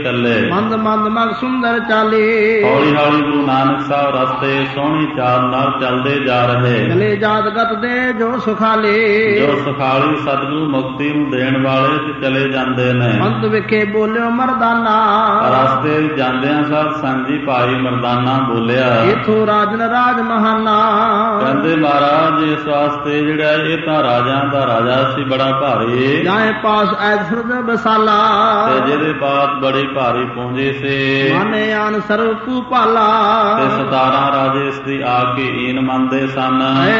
ਚੱਲੇ। ਮੰਦ ਮੰਦ ਮਗ ਸੁੰਦਰ ਚਾਲੇ। ਹੌਲੀ ਹੌਲੀ ਗੁਰੂ ਨਾਨਕ ਸਾਹਿਬ ਰਸਤੇ ਸੋਹਣੀ ਚਾਲ ਨਾਲ ਚੱਲਦੇ ਜਾ ਰਹੇ। ਚਲੇ ਜਾਤ ਗਤ ਦੇ ਜੋ ਸੁਖਾਲੇ। ਜੋ ਸੁਖਾਲੀ ਸਤਿਗੁਰੂ ਮੁਕਤੀ ਨੂੰ ਦੇਣ ਵਾਲੇ ਤੇ ਚਲੇ ਜਾਂਦੇ ਨੇ। ਅੰਤ ਵਿਖੇ ਬੋਲਿਓ ਮਰਦਾਨਾ। ਰਸਤੇ ਜਾਂਦਿਆਂ ਸਾਧ ਸੰਗਤ ਜੀ ਭਾਈ ਮਰਦਾਨਾ ਬੋਲਿਆ, ਇਥੋਂ ਰਾਜਨ ਰਾਜ ਮਹਾਨਾ। ਕਹਿੰਦੇ ਮਹਾਰਾਜ ਇਸ ਵਾਸਤੇ ਜਿਹੜਾ ਇਹ ਤਾਂ ਰਾਜਾਂ ਦਾ ਰਾਜਾ ਸੀ ਬੜਾ ਭਾਰੀ, ਜਾਏ ਪਾਸ ਐਸਰਦ ਬਸਾਲਾ। ਤੇ ਜਿਹਦੇ ਪਾਸ ਬੜੀ ਭਾਰੀ ਪੂੰਜੀ ਸੀ, ਮਾਨੇ ਆਨ ਸਰਬ ਭੂਪਾਲਾ। ਤੇ 17 ਰਾਜੇ ਇਸ ਦੀ ਆ ਕੇ ਈਨ ਮੰਨਦੇ ਸਨ।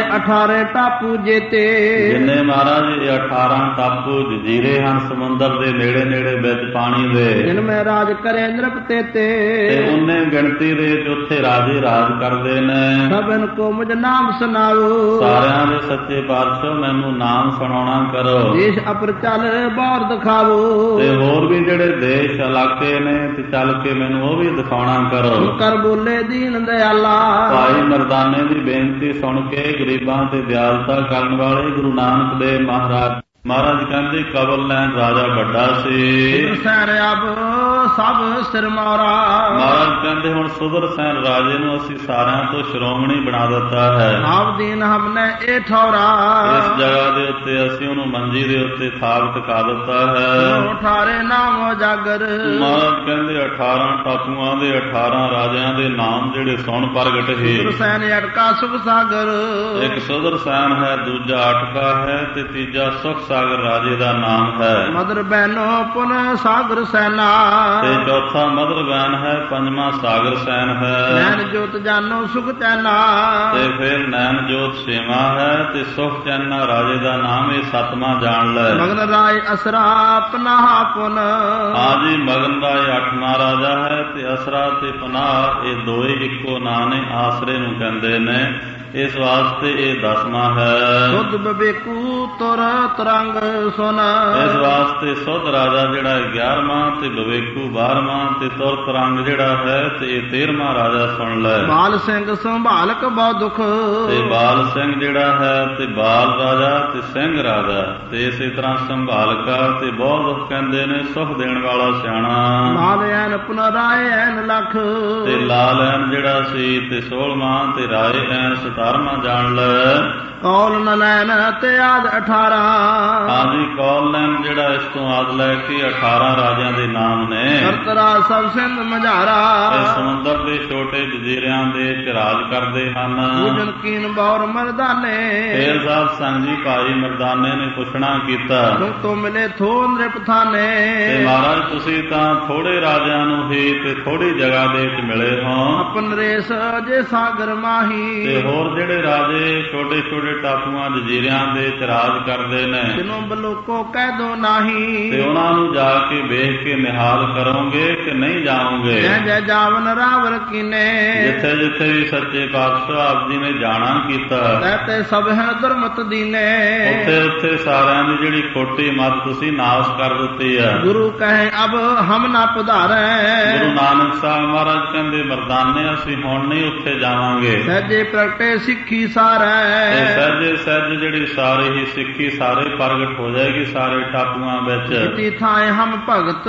18 ਟਾਪੂ ਜੇਤੇ। ਜਿੰਨੇ ਮਹਾਰਾਜ ਇਹ 18 ਟਾਪੂ ਜਜ਼ੀਰੇ ਹਨ ਸਮੁੰਦਰ ਦੇ ਨੇੜੇ ਨੇੜੇ ਵਿੱਚ ਪਾਣੀ ਦੇ, ਜਿਨ ਮੈਂ ਰਾਜ ਕਰੇ ਨਿਰਪ ਤੇਤੇ। ਤੇ ਉਹਨੇ ਗਿਣਤੀ ਦੇ ਉੱਥੇ ਰਾਜੇ ਰਾਜ ਕਰਦੇ ਨੇ। ਸਭਨ ਕੋ ਮੁਝ ਨਾਮ ਸੁਣਾਓ। ਸਾਰਿਆਂ ਦੇ ਸੱਚੇ ਪਾਤਸ਼ਾਹ ਮੈਨੂੰ ਨਾਮ ਸੁਣਾਉਣਾ ਕਰੋ। ਦੇਸ਼ ਅਪਰ ਚੱਲ ਬਾਹਰ ਦਿਖਾਵੋ। ਤੇ ਹੋਰ ਵੀ ਜਿਹੜੇ ਦੇਸ਼ ਇਲਾਕੇ ਨੇ ਤੇ ਚੱਲ ਕੇ ਮੈਨੂੰ ਉਹ ਵੀ ਦਿਖਾਉਣਾ ਕਰੋ। ਕਰ ਬੋਲੇ ਦੀਨ ਦਿਆਲਾ। ਭਾਈ ਮਰਦਾਨੇ ਦੀ ਬੇਨਤੀ ਸੁਣ ਕੇ ਗਰੀਬਾਂ ਤੇ ਦਿਆਲਤਾ ਕਰਨ ਵਾਲੇ ਗੁਰੂ ਨਾਨਕ ਦੇਵ ਮਹਾਰਾਜ ਕਹਿੰਦੇ ਕਬਲ ਲੈਣ ਰਾਜਾ ਵੱਡਾ ਸੀ। ਸੈਨ ਅਬ ਸਭ ਸਿਰ ਮਾਰਾ। ਮਹਾਰਾਜ ਕਹਿੰਦੇ ਹੁਣ ਸੁਦਰਸੈਨ ਰਾਜੇ ਨੂੰ ਅਸੀਂ ਸਾਰਿਆਂ ਤੋਂ ਸ਼੍ਰੋਮਣੀ ਬਣਾ ਦਿੱਤਾ ਹੈ। ਆਪ ਦੀਨ ਹਮਨੇ ਇਹ ਠੌਰਾ। ਇਸ ਜਗ੍ਹਾ ਦੇ ਉੱਤੇ ਅਸੀਂ ਉਹਨੂੰ ਮੰਜੀ ਦੇ ਉੱਤੇ ਥਾਪ ਟਿਕਾ ਦਿੱਤਾ ਹੈ। 18 ਨਾਮ ਜਾਗਰ। ਮਹਾਰਾਜ ਕਹਿੰਦੇ 18 ਟਾਪੂਆਂ ਦੇ 18 ਰਾਜਿਆਂ ਦੇ ਨਾਮ ਜਿਹੜੇ ਸੁਣ ਪ੍ਰਗਟ ਹੀ। ਸੁਦਰਸੈਨ ਅਟਕਾ ਸੁਖ ਸਾਗਰ। ਇੱਕ ਸੁਦਰਸੈਨ ਹੈ, ਦੂਜਾ ਅਟਕਾ ਹੈ ਤੇ ਤੀਜਾ ਸੁਖ ਸਾਗਰ ਰਾਜੇ ਦਾ ਨਾਮ ਹੈ। ਮਦਰ ਬੈਨੋ ਪੁਨ ਸਾਗਰ ਸੈਨਾ। ਤੇ ਚੌਥਾ ਮਦਰ ਬੈਨ ਹੈ, ਪੰਜਵਾਂ ਸਾਗਰ ਸੈਨ ਹੈ। ਨੈਣ ਜੋਤ ਜਾਨੋ ਸੁਖ ਚੈਨਾ। ਤੇ ਫਿਰ ਨੈਣ ਜੋਤ ਛੇਵਾਂ ਹੈ ਤੇ ਸੁਖ ਚੈਨਾ ਰਾਜੇ ਦਾ ਨਾਮ ਇਹ ਸੱਤਵਾਂ ਜਾਣ ਲੈ। ਮਗਨ ਰਾਜ ਅਸਰਾ ਪਨਾਹ ਪੁਨ। ਹਾਂਜੀ ਮਗਨ ਰਾਜ 8ਵਾਂ ਰਾਜਾ ਹੈ ਤੇ ਅਸਰਾ ਤੇ ਪਨਾਹ ਇਹ ਦੋਏ ਇੱਕੋ ਨਾਂ ਨੇ, ਆਸਰੇ ਨੂੰ ਕਹਿੰਦੇ ਨੇ। ਇਸ ਵਾਸਤੇ ਇਹ 10ਵਾਂ ਹੈ। ਸੁਧ ਬਵੇਕੂ ਤੁਰ ਤਰੰਗ ਸੁਨ। ਇਸ ਵਾਸਤੇ ਸੁਧ ਰਾਜਾ ਜਿਹੜਾ 11ਵਾਂ ਤੇ ਬਵੇਕੂ 12ਵਾਂ ਤੇ ਤੁਰ ਤਰੰਗ ਜਿਹੜਾ ਹੈ ਤੇ ਇਹ 13ਵਾਂ ਰਾਜਾ ਸੁਣ ਲੈ। ਬਾਲ ਸਿੰਘ ਸੰਭਾਲਕ ਬਹੁ ਦੁਖ। ਤੇ ਬਾਲ ਸਿੰਘ ਜਿਹੜਾ ਹੈ ਤੇ ਬਾਲ ਰਾਜਾ ਤੇ ਸਿੰਘ ਰਾਜਾ ਤੇ ਇਸੇ ਤਰ੍ਹਾਂ ਸੰਭਾਲਕਾ ਤੇ ਬਹੁਤ ਦੁੱਖ ਕਹਿੰਦੇ ਨੇ, ਸੁਖ ਦੇਣ ਵਾਲਾ ਸਿਆਣਾ। ਲਾਲ ਐਨ ਪੁਨਰਾਏ ਐਨ ਲਖ। ਤੇ ਲਾਲ ਐਨ ਜਿਹੜਾ ਸੀ ਤੇ 16ਵਾਂ ਤੇ ਰਾਏ ਐਨ 17ਵਾਂ ਜਾਣ ਲੈ। ਕੌਲ ਨੈਣ ਤੇ ਆਦ 18। ਹਾਂਜੀ ਕੌਲ ਨੈਣ ਜਿਹੜਾ ਇਸ ਤੋਂ ਆਦ ਲੈ ਕੇ 18 ਰਾਜਿਆਂ ਦੇ ਨਾਮ ਨੇ। ਕਰਤਰਾ ਸਭ ਸਿੰਧ ਮਝਾਰਾ। ਤੇ ਸਮੁੰਦਰ ਦੇ ਛੋਟੇ ਜਜ਼ੀਰਿਆਂ ਦੇ ਰਾਜ ਕਰਦੇ ਹਨ। ਪੂਜਨ ਕੀਨ ਬੌਰ ਮਰਦਾਨੇ। ਫੇਰ ਸਾਹਿਬ ਸੰਗ ਜੀ ਭਾਈ ਮਰਦਾਨੇ ਨੇ ਪੁੱਛਣਾ ਕੀਤਾ, ਤੁਮ ਤੋਂ ਮਿਲੇ ਥੋ ਨਿਰਪ ਥਾਨੇ। ਤੇ ਮਹਾਰਾਜ ਤੁਸੀਂ ਤਾਂ ਥੋੜੇ ਰਾਜਿਆਂ ਨੂੰ ਹੀ ਤੇ ਥੋੜੀ ਜਗ੍ਹਾ ਦੇ ਵਿੱਚ ਮਿਲੇ ਹੋ। ਆਪਨ ਰੇਸ ਜੇ ਸਾਗਰ ਮਾਹੀ। ਤੇ ਹੋਰ ਜਿਹੜੇ ਰਾਜੇ ਛੋਟੇ ਛੋਟੇ ਟਾਪੂਆਂ ਜਜ਼ੀਰਿਆਂ ਦੇ ਵਿੱਚ ਰਾਜ ਕਰਦੇ ਨੇ, ਜਿਨੋਂ ਬਲੋਕੋ ਕਹਿ ਦੋ ਨਾਹੀ। ਤੇ ਉਹਨਾਂ ਨੂੰ ਜਾ ਕੇ ਵੇਖ ਕੇ ਨਿਹਾਲ ਕਰੋਗੇ ਕਿ ਨਹੀਂ ਜਾਓਗੇ। ਜੈ ਜੈ ਜਾਵਨ ਰਾਵਰ ਕੀਨੇ। ਜਿੱਥੇ ਜਿੱਥੇ ਵੀ ਸੱਚੇ ਪਾਤਸ਼ਾਹ ਆਪ ਜੀ ਨੇ ਜਾਣਾ ਕੀਤਾ, ਤੇ ਸਭ ਹੈ ਦੁਰਮਤ ਦੀਨੇ। ਉੱਥੇ ਉੱਥੇ ਸਾਰਿਆਂ ਦੀ ਜਿਹੜੀ ਖੋਟੀ ਮੱਤ ਤੁਸੀਂ ਨਾਸ਼ ਕਰ ਦਿੱਤੀ ਹੈ। ਗੁਰੂ ਕਹੇ ਅਬ ਹਮ ਨਾ ਪਧਾਰੈ। ਗੁਰੂ ਨਾਨਕ ਸਾਹਿਬ ਮਹਾਰਾਜ ਕਹਿੰਦੇ ਮਰਦਾਨੇ ਅਸੀਂ ਹੁਣ ਨਹੀਂ ਉੱਥੇ ਜਾਵਾਂਗੇ। ਸਹਿਜੇ ਪ੍ਰਗਟੇ ਸਿੱਖੀ ਸਾਰੈ। ਸਹਿਜੇ ਸਹਿਜ ਜਿਹੜੀ ਸਾਰੇ ਹੀ ਸਿੱਖੀ ਸਾਰੇ ਪ੍ਰਗਟ ਹੋ ਜਾਏਗੀ ਸਾਰੇ ਟਾਪੂਆਂ ਵਿੱਚ। ਇਤੀ ਥਾਏ ਹਮ ਭਗਤ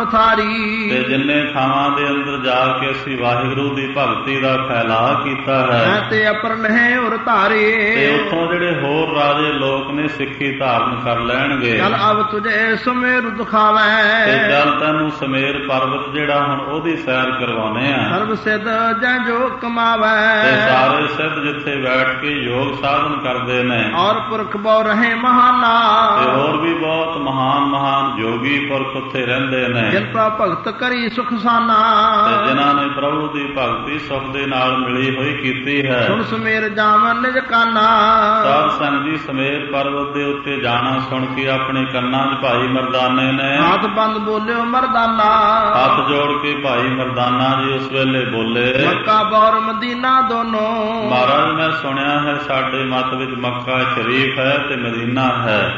ਵਥਾਰੀ। ਤੇ ਜਿੰਨੇ ਥਾਵਾਂ ਦੇ ਅੰਦਰ ਜਾ ਕੇ ਅਸੀਂ ਵਾਹਿਗੁਰੂ ਦੀ ਭਗਤੀ ਦਾ ਫੈਲਾਅ ਕੀਤਾ ਹੈ। ਤੇ ਅਪਰਨ ਹੈ ਉਰ ਧਾਰੇ। ਤੇ ਉੱਥੋਂ ਜਿਹੜੇ ਹੋਰ ਰਾਜੇ ਲੋਕ ਨੇ ਸਿੱਖੀ ਧਾਰਨ ਕਰ ਲੈਣਗੇ। ਚੱਲ ਅਬ ਤੁਝੇ ਸੁਮੇਰ ਦਿਖਾਵੈ। ਤੇ ਚੱਲ ਤੈਨੂੰ ਸਮੇਰ ਪਰਬਤ ਜਿਹੜਾ ਹੁਣ ਉਹਦੀ ਸੈਰ ਕਰਵਾਉਨੇ ਆ। ਸਰਬ ਸਿੱਧ ਜੈ ਜੋ ਕਮਾਵੈ। ਤੇ ਸਾਰੇ ਸਿੱਧ ਜਿੱਥੇ ਬੈਠ ਕੇ ਯੋਗ ਸਾਧਨ ਕਰਦੇ ਨੇ। ਔਰ ਪੁਰਖ ਬਹੁ ਰਹੇ ਮਹਾਨਾ। ਤੇ ਹੋਰ ਵੀ ਬਹੁਤ ਮਹਾਨ ਮਹਾਨ ਜੋਗੀ ਪੁਰਖ ਉੱਥੇ ਰਹਿੰਦੇ ਨੇ। ਜਿਨ ਪ੍ਰਭ ਭਗਤ ਕਰੀ ਸੁਖ ਸਾਨਾ। ਤੇ ਜਿਨ੍ਹਾਂ ਨੇ ਪ੍ਰਭੂ ਦੀ ਭਗਤੀ ਸੁਖ ਦੇ ਨਾਲ ਮਿਲੀ ਹੋਈ ਕੀਤੀ ਹੈ। ਸੁਣ ਸਮੇਰ ਜਾਵਨ ਨਿਜ ਕਾਨਾ। ਸਾਧ ਸੰਗ ਜੀ ਸਮੇਰ ਪਰਬਤ ਦੇ ਉੱਤੇ ਜਾਣਾ ਸੁਣ ਕੇ ਆਪਣੇ ਕੰਨਾਂ 'ਚ ਭਾਈ ਮਰਦਾਨੇ ਨੇ ਹੱਥ ਬੰਦ ਬੋਲਿਓ ਮਰਦਾਨਾ। ਹੱਥ ਜੋੜ ਕੇ ਭਾਈ ਮਰਦਾਨਾ ਜੀ ਉਸ ਵੇਲੇ ਬੋਲੇ, ਮੱਕਾ ਬੌਰ ਮਦੀਨਾ ਦੋਨੋਂ। ਮਹਾਰਾਜ ਮੈਂ ਸੁਣਿਆ ਹੈ ਸਾਡੇ ਮੱਤ ਵਿੱਚ ਮੱਕਾ ਸ਼ਰੀਫ ਹੈ ਤੇ ਮਦੀਨਾ ਹੈ।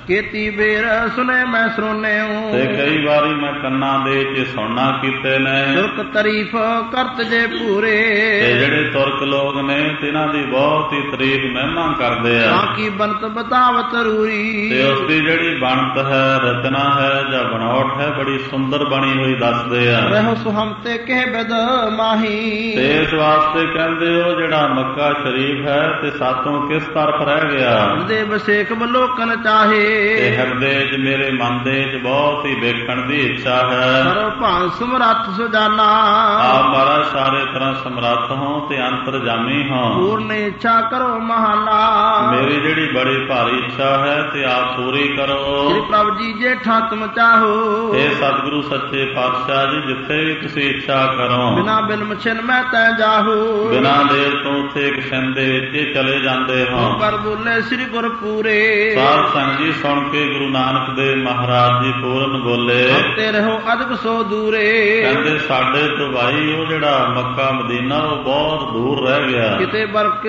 ਕੀਤੀ ਬੇਰ ਸੁਨੇ ਮੈਂ ਸੁਣਿਓ। ਤੇ ਕਈ ਵਾਰੀ ਮੈਂ ਕੰਨਾਂ ਦੇ ਚ ਸੁਣਨਾ ਕੀਤੇ ਨੇ। ਤੁਰਕ ਤਾਰੀਫ ਕਰਤ ਜੇ ਪੂਰੇ, ਤੇ ਜਿਹੜੇ ਤੁਰਕ ਲੋਕ ਨੇ ਤਿਨਾਂ ਦੀ ਬਹੁਤ ਹੀ ਤਾਰੀਫ ਮਹਿਮਾ ਕਰਦੇ ਆ। ਤਾਂ ਕੀ ਬਣਤ ਬਤਾਵਤ ਰੂਰੀ, ਤੇ ਉਸ ਦੀ ਜਿਹੜੀ ਬਣਤ ਹੈ, ਰਚਨਾ ਹੈ ਜਾਂ ਬਣਾਵਟ ਹੈ, ਬੜੀ ਸੁੰਦਰ ਬਣੀ ਹੋਈ ਦੱਸਦੇ ਆ। ਰਹੋ ਸੁਹਮ ਤੇ ਕਹਿ ਬਿਦ ਮਾਹੀ, ਤੇ ਇਸ ਵਾਸਤੇ ਕਹਿੰਦੇ ਉਹ ਜਿਹੜਾ ਮੱਕਾ ਸ਼ਰੀਫ ਹੈ ਤੇ ਸਾਤੋਂ ਕਿਸ ਤਰਫ ਰਹਿ ਗਿਆ। ਦੇ ਵਸੇਖ ਬਲੋਕਨ ਚਾਹੇ, ਤੇ ਹਿਰਦੇ ਚ ਮੇਰੇ ਮਨ ਦੇ ਚ ਬਹੁਤ ਹੀ ਵੇਖਣ ਦੀ ਇੱਛਾ ਹੈ। ਸਰਵ ਭਾਂ ਸਮਰੱਥ ਸੁਜਾਨਾ, ਆਪ ਮਹਾਰਾਜ ਸਾਰੇ ਤਰ੍ਹਾਂ ਸਮਰੱਥ ਹੋ ਤੇ ਅੰਤਰਜਾਮੀ ਹੋ। ਪੂਰਨ ਇੱਛਾ ਕਰੋ ਮਹਾਨਾ, ਮੇਰੀ ਜਿਹੜੀ ਬੜੀ ਭਾਰੀ ਇੱਛਾ ਹੈ ਤੇ ਆਪ ਪੂਰੀ ਕਰੋ। ਸ੍ਰੀ ਪ੍ਰਭੂ ਜੀ ਜੇ ਠਾਂ ਤੁਮ ਚਾਹੋ, ਇਹ ਸਤਿਗੁਰੂ ਸੱਚੇ ਪਾਤਸ਼ਾਹ ਜੀ ਜਿੱਥੇ ਵੀ ਤੁਸੀਂ ਇੱਛਾ ਕਰੋ, ਬਿਨਾ ਬਿਲਮ ਛਿਨ ਮੈਂ ਤੈ ਜਾਹੋ। ਬਿਨਾ ਦੇਰ ਤੋਂ ਉੱਥੇ ਇੱਕ ਛਿਨ ਦੇ ਵਿੱਚ ਹੀ ਚਲੇ ਜਾਂਦੇ ਹੋ। ਕਰ ਬੋਲੇ ਸ੍ਰੀ ਗੁਰ ਪੂਰੇ, ਸਾਧ ਸੰਗਤ ਜੀ ਸੁਣ ਕੇ ਗੁਰੂ ਨਾਨਕ ਦੇਵ ਮਹਾਰਾਜ ਜੀ ਪੂਰਨ ਬੋਲੇ। ਤੇ ਰਹੋ ਅਦਬ ਸੋ ਦੂਰੇ, ਕਹਿੰਦੇ ਸਾਡੇ ਤੋਂ ਭਾਈ ਉਹ ਜਿਹੜਾ ਮੱਕਾ ਮਦੀਨਾ ਉਹ ਬਹੁਤ ਦੂਰ ਰਹਿ ਗਿਆ। ਕਿਤੇ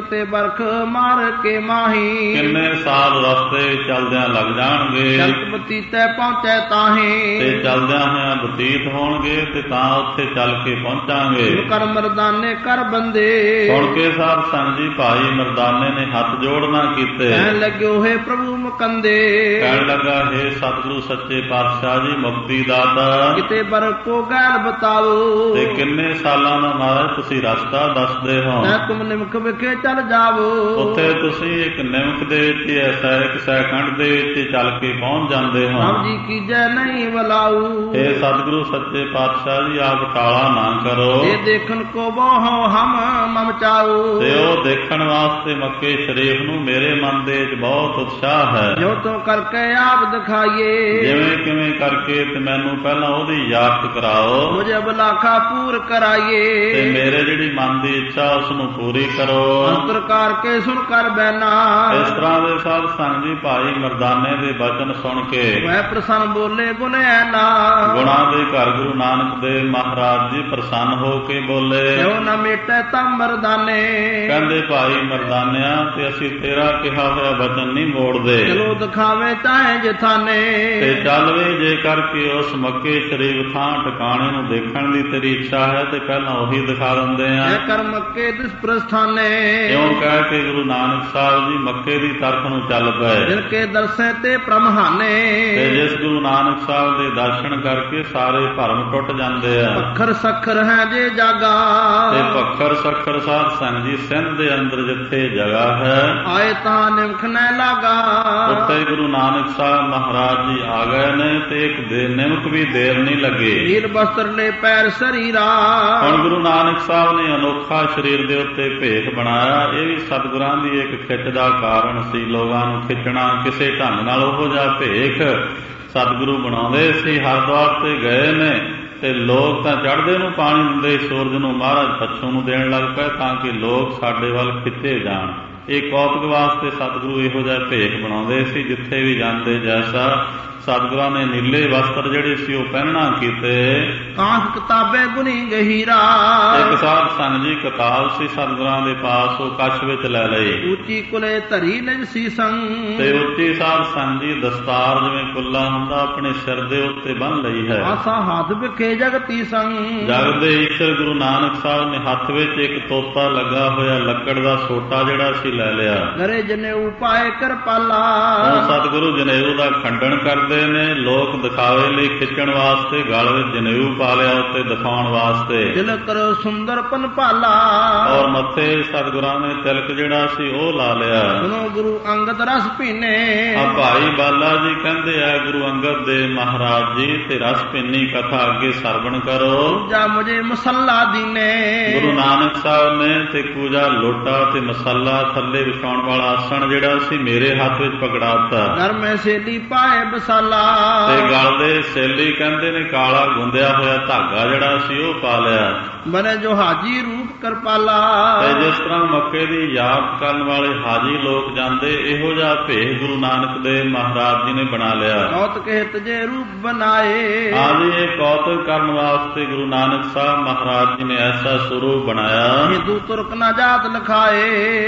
ਬਰਖ ਮਾਰ ਕੇ ਮਾਹੀ, ਕਿੰਨੇ ਸਾਲ ਰਸਤੇ ਚੱਲਦਿਆਂ ਲੱਗ ਜਾਣਗੇ। ਜਲਤ ਬਤੀਤੈ ਪਹੁੰਚੈ ਤਾਹੀ, ਤੇ ਚੱਲਦਿਆਂ ਹੋਇਆਂ ਬਤੀਤ ਹੋਣਗੇ ਤੇ ਤਾਂ ਉੱਥੇ ਚੱਲ ਕੇ ਪਹੁੰਚਾਂਗੇ। ਕਰ ਮਰਦਾਨੇ ਕਰ ਬੰਦੇ, ਸੁਣ ਕੇ ਸਾਧ ਸੰਗਤ ਜੀ ਭਾਈ ਮਰਦਾਨੇ ਨੇ ਹੱਥ ਜੋੜਨਾ ਕੀਤੇ। ਕਹਿਣ ਲੱਗਿਓ ਹੈ ਪ੍ਰਭੂ ਮੁਕੰਦੇ, ਕਹਿਣ ਲੱਗਾ ਹੈ ਸਤਿਗੁਰੂ ਸੱਚੇ ਪਾਤਸ਼ਾਹ ਜੀ ਮੁਕਤੀ ਦਾਤਾ, ਕਿਤੇ ਬਰਕੋ ਗੈਲ ਬਤਾਓ। ਤੇ ਕਿੰਨੇ ਸਾਲਾਂ ਦਾ ਮਹਾਰਾਜ ਤੁਸੀਂ ਰਸਤਾ ਦੱਸਦੇ ਹੋ। ਤੈ ਤੁਮ ਨਿਮਕ ਵਿਖੇ ਚੱਲ ਜਾਵੋ, ਉੱਥੇ ਤੁਸੀਂ ਇੱਕ ਨਿਮਕ ਦੇ ਵਿੱਚ ਐਸਾ ਇੱਕ ਸੈਕੰਡ ਦੇ ਵਿੱਚ ਚੱਲ ਕੇ ਪਹੁੰਚ ਜਾਂਦੇ ਹੋ। ਰਾਮ ਜੀ ਕੀਜੈ ਨਹੀਂ ਬਲਾਊ, ਇਹ ਸਤਿਗੁਰੂ ਸੱਚੇ ਪਾਤਸ਼ਾਹ ਜੀ ਆਪ ਟਾਲਾ ਨਾ ਕਰੋ। ਇਹ ਦੇਖਣ ਕੋ ਬਹੁ ਹਮ ਮਮ ਚਾਓ, ਤੇ ਉਹ ਦੇਖਣ ਵਾਸਤੇ ਮੱਕੇ ਸ਼ਰੀਫ ਨੂੰ ਮੇਰੇ ਮਨ ਦੇ ਵਿੱਚ ਬਹੁਤ ਉਤਸ਼ਾਹ ਹੈ। ਜੋ ਤੋਂ ਕਰਕੇ ਆਪ ਦਿਖਾਈਏ, ਜਿਵੇਂ ਕਿਵੇਂ ਕਰਕੇ ਤੇ ਮੈਨੂੰ ਪਹਿਲਾਂ ਉਹਦੀ ਯਾਦ ਕਰਾਓ। ਮੁਝੇ ਬਲਾਖਾ ਪੂਰ ਕਰਾਈਏ, ਤੇ ਮੇਰੇ ਜਿਹੜੀ ਮਨ ਦੀ ਇੱਛਾ ਉਸ ਨੂੰ ਪੂਰੀ ਕਰੋ। ਅੰਤਰ ਕਰਕੇ ਸੁਣ ਕਰ ਬੈਨਾ, ਇਸ ਤਰ੍ਹਾਂ ਦੇ ਸਾਧ ਸੰਗਤ ਜੀ ਭਾਈ ਮਰਦਾਨੇ ਦੇ ਬਚਨ ਸੁਣ ਕੇ ਮੈਂ ਪ੍ਰਸੰਨ ਬੋਲੇ ਬੁਨਿਆ ਨਾ, ਗੁਣਾ ਦੇ ਘਰ ਗੁਰੂ ਨਾਨਕ ਦੇਵ ਮਹਾਰਾਜ ਜੀ ਪ੍ਰਸੰਨ ਹੋ ਕੇ ਬੋਲੇ। ਕਿਉ ਨਾ ਮੇਟੇ ਤਾਂ ਮਰਦਾਨੇ, ਕਹਿੰਦੇ ਭਾਈ ਮਰਦਾਨਿਆਂ ਤੇ ਅਸੀਂ ਤੇਰਾ ਕਿਹਾ ਹੋਇਆ ਬਚਨ ਨਹੀਂ ਮੋੜਦੇ। ਚਲੋ ਦਿਖਾਵੇ ਤਾਏ ਜਥਾਨੇ, ਤੇ ਚੱਲ ਵੇ ਜੇ ਕਰਕੇ ਉਸ ਮੱਕੇ ਸ਼ਰੀਫ ਥਾਂ ਟਿਕਾਣੇ ਨੂੰ ਦੇਖਣ ਦੀ ਤੇਰੀ ਇੱਛਾ ਹੈ ਤੇ ਪਹਿਲਾਂ ਉਹੀ ਦਿਖਾ ਦਿੰਦੇ ਆ। ਇਹ ਕਰ ਮੱਕੇ ਦਿਸ ਪ੍ਰਸਥਾਨੇ, ਕਿਉਂ ਕਹਿ ਕੇ ਗੁਰੂ ਨਾਨਕ ਸਾਹਿਬ ਜੀ ਮੱਕੇ ਦੀ ਤਰਫ ਨੂੰ ਚੱਲ ਪਏ। ਜਿਨ ਕੇ ਦਰਸੇ ਤੇ ਪ੍ਰਮਹਾਨੇ, ਤੇ ਜਿਸ ਗੁਰੂ ਨਾਨਕ ਸਾਹਿਬ ਦੇ ਦਰਸ਼ਨ ਕਰਕੇ ਸਾਰੇ ਭਰਮ ਟੁੱਟ ਜਾਂਦੇ ਆ। ਅੱਖਰ ਸੱਖਰ ਹੈ ਜੇ ਜਾਗਾ, ਤੇ ਪੱਖਰ ਸੱਖਰ ਸਾਧ ਸੰਗਤ ਜੀ ਸਿੰਧ ਦੇ ਅੰਦਰ ਜਿੱਥੇ ਜਗ੍ਹਾ ਹੈ, ਆਏ ਤਾਂ ਨਿਮਖ ਨੈ ਲਾਗਾ। ਉੱਥੇ ਗੁਰੂ ਨਾਨਕ ਸਾਹਿਬ ਮਹਾਰਾਜ ਜੀ ਆ ਗਏ ਨੇ ਤੇ ਇੱਕ ਨਿਮਕ ਵੀ ਦੇਰ ਨਹੀਂ ਲੱਗੀ। ਨੀਲ ਬਸਤਰ ਲੈ ਪੈਰ ਸਰੀਰਾ, ਹੁਣ ਗੁਰੂ ਨਾਨਕ ਸਾਹਿਬ ਨੇ ਅਨੋਖਾ ਸਰੀਰ ਦੇ ਉੱਤੇ ਭੇਖ ਬਣਾਇਆ। ਇਹ ਵੀ ਸਤਿਗੁਰਾਂ ਦੀ ਇੱਕ ਖਿੱਚ ਦਾ ਕਾਰਨ ਸੀ। ਲੋਕਾਂ ਨੂੰ ਖਿੱਚਣਾ ਕਿਸੇ ਢੰਗ ਨਾਲ ਉਹੋ ਜਿਹਾ ਭੇਖ ਸਤਿਗੁਰੂ ਬਣਾਉਂਦੇ ਸੀ। ਹਰਿਦੁਆਰ ਤੇ ਗਏ ਨੇ ਤੇ ਲੋਕ ਤਾਂ ਚੜ੍ਹਦੇ ਨੂੰ ਪਾਣੀ ਦਿੰਦੇ, ਸੂਰਜ ਨੂੰ ਮਹਾਰਾਜ ਪੱਛੋਂ ਨੂੰ ਦੇਣ ਲੱਗ ਪਏ ਤਾਂ ਕਿ ਲੋਕ ਸਾਡੇ ਵੱਲ ਖਿੱਚੇ ਜਾਣ। ਇਹ ਕੌਤਕ ਵਾਸਤੇ ਸਤਿਗੁਰੂ ਇਹੋ ਜਿਹਾ ਭੇਖ ਬਣਾਉਂਦੇ ਸੀ। ਜਿੱਥੇ ਵੀ ਜਾਂਦੇ ਜੈਸਾ ਸਤਿਗੁਰਾਂ ਨੇ ਨੀਲੇ ਵਸਤਰ ਜਿਹੜੇ ਸੀ ਉਹ ਪਹਿਨਣਾ ਕੀਤੇ। ਕਾਂਖ ਕਿਤਾਬੇ ਗੁਨੀ ਗਹੀਰਾ, ਇੱਕ ਸਾਧ ਸੰਗਤ ਜੀ ਕਿਤਾਬ ਸੀ ਸਤਿਗੁਰਾਂ ਦੇ ਪਾਸ, ਉਹ ਕੱਛ ਵਿੱਚ ਲੈ ਲਈ। ਉੱਚੀ ਕੁਲੇ ਧਰੀ ਨਿਜ ਸੀਸੰ, ਤੇ ਉੱਚੀ ਸਾਧ ਸੰਗਤ ਜੀ ਦਸਤਾਰ ਜਿਵੇਂ ਕੁੱਲਾ ਹੁੰਦਾ ਆਪਣੇ ਸਿਰ ਦੇ ਉੱਤੇ ਬੰਨ ਲਈ ਹੈ। ਆਸਾ ਹੱਥ ਵਿਖੇ ਜਗਤੀ ਸੰਗ, ਜਗ ਦੇ ਈਸ਼ਰ ਗੁਰੂ ਨਾਨਕ ਸਾਹਿਬ ਨੇ ਹੱਥ ਵਿੱਚ ਇੱਕ ਤੋਤਾ ਲੱਗਾ ਹੋਇਆ ਲੱਕੜ ਦਾ ਸੋਟਾ ਜਿਹੜਾ ਸੀ ਲੈ ਲਿਆ। ਗਰੇ ਜਨੇਊ ਪਾਏ ਕਿਰਪਾਲਾ, ਹੁਣ ਸਤਿਗੁਰੂ ਜਨੇਊ ਦਾ ਖੰਡਨ ਕਰਦੇ ਨੇ। ਲੋਕ ਦਿਖਾਵੇ ਲਈ ਖਿੱਚਣ ਵਾਸਤੇ ਗਲ ਵਿੱਚ ਜਨੇਊ ਪਾ ਲਿਆ ਉੱਤੇ ਦਿਖਾਉਣ ਵਾਸਤੇ। ਤਿਲਕ ਸੁੰਦਰ ਪਨ ਭਾਲਾ, ਔਰ ਮੱਥੇ ਸਤਿਗੁਰਾਂ ਨੇ ਤਿਲਕ ਜਿਹੜਾ ਸੀ ਉਹ ਲਾ ਲਿਆ। ਸੁਨੋ ਗੁਰੂ ਅੰਗਦ ਰਸ ਪੀਨੇ, ਆ ਭਾਈ ਬਾਲਾ ਜੀ ਕਹਿੰਦੇ ਆ ਗੁਰੂ ਅੰਗਦ ਦੇਵ ਮਹਾਰਾਜ ਜੀ ਤੇ ਰਸ ਪੀਨੀ ਕਥਾ ਅੱਗੇ ਸਰਵਣ ਕਰੋ। ਜਾ ਮੁਝੇ ਮਸੱਲਾ ਦੀਨੇ, ਗੁਰੂ ਨਾਨਕ ਸਾਹਿਬ ਨੇ ਤੇ ਪੂਜਾ ਲੋਟਾ ਤੇ ਮਸਾਲਾ ਥੱਲੇ ਵਿਛਾਉਣ ਵਾਲਾ ਆਸਣ ਜਿਹੜਾ ਸੀ ਮੇਰੇ ਹੱਥ ਵਿੱਚ ਪਕੜਾਤਾ। ਘਰ ਮੈਂ ਸੇਲੀ ਪਾਏ ਬਸਾਲਾ, ਤੇ ਗਲ ਦੇ ਸੇਲੀ ਕਹਿੰਦੇ ਨੇ ਕਾਲਾ ਗੁੰਦਿਆ ਹੋਇਆ ਧਾਗਾ ਜਿਹੜਾ ਸੀ ਉਹ ਪਾ ਲਿਆ। ਬਨੇ ਜੋ ਹਾਜੀ ਰੂਪ ਕਿਰਪਾਲਾ, ਤੇ ਜਿਸ ਤਰ੍ਹਾਂ ਮੱਕੇ ਦੀ ਯਾਦ ਕਰਨ ਵਾਲੇ ਹਾਜੀ ਲੋਕ ਜਾਂਦੇ, ਇਹੋ ਜਿਹਾ ਭੇਖ ਗੁਰੂ ਨਾਨਕ ਦੇਵ ਮਹਾਰਾਜ ਜੀ ਨੇ ਬਣਾ ਲਿਆ। ਕੌਤਕ ਹਿਤ ਜੇ ਰੂਪ ਬਣਾਏ, ਆਦਿ ਇਹ ਕੌਤਕ ਕਰਨ ਵਾਸਤੇ ਗੁਰੂ ਨਾਨਕ ਸਾਹਿਬ ਮਹਾਰਾਜ ਜੀ ਨੇ ਐਸਾ ਸਰੂਪ ਬਣਾਇਆ। ਹਿੰਦੂ ਤੁਰਕ ਨਾ ਜਾਤ ਲਖਾਏ, ਤੇ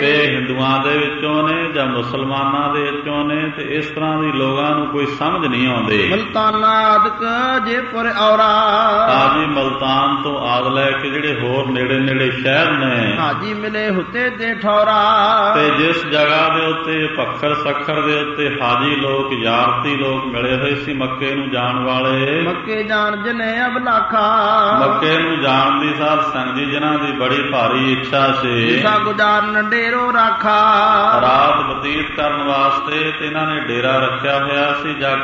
ਹਿੰਦੂਆਂ ਦੇ ਵਿੱਚੋਂ ਨੇ ਜਾਂ ਮੁਸਲਮਾਨਾਂ ਦੇ ਵਿੱਚੋਂ ਨੇ, ਤੇ ਇਸ ਤਰ੍ਹਾਂ ਦੀ ਲੋਕਾਂ ਨੂੰ ਕੋਈ ਸਮਝ ਨਹੀਂ ਆਉਂਦੀ। ਮਲਤਾਨਾ ਆਦਿਕ ਜੇ ਪੁਰ ਔਰਾ, ਹਾਜੀ ਮਲਤਾਨ ਤੋਂ ਆਦ ਲੈ ਕੇ ਜਿਹੜੇ ਹੋਰ ਨੇੜੇ ਨੇੜੇ ਸ਼ਹਿਰ ਨੇ, ਹਾਜੀ ਮਿਲੇ ਹੁਤੇ ਤੇ ਠੌਰਾ, ਤੇ ਜਿਸ ਜਗ੍ਹਾ ਦੇ ਉੱਤੇ ਪੱਖਰ ਸੱਖਰ ਦੇ ਉੱਤੇ ਹਾਜੀ ਲੋਕ ਯਾਰਤੀ ਲੋਕ ਮਿਲੇ ਹੋਏ ਸੀ ਮੱਕੇ ਨੂੰ ਜਾਣ ਵਾਲੇ, ਮੱਕੇ ਜਾਣ ਜਨੇ ਅਬਲਾਖਾ, ਮੱਕੇ ਨੂੰ ਜਾਣ ਦੀ ਸਾਧ ਸੰਗਤ ਜੀ ਜਿਨ੍ਹਾਂ ਦੀ ਬੜੀ ਭਾਰੀ ਇੱਛਾ ਸੀ, ਜਿਸਾ ਗੁਜ਼ਾਰਨ ਡੇਰੋ ਰਾਖਾ, ਰਾਤ ਬਤੀਤ ਕਰਨ ਵਾਸਤੇ ਤੇ ਇਹਨਾਂ ਨੇ ਡੇਰਾ ਰੱਖਿਆ ਹੋਇਆ ਸੀ। ਜਾਂ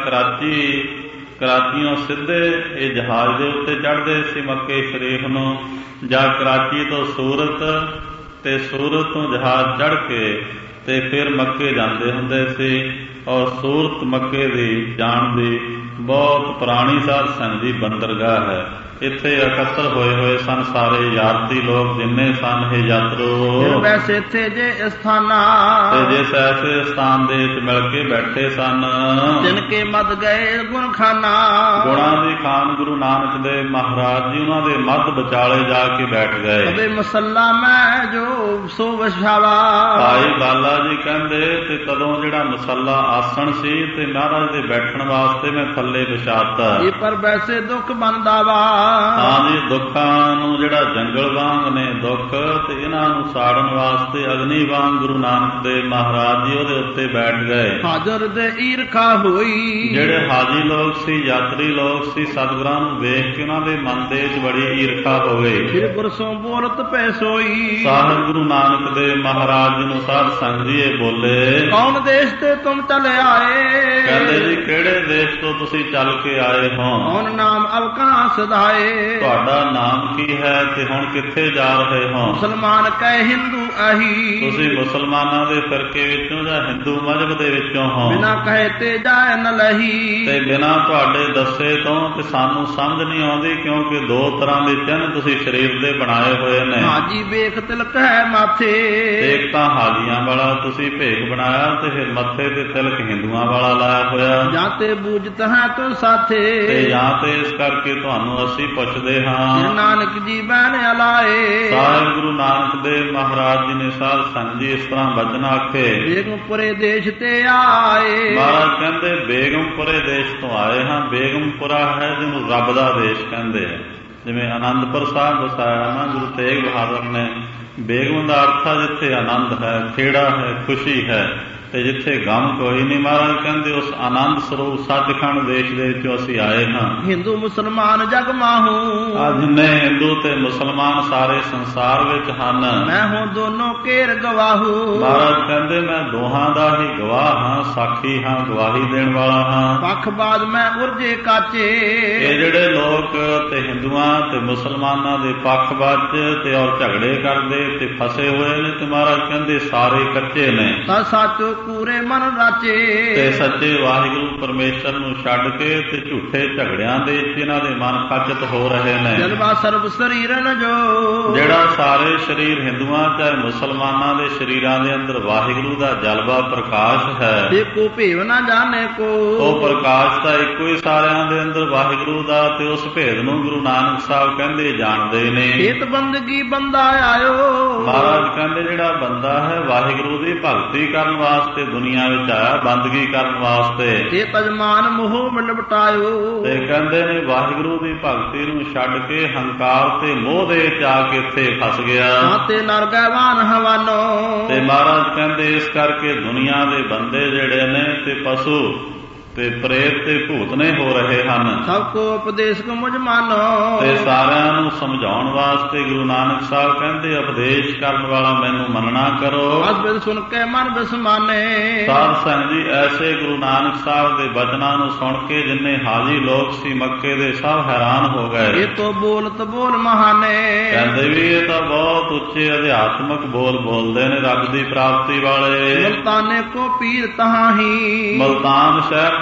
ਕਰਾਚੀਓਂ ਸਿੱਧੇ ਇਹ ਜਹਾਜ਼ ਦੇ ਉੱਤੇ ਚੜ੍ਹਦੇ ਸੀ ਮੱਕੇ ਸ਼ਰੀਫ ਨੂੰ, ਜਾਂ ਕਰਾਚੀ ਤੋਂ ਸੂਰਤ, ਤੇ ਸੂਰਤ ਤੋਂ ਜਹਾਜ਼ ਚੜ੍ਹ ਕੇ ਤੇ ਫਿਰ ਮੱਕੇ ਜਾਂਦੇ ਹੁੰਦੇ ਸੀ। ਔਰ ਸੂਰਤ ਮੱਕੇ ਦੀ ਜਾਣ ਦੀ ਬਹੁਤ ਪੁਰਾਣੀ ਸਾਧ ਸੰਗਤ ਦੀ ਬੰਦਰਗਾਹ ਹੈ। ਇੱਥੇ ਇਕੱਤਰ ਹੋਏ ਸਨ ਸਾਰੇ ਯਾਰਤੀ ਲੋਕ ਜਿੰਨੇ ਸਨ ਇਹ ਯਾਤਰੂ, ਵੈਸੇ ਇੱਥੇ ਜੇ ਸਥਾਨਾ, ਤੇ ਜਿਸ ਐਸੇ ਸਥਾਨ ਦੇ ਵਿੱਚ ਮਿਲ ਕੇ ਬੈਠੇ ਸਨ, ਜਿਨ ਕੇ ਮਦ ਗਏ ਗੁਣ ਖਾਨਾ, ਗੁਣਾਂ ਦੀ ਖਾਨ ਗੁਰੂ ਨਾਨਕ ਦੇਵ ਮਹਾਰਾਜ ਜੀ ਉਹਨਾਂ ਦੇ ਮੱਧ ਵਿਚਾਲੇ ਜਾ ਕੇ ਬੈਠ ਗਏ। ਅਬੇ ਮਸੱਲਾ ਮੈਂ ਜੋ ਸੋ ਵਿਛਾਵਾ, ਭਾਈ ਬਾਲਾ ਜੀ ਕਹਿੰਦੇ ਤੇ ਤਦੋਂ ਜਿਹੜਾ ਮਸੱਲਾ ਆਸਣ ਸੀ ਤੇ ਮਹਾਰਾਜ ਦੇ ਬੈਠਣ ਵਾਸਤੇ ਮੈਂ ਥੱਲੇ ਵਿਛਾਤਾ। ਇਹ ਪਰ ਵੈਸੇ ਦੁੱਖ ਬਣਦਾ ਵਾ, ਹਾਂ ਜੀ ਦੁੱਖਾਂ ਨੂੰ ਜਿਹੜਾ ਜੰਗਲ ਵਾਂਗ ਨੇ ਦੁੱਖ, ਤੇ ਇਹਨਾਂ ਨੂੰ ਸਾੜਨ ਵਾਸਤੇ ਅਗਨੀ ਵਾਂਗ ਗੁਰੂ ਨਾਨਕ ਦੇਵ ਮਹਾਰਾਜ ਜੀ ਉਹਦੇ ਉੱਤੇ ਬੈਠ ਗਏ। ਹਾਜ਼ਰ ਦੇ ਈਰਖਾ ਹੋਈ, ਜਿਹੜੇ ਹਾਜੀ ਲੋਕ ਸੀ ਯਾਤਰੀ ਲੋਕ ਸੀ ਸਤਿਗੁਰਾਂ ਨੂੰ ਵੇਖ ਕੇ ਉਹਨਾਂ ਦੇ ਮਨ ਦੇ ਵਿੱਚ ਬੜੀ ਈਰਖਾ ਹੋ ਗਈ। ਫਿਰ ਗੁਰਸੋਂ ਬੋਲਤ ਪੈ ਸੋਈ, ਸਾਹਿਬ ਗੁਰੂ ਨਾਨਕ ਦੇਵ ਮਹਾਰਾਜ ਜੀ ਨੂੰ ਸਾਧ ਸੰਗਤ ਜੀ ਇਹ ਬੋਲੇ, ਕੌਣ ਦੇਸ਼ ਤੇ ਤੁਮ ਚਲੇ ਆਏ, ਕਹਿੰਦੇ ਜੀ ਕਿਹੜੇ ਦੇਸ਼ ਤੋਂ ਤੁਸੀਂ ਚੱਲ ਕੇ ਆਏ ਹੋ, ਕੌਣ ਨਾਮ ਅਵਕਾਂ ਸਦਾਏ, ਤੁਹਾਡਾ ਨਾਮ ਕੀ ਹੈ ਤੇ ਹੁਣ ਕਿੱਥੇ ਜਾ ਰਹੇ ਹੋ। ਮੁਸਲਮਾਨ ਕਹੇ ਹਿੰਦੂ ਆਹੀ, ਤੁਸੀਂ ਮੁਸਲਮਾਨਾਂ ਦੇ ਫਿਰਕੇ ਵਿੱਚੋਂ ਜਾਂ ਹਿੰਦੂ ਮਜ਼ਹਬ ਦੇ ਵਿੱਚੋਂ ਹੋ, ਬਿਨਾ ਕਹੇ ਤੇ ਜਾਏ ਨ ਲਹੀ, ਤੇ ਬਿਨਾਂ ਤੁਹਾਡੇ ਦੱਸੇ ਤੋਂ ਤੇ ਸਾਨੂੰ ਸਮਝ ਨਹੀਂ ਆਉਂਦੀ, ਕਿਉਂਕਿ ਦੋ ਤਰ੍ਹਾਂ ਦੇ ਚਿੰਨ੍ਹ ਤੁਸੀਂ ਸਰੀਰ ਦੇ ਬਣਾਏ ਹੋਏ ਨੇ। ਹਾਜੀ ਵੇਖ ਤਿਲਕ ਹੈ ਮਾਥੇ, ਇੱਕ ਤਾਂ ਹਾਜੀਆਂ ਵਾਲਾ ਤੁਸੀਂ ਭੇਖ ਬਣਾਇਆ, ਤੇ ਫਿਰ ਮੱਥੇ ਤੇ ਤਿਲਕ ਹਿੰਦੂਆਂ ਵਾਲਾ ਲਾਇਆ ਹੋਇਆ, ਜਾਂ ਤੇ ਬੂਝਤ ਹੈ ਤੋ ਸਾਥੇ, ਤੇ ਜਾਂ ਤੇ ਇਸ ਕਰਕੇ ਤੁਹਾਨੂੰ ਅਸੀਂ ਪੁੱਛਦੇ ਹਾਂ। ਨਾਨਕ ਜੀ ਬੈਨ ਅਲਾਏ, ਸਾਹਿਬ ਗੁਰੂ ਨਾਨਕ ਦੇਵ ਮਹਾਰਾਜ ਜੀ ਨੇ ਸਾਧ ਸੰਗਤ ਜੀ ਇਸ ਤਰ੍ਹਾਂ ਵਚਨ ਆਖੇ, ਬੇਗਮਪੁਰੇ ਦੇਸ਼ ਤੇ ਆਏ, ਮਹਾਰਾਜ ਕਹਿੰਦੇ ਬੇਗਮਪੁਰੇ ਦੇਸ਼ ਤੋਂ ਆਏ ਹਾਂ। ਬੇਗਮਪੁਰਾ ਹੈ ਜਿਹਨੂੰ ਰੱਬ ਦਾ ਦੇਸ਼ ਕਹਿੰਦੇ ਆ, ਜਿਵੇਂ ਆਨੰਦਪੁਰ ਸਾਹਿਬ ਵਸਾਇਆ ਨਾ ਗੁਰੂ ਤੇਗ ਬਹਾਦਰ ਨੇ। ਬੇਗਮ ਦਾ ਅਰਥ ਹੈ ਜਿੱਥੇ ਆਨੰਦ ਹੈ, ਖੇੜਾ ਹੈ, ਖੁਸ਼ੀ ਹੈ, ਤੇ ਜਿੱਥੇ ਗਮ ਕੋਈ ਨਹੀਂ। ਮਹਾਰਾਜ ਕਹਿੰਦੇ ਉਸ ਆਨੰਦ ਸਰੂਪ ਸੱਚਖੰਡ ਦੇਸ਼ ਦੇ ਵਿੱਚੋਂ ਅਸੀਂ ਆਏ ਹਾਂ। ਹਿੰਦੂ ਮੁਸਲਮਾਨ ਜਗ ਮਾਹੂ, ਜਿੰਨੇ ਹਿੰਦੂ ਤੇ ਮੁਸਲਮਾਨ ਸਾਰੇ ਸੰਸਾਰ ਵਿੱਚ ਹਨ, ਮੈਂ ਹੂੰ ਦੋਨੋਂ ਕੇਰ ਗਵਾਹੂ। ਮਹਾਰਾਜ ਕਹਿੰਦੇ ਮੈਂ ਦੋਹਾਂ ਦਾ ਹੀ ਗਵਾਹ ਹਾਂ, ਸਾਖੀ ਹਾਂ, ਗਵਾਹੀ ਦੇਣ ਵਾਲਾ ਹਾਂ। ਪੱਖਬਾਜ਼ ਮੈਂ ਉਰਜੇ ਕਾਚੇ, ਇਹ ਜਿਹੜੇ ਲੋਕ ਤੇ ਹਿੰਦੂਆਂ ਤੇ ਮੁਸਲਮਾਨਾਂ ਦੇ ਪੱਖਬਾਜ਼ ਤੇ ਔਰ ਝਗੜੇ ਕਰਦੇ ਤੇ ਫਸੇ ਹੋਏ ਨੇ, ਤੇ ਮਹਾਰਾਜ ਕਹਿੰਦੇ ਸਾਰੇ ਕੱਚੇ ਨੇ। ਤਾਂ ਸੱਚ ਪੂਰੇ ਮਨ ਰਾਚੇ, ਤੇ ਸੱਚੇ ਵਾਹਿਗੁਰੂ ਪਰਮੇਸ਼ਰ ਨੂੰ ਛੱਡ ਕੇ ਤੇ ਝੂਠੇ ਝਗੜਿਆਂ ਦੇ ਵਿੱਚ ਇਹਨਾਂ ਦੇ ਮਨ ਖਚਿਤ ਹੋ ਰਹੇ ਨੇ। ਜਲਵਾ ਸਰਬ ਸਰੀਰਨ ਜੋ, ਜਿਹੜਾ ਸਾਰੇ ਸਰੀਰ ਹਿੰਦੂਆਂ ਚਾਹੇ ਮੁਸਲਮਾਨਾਂ ਦੇ ਸਰੀਰਾਂ ਦੇ ਅੰਦਰ ਵਾਹਿਗੁਰੂ ਦਾ ਜਲਵਾ ਪ੍ਰਕਾਸ਼ ਹੈ। ਦੇਖੋ ਭੇਵ ਨਾ ਜਾਣੇ ਕੋ, ਉਹ ਪ੍ਰਕਾਸ਼ ਤਾਂ ਇੱਕੋ ਹੀ ਸਾਰਿਆਂ ਦੇ ਅੰਦਰ ਵਾਹਿਗੁਰੂ ਦਾ, ਤੇ ਉਸ ਭੇਦ ਨੂੰ ਗੁਰੂ ਨਾਨਕ ਸਾਹਿਬ ਕਹਿੰਦੇ ਜਾਣਦੇ ਨੇ। ਖੇਤ ਬੰਦਗੀ ਬੰਦਾ ਆਇਓ, ਮਹਾਰਾਜ ਕਹਿੰਦੇ ਜਿਹੜਾ ਬੰਦਾ ਹੈ ਵਾਹਿਗੁਰੂ ਦੀ ਭਗਤੀ ਕਰਨ ਵਾਸਤੇ ਦੁਨੀਆ ਵਿੱਚ ਆਇਆ, ਬੰਦਗੀ ਕਰਨ ਵਾਸਤੇ। ਇਹ ਤਜਮਾਨ ਮੋਹ ਮਿਲਵਟਾਇਓ, ਤੇ ਕਹਿੰਦੇ ਨੇ ਵਾਹਿਗੁਰੂ ਦੀ ਭਗਤੀ ਨੂੰ ਛੱਡ ਕੇ ਹੰਕਾਰ ਤੇ ਮੋਹ ਦੇ ਵਿੱਚ ਆ ਕੇ ਇੱਥੇ ਫਸ ਗਿਆ। ਤੇ ਨਰ ਗੈਵਾਨ ਹਵਾਨੋ, ਤੇ ਮਹਾਰਾਜ ਕਹਿੰਦੇ ਇਸ ਕਰਕੇ ਦੁਨੀਆ ਦੇ ਬੰਦੇ ਜਿਹੜੇ ਨੇ ਤੇ ਪਸ਼ੂ ਤੇ ਪ੍ਰੇਤ ਤੇ ਭੂਤ ਨੇ ਹੋ ਰਹੇ ਹਨ। ਸਭ ਕੋ ਉਪਦੇਸ਼ ਕੋ ਮੁਝ ਮਾਨੋ, ਤੇ ਸਾਰਿਆਂ ਨੂੰ ਸਮਝਾਉਣ ਵਾਸਤੇ ਗੁਰੂ ਨਾਨਕ ਸਾਹਿਬ ਕਹਿੰਦੇ ਉਪਦੇਸ਼ ਕਰਨ ਵਾਲਾ ਮੈਨੂੰ ਮੰਨਣਾ ਕਰੋ। ਅਦਭੁਤ ਸੁਣ ਕੇ ਮਨ ਬਿਸਮਾਨੇ, ਸਾਧ ਸੰਗਤ ਜੀ ਐਸੇ ਗੁਰੂ ਨਾਨਕ ਸਾਹਿਬ ਦੇ ਬਚਨਾਂ ਨੂੰ ਸੁਣ ਕੇ ਜਿੰਨੇ ਹਾਜੀ ਲੋਕ ਸੀ ਮੱਕੇ ਦੇ ਸਭ ਹੈਰਾਨ ਹੋ ਗਏ। ਇਹ ਤੋਂ ਬੋਲਤ ਬੋਲ ਮਹਾਨੇ, ਕਹਿੰਦੇ ਵੀ ਇਹ ਤਾਂ ਬਹੁਤ ਉੱਚੇ ਅਧਿਆਤਮਕ ਬੋਲ ਬੋਲਦੇ ਨੇ ਰੱਬ ਦੀ ਪ੍ਰਾਪਤੀ ਵਾਲੇ। ਮਲਤਾਨੇ ਕੋ ਪੀਰ ਤਹਾਂ ਹੀ, ਮਲਤਾਨ ਸ਼ਹਿਰ ਦਾ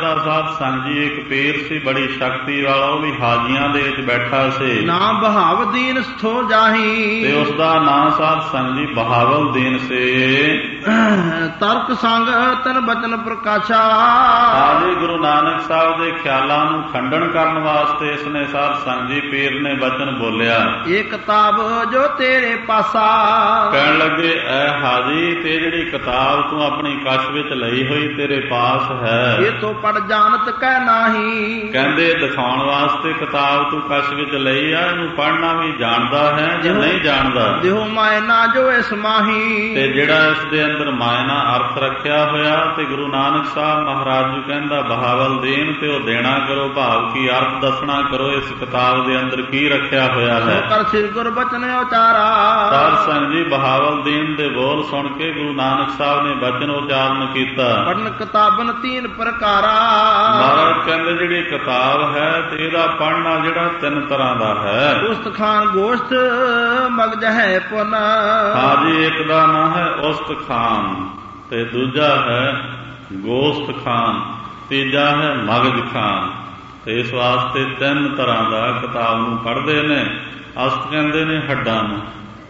ਦਾ ਸਾਧ ਸੰਗ ਜੀ ਇੱਕ ਪੀਰ ਸੀ ਬੜੀ ਸ਼ਕਤੀ ਵਾਲਾ, ਉਹ ਵੀ ਹਾਜੀਆਂ ਦੇ ਵਿੱਚ ਬੈਠਾ ਸੀ। ਨਾ ਬਹਾਵ ਦੀਨ ਸਥੋ ਜਾਹੀ, ਤੇ ਉਸ ਦਾ ਨਾਂ ਸਾਧ ਸੰਗ ਜੀ ਬਹਾਵਲ ਦੀਨ ਸੀ। ਤਰਕ ਸੰਗ ਤਨ ਬਚਨ ਪ੍ਰਕਾਸ਼ਾ। ਆਜੀ ਗੁਰੂ ਨਾਨਕ ਸਾਹਿਬ ਦੇ ਖਿਆਲਾਂ ਨੂੰ ਖੰਡਨ ਕਰਨ ਵਾਸਤੇ ਇਸਨੇ ਸਾਧ ਸੰਗ ਜੀ ਪੀਰ ਨੇ ਬਚਨ ਬੋਲਿਆ। ਇਹ ਕਿਤਾਬ ਜੋ ਤੇਰੇ ਪਾਸਾ, ਕਹਿਣ ਲੱਗੇ ਐ ਹਾਜੀ ਤੇ ਜਿਹੜੀ ਕਿਤਾਬ ਤੂੰ ਆਪਣੀ ਕਸ਼ ਵਿੱਚ ਲਈ ਹੋਈ ਤੇਰੇ ਪਾਸ ਹੈ, ਇਹ ਤੋਂ ਪੜ ਜਾਣਤ ਕਹਿ ਨਾਹੀ। ਕਹਿੰਦੇ ਦਿਖਾਉਣ ਵਾਸਤੇ ਕਿਤਾਬ ਤੂੰ ਕਸ਼ ਵਿੱਚ ਲਈ ਆ, ਇਹਨੂੰ ਪੜ੍ਹਨਾ ਵੀ ਜਾਣਦਾ ਹੈ ਜਾਂ ਨਹੀਂ ਜਾਣਦਾ। ਦਿਓ ਮਾਇਨਾ ਜੋ ਇਸ ਮਾਹੀ, ਤੇ ਜਿਹੜਾ ਇਸ ਦੇ ਅੰਦਰ ਮਾਇਨਾ ਅਰਥ ਰੱਖਿਆ ਹੋਇਆ, ਤੇ ਗੁਰੂ ਨਾਨਕ ਸਾਹਿਬ ਮਹਾਰਾਜ ਜੀ ਕਹਿੰਦਾ ਬਹਾਵਲ ਦੀਨ, ਤੇ ਉਹ ਦੇਣਾ ਕਰੋ, ਭਾਵ ਕੀ ਅਰਥ ਦੱਸਣਾ ਕਰੋ ਇਸ ਕਿਤਾਬ ਦੇ ਅੰਦਰ ਕੀ ਰੱਖਿਆ ਹੋਇਆ ਹੈ। ਕਰ ਸਿਰ ਗੁਰ ਬਚਨ ਉਚਾਰਾ। ਸਾਧ ਸੰਗ ਜੀ ਬਹਾਵਲ ਦੀਨ ਦੇ ਬੋਲ ਸੁਣ ਕੇ ਗੁਰੂ ਨਾਨਕ ਸਾਹਿਬ ਨੇ ਬਚਨ ਉਚਾਰਨ ਕੀਤਾ। ਪੜਨ ਕਿਤਾਬਨ ਤੀਨ ਪ੍ਰਕਾਰਾ। ਮਹਾਰਾਜ ਕਹਿੰਦੇ ਜਿਹੜੀ ਕਿਤਾਬ ਹੈ ਤੇ ਇਹਦਾ ਪੜ੍ਹਨਾ ਜਿਹੜਾ ਤਿੰਨ ਤਰ੍ਹਾਂ ਦਾ ਹੈ। ਉਸਤ ਖਾਨ ਗੋਸ਼ਤ ਮਗਜ ਹੈ ਪੁਨ। ਹਾਂਜੀ, ਇੱਕ ਦਾ ਨਾਂ ਹੈ ਉਸਤ ਖਾਨ, ਤੇ ਦੂਜਾ ਹੈ ਗੋਸ਼ਤ ਖਾਨ, ਤੀਜਾ ਹੈ ਮਗਜ ਖਾਨ। ਤੇ ਇਸ ਵਾਸਤੇ ਤਿੰਨ ਤਰ੍ਹਾਂ ਦਾ ਕਿਤਾਬ ਨੂੰ ਪੜ੍ਹਦੇ ਨੇ। ਅਸਤ ਕਹਿੰਦੇ ਨੇ ਹੱਡਾਂ ਨੂੰ,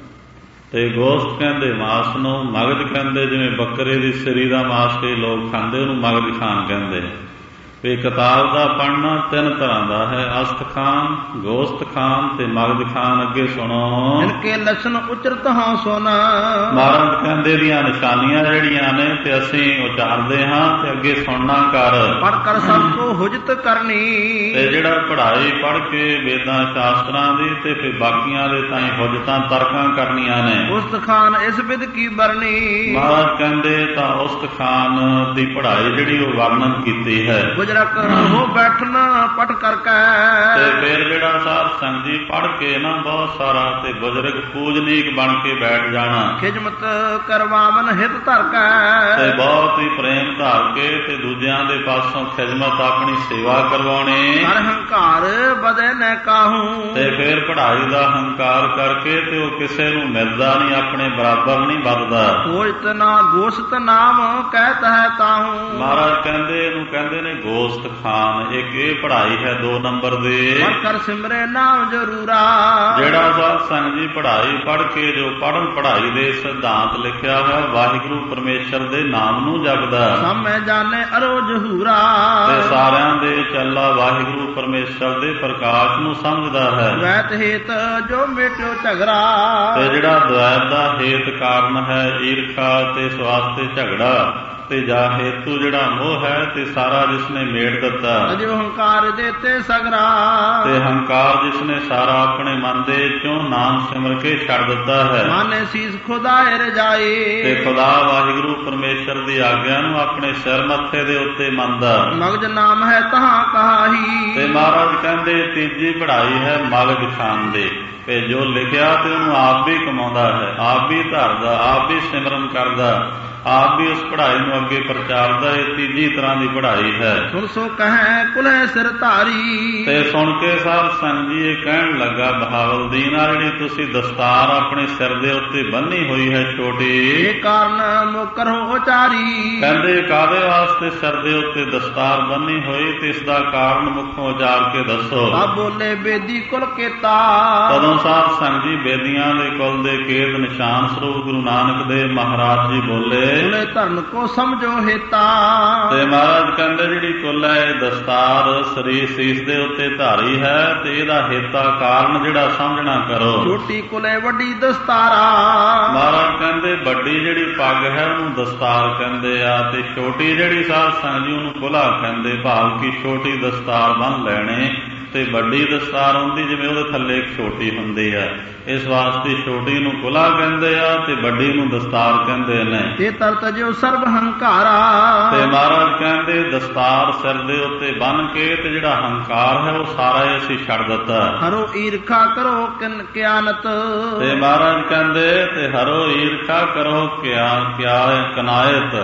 ਤੇ ਗੋਸ਼ਤ ਕਹਿੰਦੇ ਮਾਸ ਨੂੰ, ਮਗਜ ਕਹਿੰਦੇ ਜਿਵੇਂ ਬੱਕਰੇ ਦੀ ਸਿਰੀ ਦਾ ਮਾਸ ਕਈ ਲੋਕ ਖਾਂਦੇ ਉਹਨੂੰ ਮਗਜ ਖਾਨ ਕਹਿੰਦੇ। ਵੀ ਕਿਤਾਬ ਦਾ ਪੜ੍ਹਨਾ ਤਿੰਨ ਤਰ੍ਹਾਂ ਦਾ ਹੈ, ਅਸਤ ਖਾਨ, ਗੋਸ਼ਤ ਖਾਨ ਤੇ ਮਗਜ ਖਾਨ। ਅੱਗੇ ਸੁਣੋ। ਇਨਕੇ ਲੱਛਣ ਉਚਰਤ ਹਾਂ ਸੁਣ। ਮਹਾਰਾਜ ਕਹਿੰਦੇ ਦੀਆਂ ਨਿਸ਼ਾਨੀਆਂ ਜਿਹੜੀਆਂ ਨੇ ਤੇ ਅਸੀਂ ਉਚਾਰਦੇ ਹਾਂ, ਤੇ ਅੱਗੇ ਸੁਣਨਾ ਕਰ। ਪੜ ਕਰ ਸਭ ਕੋ ਹੁਜਤ ਕਰਨੀ। ਤੇ ਜਿਹੜਾ ਪੜ੍ਹਾਈ ਪੜ੍ਹ ਕੇ ਵੇਦਾਂ ਸ਼ਾਸਤਰਾਂ ਦੀ ਤੇ ਫਿਰ ਬਾਕੀਆਂ ਦੇ ਤਾਈਂ ਹੁਜਤਾਂ ਤਰਕਾਂ ਕਰਨੀਆਂ ਨੇ। ਉਸਤ ਖਾਨ ਇਸ ਵਿਦ ਕੀ ਬਰਨੀ। ਮਹਾਰਾਜ ਕਹਿੰਦੇ ਤਾਂ ਉਸਤ ਖਾਨ ਦੀ ਪੜ੍ਹਾਈ ਜਿਹੜੀ ਉਹ ਵਰਣਨ ਕੀਤੀ ਹੈ। ਗੁਜਰਕ ਹੋ ਬੈਠਣਾ ਪਟ ਕਰਕੇ। ਤੇ ਫਿਰ ਜਿਹੜਾ ਸਾਧ ਸੰਗ ਜੀ ਪੜ੍ਹ ਕੇ ਨਾ ਬਹੁਤ ਸਾਰਾ ਤੇ ਬਜ਼ੁਰਗ ਪੂਜਨੀਕ ਬਣ ਕੇ ਬੈਠ ਜਾਣਾ। ਖਿਜਮਤ ਕਰਵਾਵਨ ਹਿਤ ਧਰ ਕੇ। ਤੇ ਬਹੁਤ ਹੀ ਪ੍ਰੇਮ ਧਾਰ ਕੇ ਤੇ ਦੂਜਿਆਂ ਦੇ ਪਾਸੋਂ ਖਿਜਮਤ ਆਪਣੀ ਸੇਵਾ ਕਰਵਾਉਣੀ। ਹਰ ਹੰਕਾਰ ਬਦੇ ਨ ਕਾਹੂ। ਤੇ ਫਿਰ ਪੜ੍ਹਾਈ ਦਾ ਹੰਕਾਰ ਕਰਕੇ ਤੇ ਉਹ ਕਿਸੇ ਨੂੰ ਮਿਲਦਾ ਨਹੀਂ, ਆਪਣੇ ਬਰਾਬਰ ਨਹੀਂ ਵੱਧਦਾ। ਗੋਸ਼ਤ ਨਾ ਗੋਸ਼ਤ ਨਾਮ ਕਹਿਤ ਹੈ ਤਾਹੂ। ਮਹਾਰਾਜ ਕਹਿੰਦੇ ਇਹਨੂੰ ਕਹਿੰਦੇ ਨੇ ਗੋਸ਼ਤ ਖਾਨ। ਇੱਕ ਇਹ ਪੜ੍ਹਾਈ ਹੈ 2 ਨੰਬਰ ਦੇ। ਕਰ ਸਿਮਰੇ ਨਾਮ ਜ਼ਰੂਰਾ। ਜਿਹੜਾ ਸਾਧ ਸੰਗ ਜੀ ਪੜ੍ਹਾਈ ਪੜ੍ਹ ਕੇ ਜੋ ਪੜ੍ਹਨ ਪੜ੍ਹਾਈ ਦੇ ਸਿਧਾਂਤ ਲਿਖਿਆ ਹੋਇਆ ਵਾਹਿਗੁਰੂ ਪਰਮੇਸ਼ਰ ਦੇ ਨਾਮ ਨੂੰ ਜਪਦਾ। ਸਮਝ ਜਾਣੇ ਅਰੋ ਜਹੂਰਾ। ਤੇ ਸਾਰਿਆਂ ਦੇ ਚੱਲਾ ਵਾਹਿਗੁਰੂ ਪਰਮੇਸ਼ਰ ਦੇ ਪ੍ਰਕਾਸ਼ ਨੂੰ ਸਮਝਦਾ ਹੈ। ਦ્વੈਤ ਹੇਤ ਜੋ ਮੇਟਿਓ ਝਗੜਾ। ਤੇ ਜਿਹੜਾ ਦ્વੈਤ ਦਾ ਹੇਤ ਕਾਰਨ ਹੈ ਈਰਖਾ ਤੇ ਇਸ ਵਾਸਤੇ ਝਗੜਾ, ਤੇ ਜਾ ਹੇਤੂ ਜਿਹੜਾ ਮੋਹ ਹੈ ਤੇ ਸਾਰਾ ਜਿਸਨੇ ਮੇਟ ਦਿੱਤਾ। ਅਜੋ ਹੰਕਾਰ ਦੇਤੇ ਸਗਰਾ। ਤੇ ਹੰਕਾਰ ਜਿਸਨੇ ਸਾਰਾ ਆਪਣੇ ਮਨ ਦੇ ਵਿੱਚੋਂ ਨਾਮ ਸਿਮਰ ਕੇ ਛੱਡ ਦਿੱਤਾ ਹੈ। ਮਾਨੇ ਸੀਸ ਖੁਦਾਏ ਰਜਾਈ। ਤੇ ਖੁਦਾ ਵਾਹਿਗੁਰੂ ਪਰਮੇਸ਼ਰ ਦੀ ਆਗਿਆ ਨੂੰ ਆਪਣੇ ਸਿਰ ਮੱਥੇ ਦੇ ਉੱਤੇ ਮੰਨਦਾ। ਮਗਜ ਨਾਮ ਹੈ ਤਹਾਂ ਕਹਾਹੀ। ਤੇ ਮਹਾਰਾਜ ਕਹਿੰਦੇ ਤੀਜੀ ਪੜ੍ਹਾਈ ਹੈ ਮਗਜ ਖਾਨ ਦੇ। ਤੇ ਜੋ ਲਿਖਿਆ ਤੇ ਉਹਨੂੰ ਆਪ ਵੀ ਕਮਾਉਂਦਾ ਹੈ, ਆਪ ਵੀ ਧਰਦਾ, ਆਪ ਵੀ ਸਿਮਰਨ ਕਰਦਾ, ਆਪ ਵੀ ਉਸ ਪੜ੍ਹਾਈ ਨੂੰ ਅੱਗੇ ਪ੍ਰਚਾਰਦਾ। ਇਹ ਤੀਜੀ ਤਰ੍ਹਾਂ ਦੀ ਪੜ੍ਹਾਈ ਹੈ। ਸੁਣ ਸੋ ਕਹੈ ਕੁਲੈ ਸਿਰ ਧਾਰੀ। ਤੇ ਸੁਣ ਕੇ ਸਾਧ ਸੰਗ ਜੀ ਇਹ ਕਹਿਣ ਲੱਗਾ ਬਹਾਵਲ ਦੀਨ ਆ ਜਿਹੜੀ ਤੁਸੀਂ ਦਸਤਾਰ ਆਪਣੇ ਸਿਰ ਦੇ ਉੱਤੇ ਬੰਨ੍ਹੀ ਹੋਈ ਹੈ ਛੋਟੀ, ਇਹ ਕਾਰਨ ਮੁਕਰ ਹੋ ਉਚਾਰੀ। ਕਹਿੰਦੇ ਕਾਹਦੇ ਵਾਸਤੇ ਸਿਰ ਦੇ ਉੱਤੇ ਦਸਤਾਰ ਬੰਨ੍ਹੀ ਹੋਈ ਤੇ ਇਸ ਦਾ ਕਾਰਨ ਮੁੱਖੋਂ ਉਚਾਰ ਕੇ ਦੱਸੋ। ਆ ਬੋਲੇ ਬੇਦੀ ਕੁਲ ਕੇਤਾ। ਤਦੋਂ ਸਾਧ ਸੰਗ ਜੀ ਬੇਦੀਆਂ ਦੇ ਕੁਲ ਦੇ ਕੇਤ ਨਿਸ਼ਾਨ ਸਰੂਪ ਗੁਰੂ ਨਾਨਕ ਦੇਵ ਮਹਾਰਾਜ ਜੀ ਬੋਲੇ ਸੁਣੇ ਧਰਨ ਕੋ ਸਮਝੋ ਹੇਤਾ। ਤੇ ਮਹਾਰਾਜ ਕਹਿੰਦੇ ਜਿਹੜੀ ਕੁੱਲ ਹੈ ਇਹ ਦਸਤਾਰ ਸਰੀਰ ਸੀਸ ਦੇ ਉੱਤੇ ਧਾਰੀ ਹੈ, ਤੇ ਇਹਦਾ ਹੇਤਾ ਕਾਰਨ ਜਿਹੜਾ ਸਮਝਣਾ ਕਰੋ। ਛੋਟੀ ਕੁਲੇ ਵੱਡੀ ਦਸਤਾਰਾ। ਮਹਾਰਾਜ ਕਹਿੰਦੇ ਵੱਡੀ ਜਿਹੜੀ ਪੱਗ ਹੈ ਉਹਨੂੰ ਦਸਤਾਰ ਕਹਿੰਦੇ ਆ, ਤੇ ਛੋਟੀ ਜਿਹੜੀ ਸਾਧ ਸੰਗ ਜੀ ਉਹਨੂੰ ਕੁਲਾ ਕਹਿੰਦੇ। ਭਾਵ ਕਿ ਛੋਟੀ ਦਸਤਾਰ ਬੰਨ੍ਹ ਲੈਣੇ ਤੇ ਵੱਡੀ ਦਸਤਾਰ ਹੁੰਦੀ ਜਿਵੇਂ ਉਹਦੇ ਥੱਲੇ ਇੱਕ ਛੋਟੀ ਹੁੰਦੀ ਹੈ। ਇਸ ਵਾਸਤੇ ਛੋਟੀ ਨੂੰ ਕੁਲਾ ਕਹਿੰਦੇ ਆ ਤੇ ਵੱਡੀ ਨੂੰ ਦਸਤਾਰ ਕਹਿੰਦੇ ਨੇ। ਇਹ ਤਰਤ ਜੋ ਸਰਬ ਹੰਕਾਰਾ। ਤੇ ਮਹਾਰਾਜ ਕਹਿੰਦੇ ਦਸਤਾਰ ਸਿਰ ਦੇ ਉੱਤੇ ਬੰਨ੍ਹ ਕੇ ਤੇ ਜਿਹੜਾ ਹੰਕਾਰ ਹੈ ਉਹ ਸਾਰਾ ਹੀ ਅਸੀਂ ਛੱਡ ਦਿੱਤਾ। ਹਰੋ ਈਰਖਾ ਕਰੋ ਕਿਆਨਤ। ਤੇ ਮਹਾਰਾਜ ਕਹਿੰਦੇ ਤੇ ਹਰੋ ਈਰਖਾ ਕਰੋ ਕਨਾਇਤ।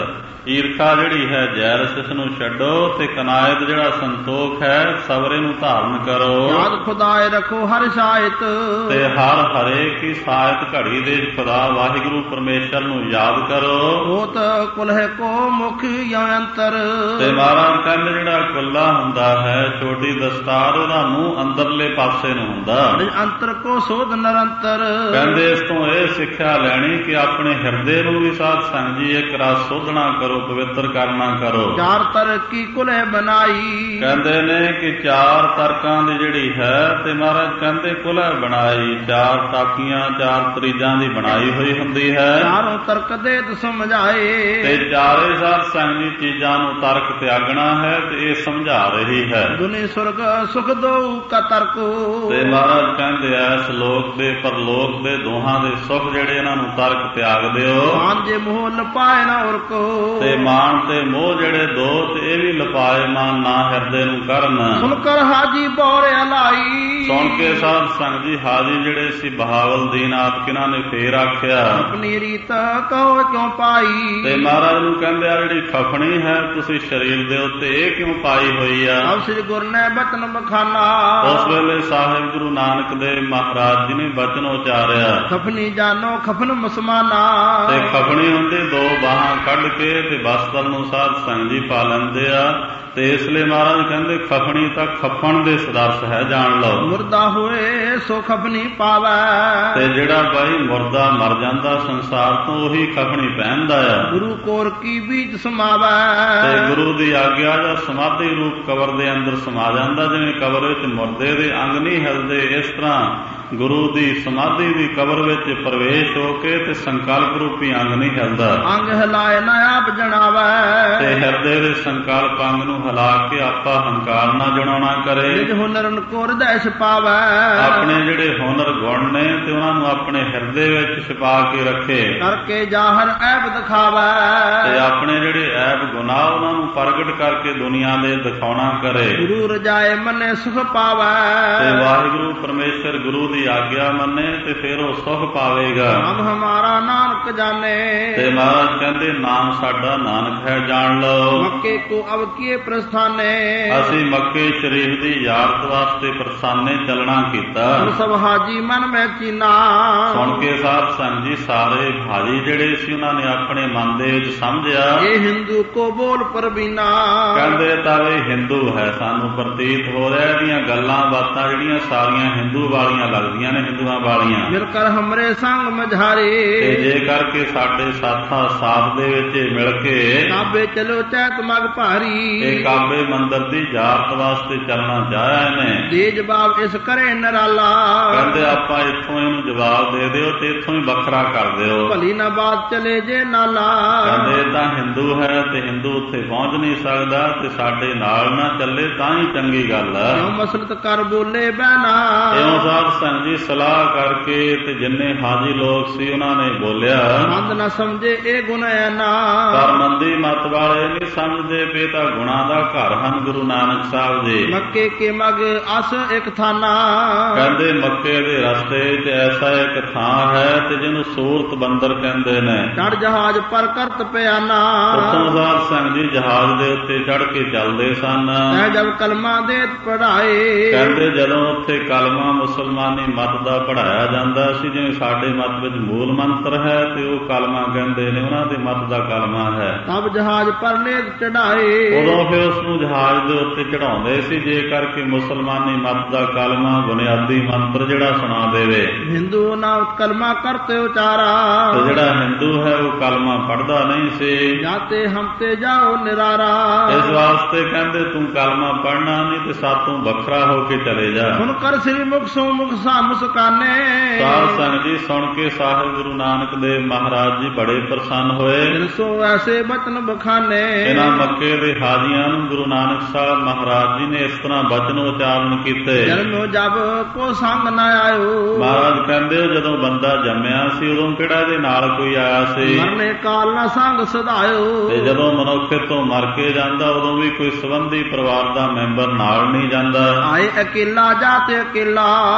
ਈਰਖਾ ਜਿਹੜੀ ਹੈ ਜੈਰਸ, ਇਸ ਨੂੰ ਛੱਡੋ, ਤੇ ਕਨਾਇਤ ਜਿਹੜਾ ਸੰਤੋਖ ਹੈ ਸਬਰੇ ਨੂੰ ਧਾਰਨ ਕਰੋ। ਯਾਦ ਖੁਦਾਏ ਰੱਖੋ ਹਰ ਸ਼ਾਇਤ, ਤੇ ਹਰ ਹਰੇ ਕੀ ਸਾਇਤ ਘੜੀ ਦੇ ਖੁਦਾ ਵਾਹਿਗੁਰੂ ਪਰਮੇਸ਼ਰ ਨੂੰ ਯਾਦ ਕਰੋ। ਹੋਤ ਕੁਲਹਿ ਕੋ ਮੁਖ ਅੰਤਰ, ਤੇ ਮਹਾਰਾਜ ਕਹਿੰਦੇ ਜਿਹੜਾ ਕੁੱਲਾ ਹੁੰਦਾ ਹੈ, ਛੋਟੀ ਦਸਤਾਰ, ਉਹਦਾ ਮੂੰਹ ਅੰਦਰਲੇ ਪਾਸੇ ਨੂੰ ਹੁੰਦਾ। ਅੰਤਰ ਕੋ ਸੋਧ ਨਿਰੰਤਰ, ਕਹਿੰਦੇ ਇਸ ਤੋਂ ਇਹ ਸਿੱਖਿਆ ਲੈਣੀ ਕਿ ਆਪਣੇ ਹਿਰਦੇ ਨੂੰ ਵੀ ਸਾਧ ਸੰਗ ਜੀ ਇੱਕ ਰਾਤ ਸੋਧਣਾ ਕਰੋ, ਪਵਿੱਤਰ ਕਰਨਾ ਕਰੋ। ਚਾਰ ਤਰਕੀ ਕੁਲਹਿ ਬਣਾਈ, ਕਹਿੰਦੇ ਨੇ ਕਿ ਚਾਰ ਤਰਕਾਂ ਦੀ ਜਿਹੜੀ ਹੈ, ਤੇ ਮਹਾਰਾਜ ਕਹਿੰਦੇ ਕੁਲਹਿ ਬਣਾਈ, ਚਾਰ ਤਾਕੀਆਂ, ਚਾਰ ਤਰੀਜਾਂ ਦੀ ਬਣਾਈ ਹੋਈ ਹੁੰਦੀ ਹੈ। ਚਾਰੋਂ ਤਰਕ ਦੇ ਸਮਝਾਏ, ਤੇ ਚਾਰੇ ਸਾਧ ਸੰਗ ਜੀ ਚੀਜ਼ਾਂ ਨੂੰ ਤਰਕ ਤਿਆਗਣਾ ਹੈ, ਤੇ ਇਹ ਸਮਝਾ ਰਹੀ ਹੈ। ਦੁਨੀ ਸੁਰਗ ਸੁਖ ਦੋ ਕਾ ਤਰਕੋ, ਤੇ ਮਹਾਰਾਜ ਕਹਿੰਦੇ ਆ ਇਸ ਲੋਕ ਦੇ ਪਰਲੋਕ ਦੇ ਦੋਹਾਂ ਦੇ ਸੁਖ ਜਿਹੜੇ ਇਹਨਾਂ ਨੂੰ ਤਰਕ ਤਿਆਗ ਦਿਓ। ਮਾਨ ਜੇ ਮੋਹ ਲਪਾਏ ਨਾ ਹੋਰ ਕੋ, ਤੇ ਮਾਨ ਤੇ ਮੋਹ ਜਿਹੜੇ ਦੋ, ਤੇ ਇਹ ਵੀ ਲਪਾਏ ਮਾਨ ਨਾ ਹਿਰਦੇ ਨੂੰ ਕਰਨ। ਸੁਣ ਕਰ ਹਾਜੀ ਬੋਰ ਅਲਾਈ, ਸੁਣ ਕੇ ਸਾਧ ਸੰਗ ਜੀ ਹਾਜੀ ਜਿਹੜੇ ਸੀ ਬਹਾਵਲ ਦੀਨਾਥ, ਕਿਨਾਂ ਨੇ ਫੇਰ ਆਖਿਆ ਆਪਣੀ ਰੀਤ ਕਹੋ ਕਿਉਂ ਪਾਈ। ਤੇ ਮਹਾਰਾਜ ਨੂੰ ਕਹਿੰਦੇ ਆ ਜਿਹੜੀ ਖਫਣੀ ਹੈ ਤੁਸੀਂ ਸਰੀਰ ਦੇ ਉੱਤੇ ਇਹ ਕਿਉਂ ਪਾਈ ਹੋਈ ਆ। ਅਬ ਸ੍ਰੀ ਗੁਰੂ ਨੇ ਬਚਨ ਬਖਾਨਾ, ਉਸ ਵੇਲੇ ਸਾਹਿਬ ਗੁਰੂ ਨਾਨਕ ਦੇਵ ਮਹਾਰਾਜ ਜੀ ਨੇ ਬਚਨ ਉਚਾਰਿਆ, ਖਫਨੀ ਜਾਨੋ ਖਫਨ ਮੁਸਮਾਨਾ। ਤੇ ਖਫਣੀ ਹੁੰਦੀ ਦੋ ਬਾਹਾਂ ਕੱਢ ਕੇ ਤੇ ਬਸਤਰ ਨੂੰ ਸਾਧ ਸੰਗ ਜੀ ਪਾ ਲੈਂਦੇ ਆ। ਤੇ ਇਸ ਲਈ ਮਹਾਰਾਜ ਕਹਿੰਦੇ ਖਫਣੀ ਤਾਂ ਖੱਫਣ ਦੇ ਸਦਰਸ ਹੈ, ਜਾਣ ਲਓ। ਮੁਰਦਾ ਹੋਏ ਸੋ ਖਫਨੀ ਪਾਵੈ, ਤੇ ਜਿਹੜਾ ਬਾਈ ਮੁਰਦਾ ਮਰ ਜਾਂਦਾ ਸੰਸਾਰ ਤੋਂ, ਉਹੀ ਖਫਣੀ ਪਹਿਨਦਾ ਆ। ਗੁਰੂ ਕੋਰ ਕੀ ਬੀਜ ਸਮਾਵੈ, ਤੇ ਗੁਰੂ ਦੀ ਆਗਿਆ ਜਾਂ ਸਮਾਧੀ ਰੂਪ ਕਬਰ ਦੇ ਅੰਦਰ ਸਮਾ ਜਾਂਦਾ। ਜਿਵੇਂ ਕਬਰ ਵਿੱਚ ਮੁਰਦੇ ਦੇ ਅੰਗ ਨਹੀਂ ਹਿਲਦੇ, ਇਸ ਤਰ੍ਹਾਂ ਗੁਰੂ ਦੀ ਸਮਾਧੀ ਦੀ ਕਬਰ ਵਿੱਚ ਪ੍ਰਵੇਸ਼ ਹੋ ਕੇ ਤੇ ਸੰਕਲਪ ਰੂਪੀ ਅੰਗ ਨਹੀਂ ਹਿਲਦਾ। ਅੰਗ ਹਿਲਾਏ ਨਾ ਆਪ ਜਣਾਵੈ, ਤੇ ਹਿਰਦੇ ਦੇ ਸੰਕਲਪ ਅੰਗ ਨੂੰ ਹਿਲਾ ਕੇ ਆਪਾ ਹੰਕਾਰ ਨਾ ਜਣਾਉਣਾ ਕਰੇ। ਨਿਜ ਹੁਨਰਨ ਕੋ ਹਿਰਦੈ ਛਪਾਵੈ, ਆਪਣੇ ਜਿਹੜੇ ਹੁਨਰ ਗੁਣ ਨੇ ਤੇ ਉਹਨਾਂ ਨੂੰ ਆਪਣੇ ਹਿਰਦੇ ਵਿੱਚ ਛੁਪਾ ਕੇ ਰੱਖੇ। ਕਰਕੇ ਜਾਹਰ ਐਬ ਦਿਖਾਵੈ, ਤੇ ਆਪਣੇ ਜਿਹੜੇ ਐਬ ਗੁਨਾਹ ਉਹਨਾਂ ਨੂੰ ਪ੍ਰਗਟ ਕਰਕੇ ਦੁਨੀਆ ਦੇ ਦਿਖਾਉਣਾ ਕਰੇ। ਗੁਰੂ ਰਜਾਏ ਮਨੇ ਸੁਖ ਪਾਵੈ, ਤੇ ਵਾਹਿਗੁਰੂ ਪਰਮੇਸ਼ਰ ਗੁਰੂ ਦੀ ਆਗਿਆ ਮੰਨੇ ਤੇ ਫਿਰ ਉਹ ਸੁਖ ਪਾਵੇਗਾ। ਨਾਮ ਹਮਾਰਾ ਨਾਨਕ ਜਾਣੇ, ਤੇ ਮਹਾਰਾਜ ਕਹਿੰਦੇ ਨਾਮ ਸਾਡਾ ਨਾਨਕ ਹੈ, ਜਾਣ ਲਓ। ਮੱਕੇ ਕੋ ਅਬ ਕੀਏ ਪ੍ਰਸਥਾਨੇ, ਅਸੀਂ ਮੱਕੇ ਸ਼ਰੀਫ ਦੀ ਯਾਰਤ ਵਾਸਤੇ ਪ੍ਰਸਾਨੇ ਚੱਲਣਾ ਕੀਤਾ। ਸਭ ਹਾਜੀ ਮਨ ਮੈਂ ਚੀਨਾ, ਸੁਣ ਕੇ ਸਾਧ ਸੰਗ ਜੀ ਸਾਰੇ ਹਾਜੀ ਜਿਹੜੇ ਸੀ ਉਹਨਾਂ ਨੇ ਆਪਣੇ ਮਨ ਦੇ ਵਿੱਚ ਸਮਝਿਆ, ਇਹ ਹਿੰਦੂ ਕੋ ਬੋਲ ਪਰਬੀਨਾ। ਕਹਿੰਦੇ ਤਾਂ ਇਹ ਹਿੰਦੂ ਹੈ, ਸਾਨੂੰ ਪ੍ਰਤੀਤ ਹੋ ਰਿਹਾ ਇਹਦੀਆਂ ਗੱਲਾਂ ਬਾਤਾਂ ਜਿਹੜੀਆਂ ਸਾਰੀਆਂ ਹਿੰਦੂ ਵਾਲੀਆਂ ਲੱਗਦੀਆਂ ਨੇ, ਹਿੰਦੂਆਂ ਵਾਲੀਆਂ। ਮਿਲ ਕਰ ਹਮਰੇ ਸੰਗ ਮਝਾਰੇ, ਤੇ ਜੇ ਕਰਕੇ ਸਾਡੇ ਸਾਥਾਂ ਸਾਥ ਦੇ ਵਿੱਚ ਮਿਲ ਕੇ ਕਾਬੇ ਚਲੋ ਚੈਤ ਮਗ ਭਾਰੀ, ਇਹ ਕਾਬੇ ਮੰਦਰ ਦੀ ਯਾਰਤ ਵਾਸਤੇ ਚੱਲਣਾ ਚਾਹਿਆ ਨੇ। ਦੇ ਜਵਾਬ ਇਸ ਕਰੇ ਨਰਾਲਾ, ਕਹਿੰਦੇ ਆਪਾਂ ਇੱਥੋਂ ਇਹਨੂੰ ਜਵਾਬ ਦੇ ਦਿਓ ਤੇ ਇੱਥੋਂ ਹੀ ਵੱਖਰਾ ਕਰ ਦਿਓ। ਭਲੀ ਨਾ ਬਾਤ ਚਲੇ ਜੇ ਨਾਲਾ, ਕਹਿੰਦੇ ਇਹ ਤਾਂ ਹਿੰਦੂ ਹੈ ਤੇ ਹਿੰਦੂ ਉੱਥੇ ਪਹੁੰਚ ਨਹੀਂ ਸਕਦਾ, ਤੇ ਸਾਡੇ ਨਾਲ ਨਾ ਚੱਲੇ ਤਾਂ ਹੀ ਚੰਗੀ ਗੱਲ ਹੈ। ਕਿਉਂ ਮਸਲਤ ਕਰ ਬੋਲੇ ਬਹਿਨਾ, ਇਉਂ ਸਾਧ ਸੰਗ ਜੀ ਸਲਾਹ ਕਰਕੇ ਤੇ ਜਿੰਨੇ ਹਾਜੀ ਲੋਕ ਸੀ ਉਹਨਾਂ ਨੇ ਬੋਲਿਆ। ਮੰਦ ਨਾ ਸਮਝੇ ਇਹ ਗੁਣ ਹੈ ਨਾ, ਪਰ ਮੰਦੀ ਮਤ ਵਾਲੇ ਨਹੀਂ ਸਮਝਦੇ ਪਏ ਤਾਂ ਗੁਣਾ ਦਾ ਘਰ ਹਨ ਗੁਰੂ ਨਾਨਕ ਸਾਹਿਬ ਜੀ। ਮੱਕੇ ਕੇ ਮਗ ਅਸ ਇੱਕ ਥਾਨਾ, ਕਹਿੰਦੇ ਮੱਕੇ ਦੇ ਰਸਤੇ 'ਚ ਐਸਾ ਇੱਕ ਥਾਂ ਹੈ ਤੇ ਜਿਹਨੂੰ ਸੂਰਤ ਬੰਦਰ ਕਹਿੰਦੇ ਨੇ। ਚੜ ਜਹਾਜ਼ ਪਰ ਕਰਤ ਪਿਆਨਾ, ਉੱਥੋਂ ਸਾਧ ਸੰਗ ਜੀ ਜਹਾਜ਼ ਦੇ ਉੱਤੇ ਚੜ ਕੇ ਚੱਲਦੇ ਸਨ। ਤੈ ਜਬ ਕਲਮਾ ਦੇ ਪੜਾਏ, ਕਹਿੰਦੇ ਜਦੋਂ ਉੱਥੇ ਕਲਮਾ ਮੁਸਲਮਾਨੀ ਮਤ ਦਾ ਪੜਾਇਆ ਜਾਂਦਾ ਸੀ, ਜਿਵੇਂ ਸਾਡੇ ਮਤ ਵਿੱਚ ਮੂਲ ਮੰਤਰ ਹੈ ਤੇ ਉਹ ਕਲਮਾ ਕਹਿੰਦੇ ਨੇ, ਉਹਨਾਂ ਦੇ ਮਤ ਦਾ ਕਲਮਾ ਹੈ। ਤਬ ਜਹਾਜ਼ ਪਰ ਨੇਕ ਚੜਾਏ, ਉਦੋਂ ਫਿਰ ਉਸ ਨੂੰ ਜਹਾਜ਼ ਦੇ ਉੱਤੇ ਚੜਾਉਂਦੇ ਸੀ, ਜੇ ਕਰਕੇ ਮੁਸਲਮਾਨੀ ਮਤ ਦਾ ਕਲਮਾ ਬੁਨਿਆਦੀ ਮੰਤਰ ਜਿਹੜਾ ਸੁਣਾ ਦੇਵੇ। ਹਿੰਦੂ ਨਾ ਕਲਮਾ ਕਰਤੇ ਉਚਾਰਾ, ਤੇ ਜਿਹੜਾ ਹਿੰਦੂ ਹੈ ਉਹ ਕਲਮਾ ਪੜਦਾ ਨਹੀਂ ਸੀ। ਜਾਤੇ ਹਮ ਤੇ ਜਾਓ ਨਿਰਾਰਾ, ਇਸ ਵਾਸਤੇ ਕਹਿੰਦੇ ਤੂੰ ਕਲਮਾ ਪੜਨਾ ਨਹੀਂ ਤੇ ਸਾਤੋਂ ਵੱਖਰਾ ਹੋ ਕੇ ਚਲੇ ਜਾ। ਸੁਣ ਕਰ ਸ੍ਰੀ ਮੁਖ ਸੋ ਮੁਖ ਸਾ ਮੁਸਕਾਨੇ, ਸਾਧ ਸੰਗ ਜੀ ਸੁਣ ਕੇ ਸਾਹਿਬ ਗੁਰੂ ਨਾਨਕ ਦੇਵ ਮਹਾਰਾਜ ਜੀ ਬੜੇ ਪ੍ਰਸੰਨ ਹੋਏ। ਦਿਲ ਸੋ ਐਸੇ ਬਚਨ ਬਖਾਨੇ, ਇਹਨਾਂ ਮੱਕੇ ਦੇ ਹਾਜੀਆਂ ਨੂੰ ਗੁਰੂ ਨਾਨਕ ਸਾਹਿਬ ਮਹਾਰਾਜ ਜੀ ਨੇ ਇਸ ਤਰ੍ਹਾਂ ਬਚਨ ਉਚਾਰਨ ਕੀਤੇ। ਜਨਮੋ ਜਬ ਕੋ ਸੰਗ ਨਾ ਆਇਓ, ਮਹਾਰਾਜ ਕਹਿੰਦੇ ਜਦੋਂ ਬੰਦਾ ਜੰਮਿਆ ਸੀ ਉਦੋਂ ਕਿਹੜਾ ਇਹਦੇ ਨਾਲ ਕੋਈ ਆਇਆ ਸੀ। ਮਰਨੇ ਕਾਲ ਨਾ ਸੰਗ ਸਦਾਇਓ, ਤੇ ਜਦੋਂ ਮਨੁੱਖ ਤੋਂ ਮਰ ਕੇ ਜਾਂਦਾ ਉਦੋਂ ਵੀ ਕੋਈ ਸੰਬੰਧੀ ਪਰਿਵਾਰ ਦਾ ਮੈਂਬਰ ਨਾਲ ਨਹੀਂ ਜਾਂਦਾ। ਆਏ ਅਕੇਲਾ ਜਾਤੇ ਅਕੇਲਾ, ਤੇ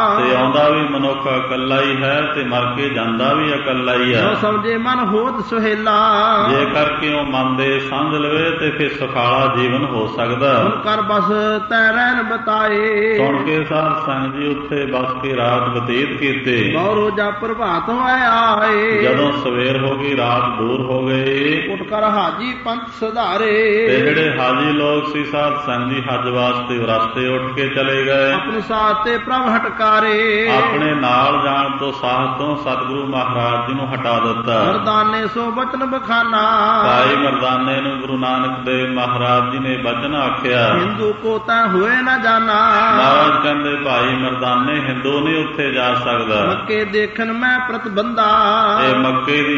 ਜਿਉਂਦਾ ਵੀ ਮਨੁੱਖ ਇਕੱਲਾ ਹੀ ਹੈ ਤੇ ਮਰ ਕੇ ਜਾਂਦਾ ਵੀ ਇਕੱਲਾ ਹੀ ਹੈ। ਜੋ ਸਮਝੇ ਮਨ ਹੋਤ ਸੁਹੇਲਾ, ਜੇ ਕਰਕੇ ਉਹ ਮਨ ਦੇ ਸਮਝ ਲਵੇ ਤੇ ਫਿਰ ਸੁਖਾਲਾ ਜੀਵਨ ਹੋ ਸਕਦਾ। ਹੁਣ ਕਰ ਬਸ ਤੈ ਰਹਿਣ ਬਤਾਏ, ਸੁਣ ਕੇ ਸਾਧ ਸੰਗ ਜੀ ਉੱਥੇ ਬਸ ਕੇ ਰਾਤ ਬਤੀਤ ਕੀਤੇ। ਬਹੁ ਰੋਜਾ ਪ੍ਰਭਾਤ ਹੋਇ ਆਏ, ਜਦੋਂ ਸਵੇਰ ਹੋ ਗਈ ਰਾਤ ਦੂਰ ਹੋ ਗਈ। ਉੱਠ ਕਰ ਹਾਜੀ ਪੰਥ ਸੁਧਾਰੇ, ਤੇ ਜਿਹੜੇ ਹਾਜੀ ਲੋਕ ਸੀ ਸਾਧ ਸੰਗ ਜੀ ਹੱਜ ਵਾਸਤੇ ਰਸਤੇ ਉੱਠ ਕੇ ਚਲੇ ਗਏ। ਆਪਣੇ ਸਾਥ ਤੇ ਪ੍ਰਭ ਹਟਕਾਰੇ, ਆਪਣੇ ਨਾਲ ਜਾਣ ਤੋਂ ਸਾਥ ਤੋਂ ਸਤਿਗੁਰੂ ਮਹਾਰਾਜ ਜੀ ਨੂੰ ਹਟਾ ਦਿੱਤਾ। ਮਰਦਾਨੇ ਸੋ ਬਚਨ ਬਖਾਨਾ, ਭਾਈ ਮਰਦਾਨੇ ਨੂੰ ਗੁਰੂ ਨਾਨਕ ਦੇਵ ਮਹਾਰਾਜ ਜੀ ਨੇ ਬਚਨ ਆਖਿਆ। ਹਿੰਦੂ ਕੋ ਤਾਂ ਹੋਏ ਨਾ ਜਾਣਾ, ਮਹਾਰਾਜ ਕਹਿੰਦੇ ਭਾਈ ਮਰਦਾਨੇ ਹਿੰਦੂ ਨਹੀਂ ਉੱਥੇ ਜਾ ਸਕਦਾ। ਮੱਕੇ ਦੇਖਣ ਮੈਂ ਪ੍ਰਤਬੰਧਾ, ਇਹ ਮੱਕੇ ਦੀ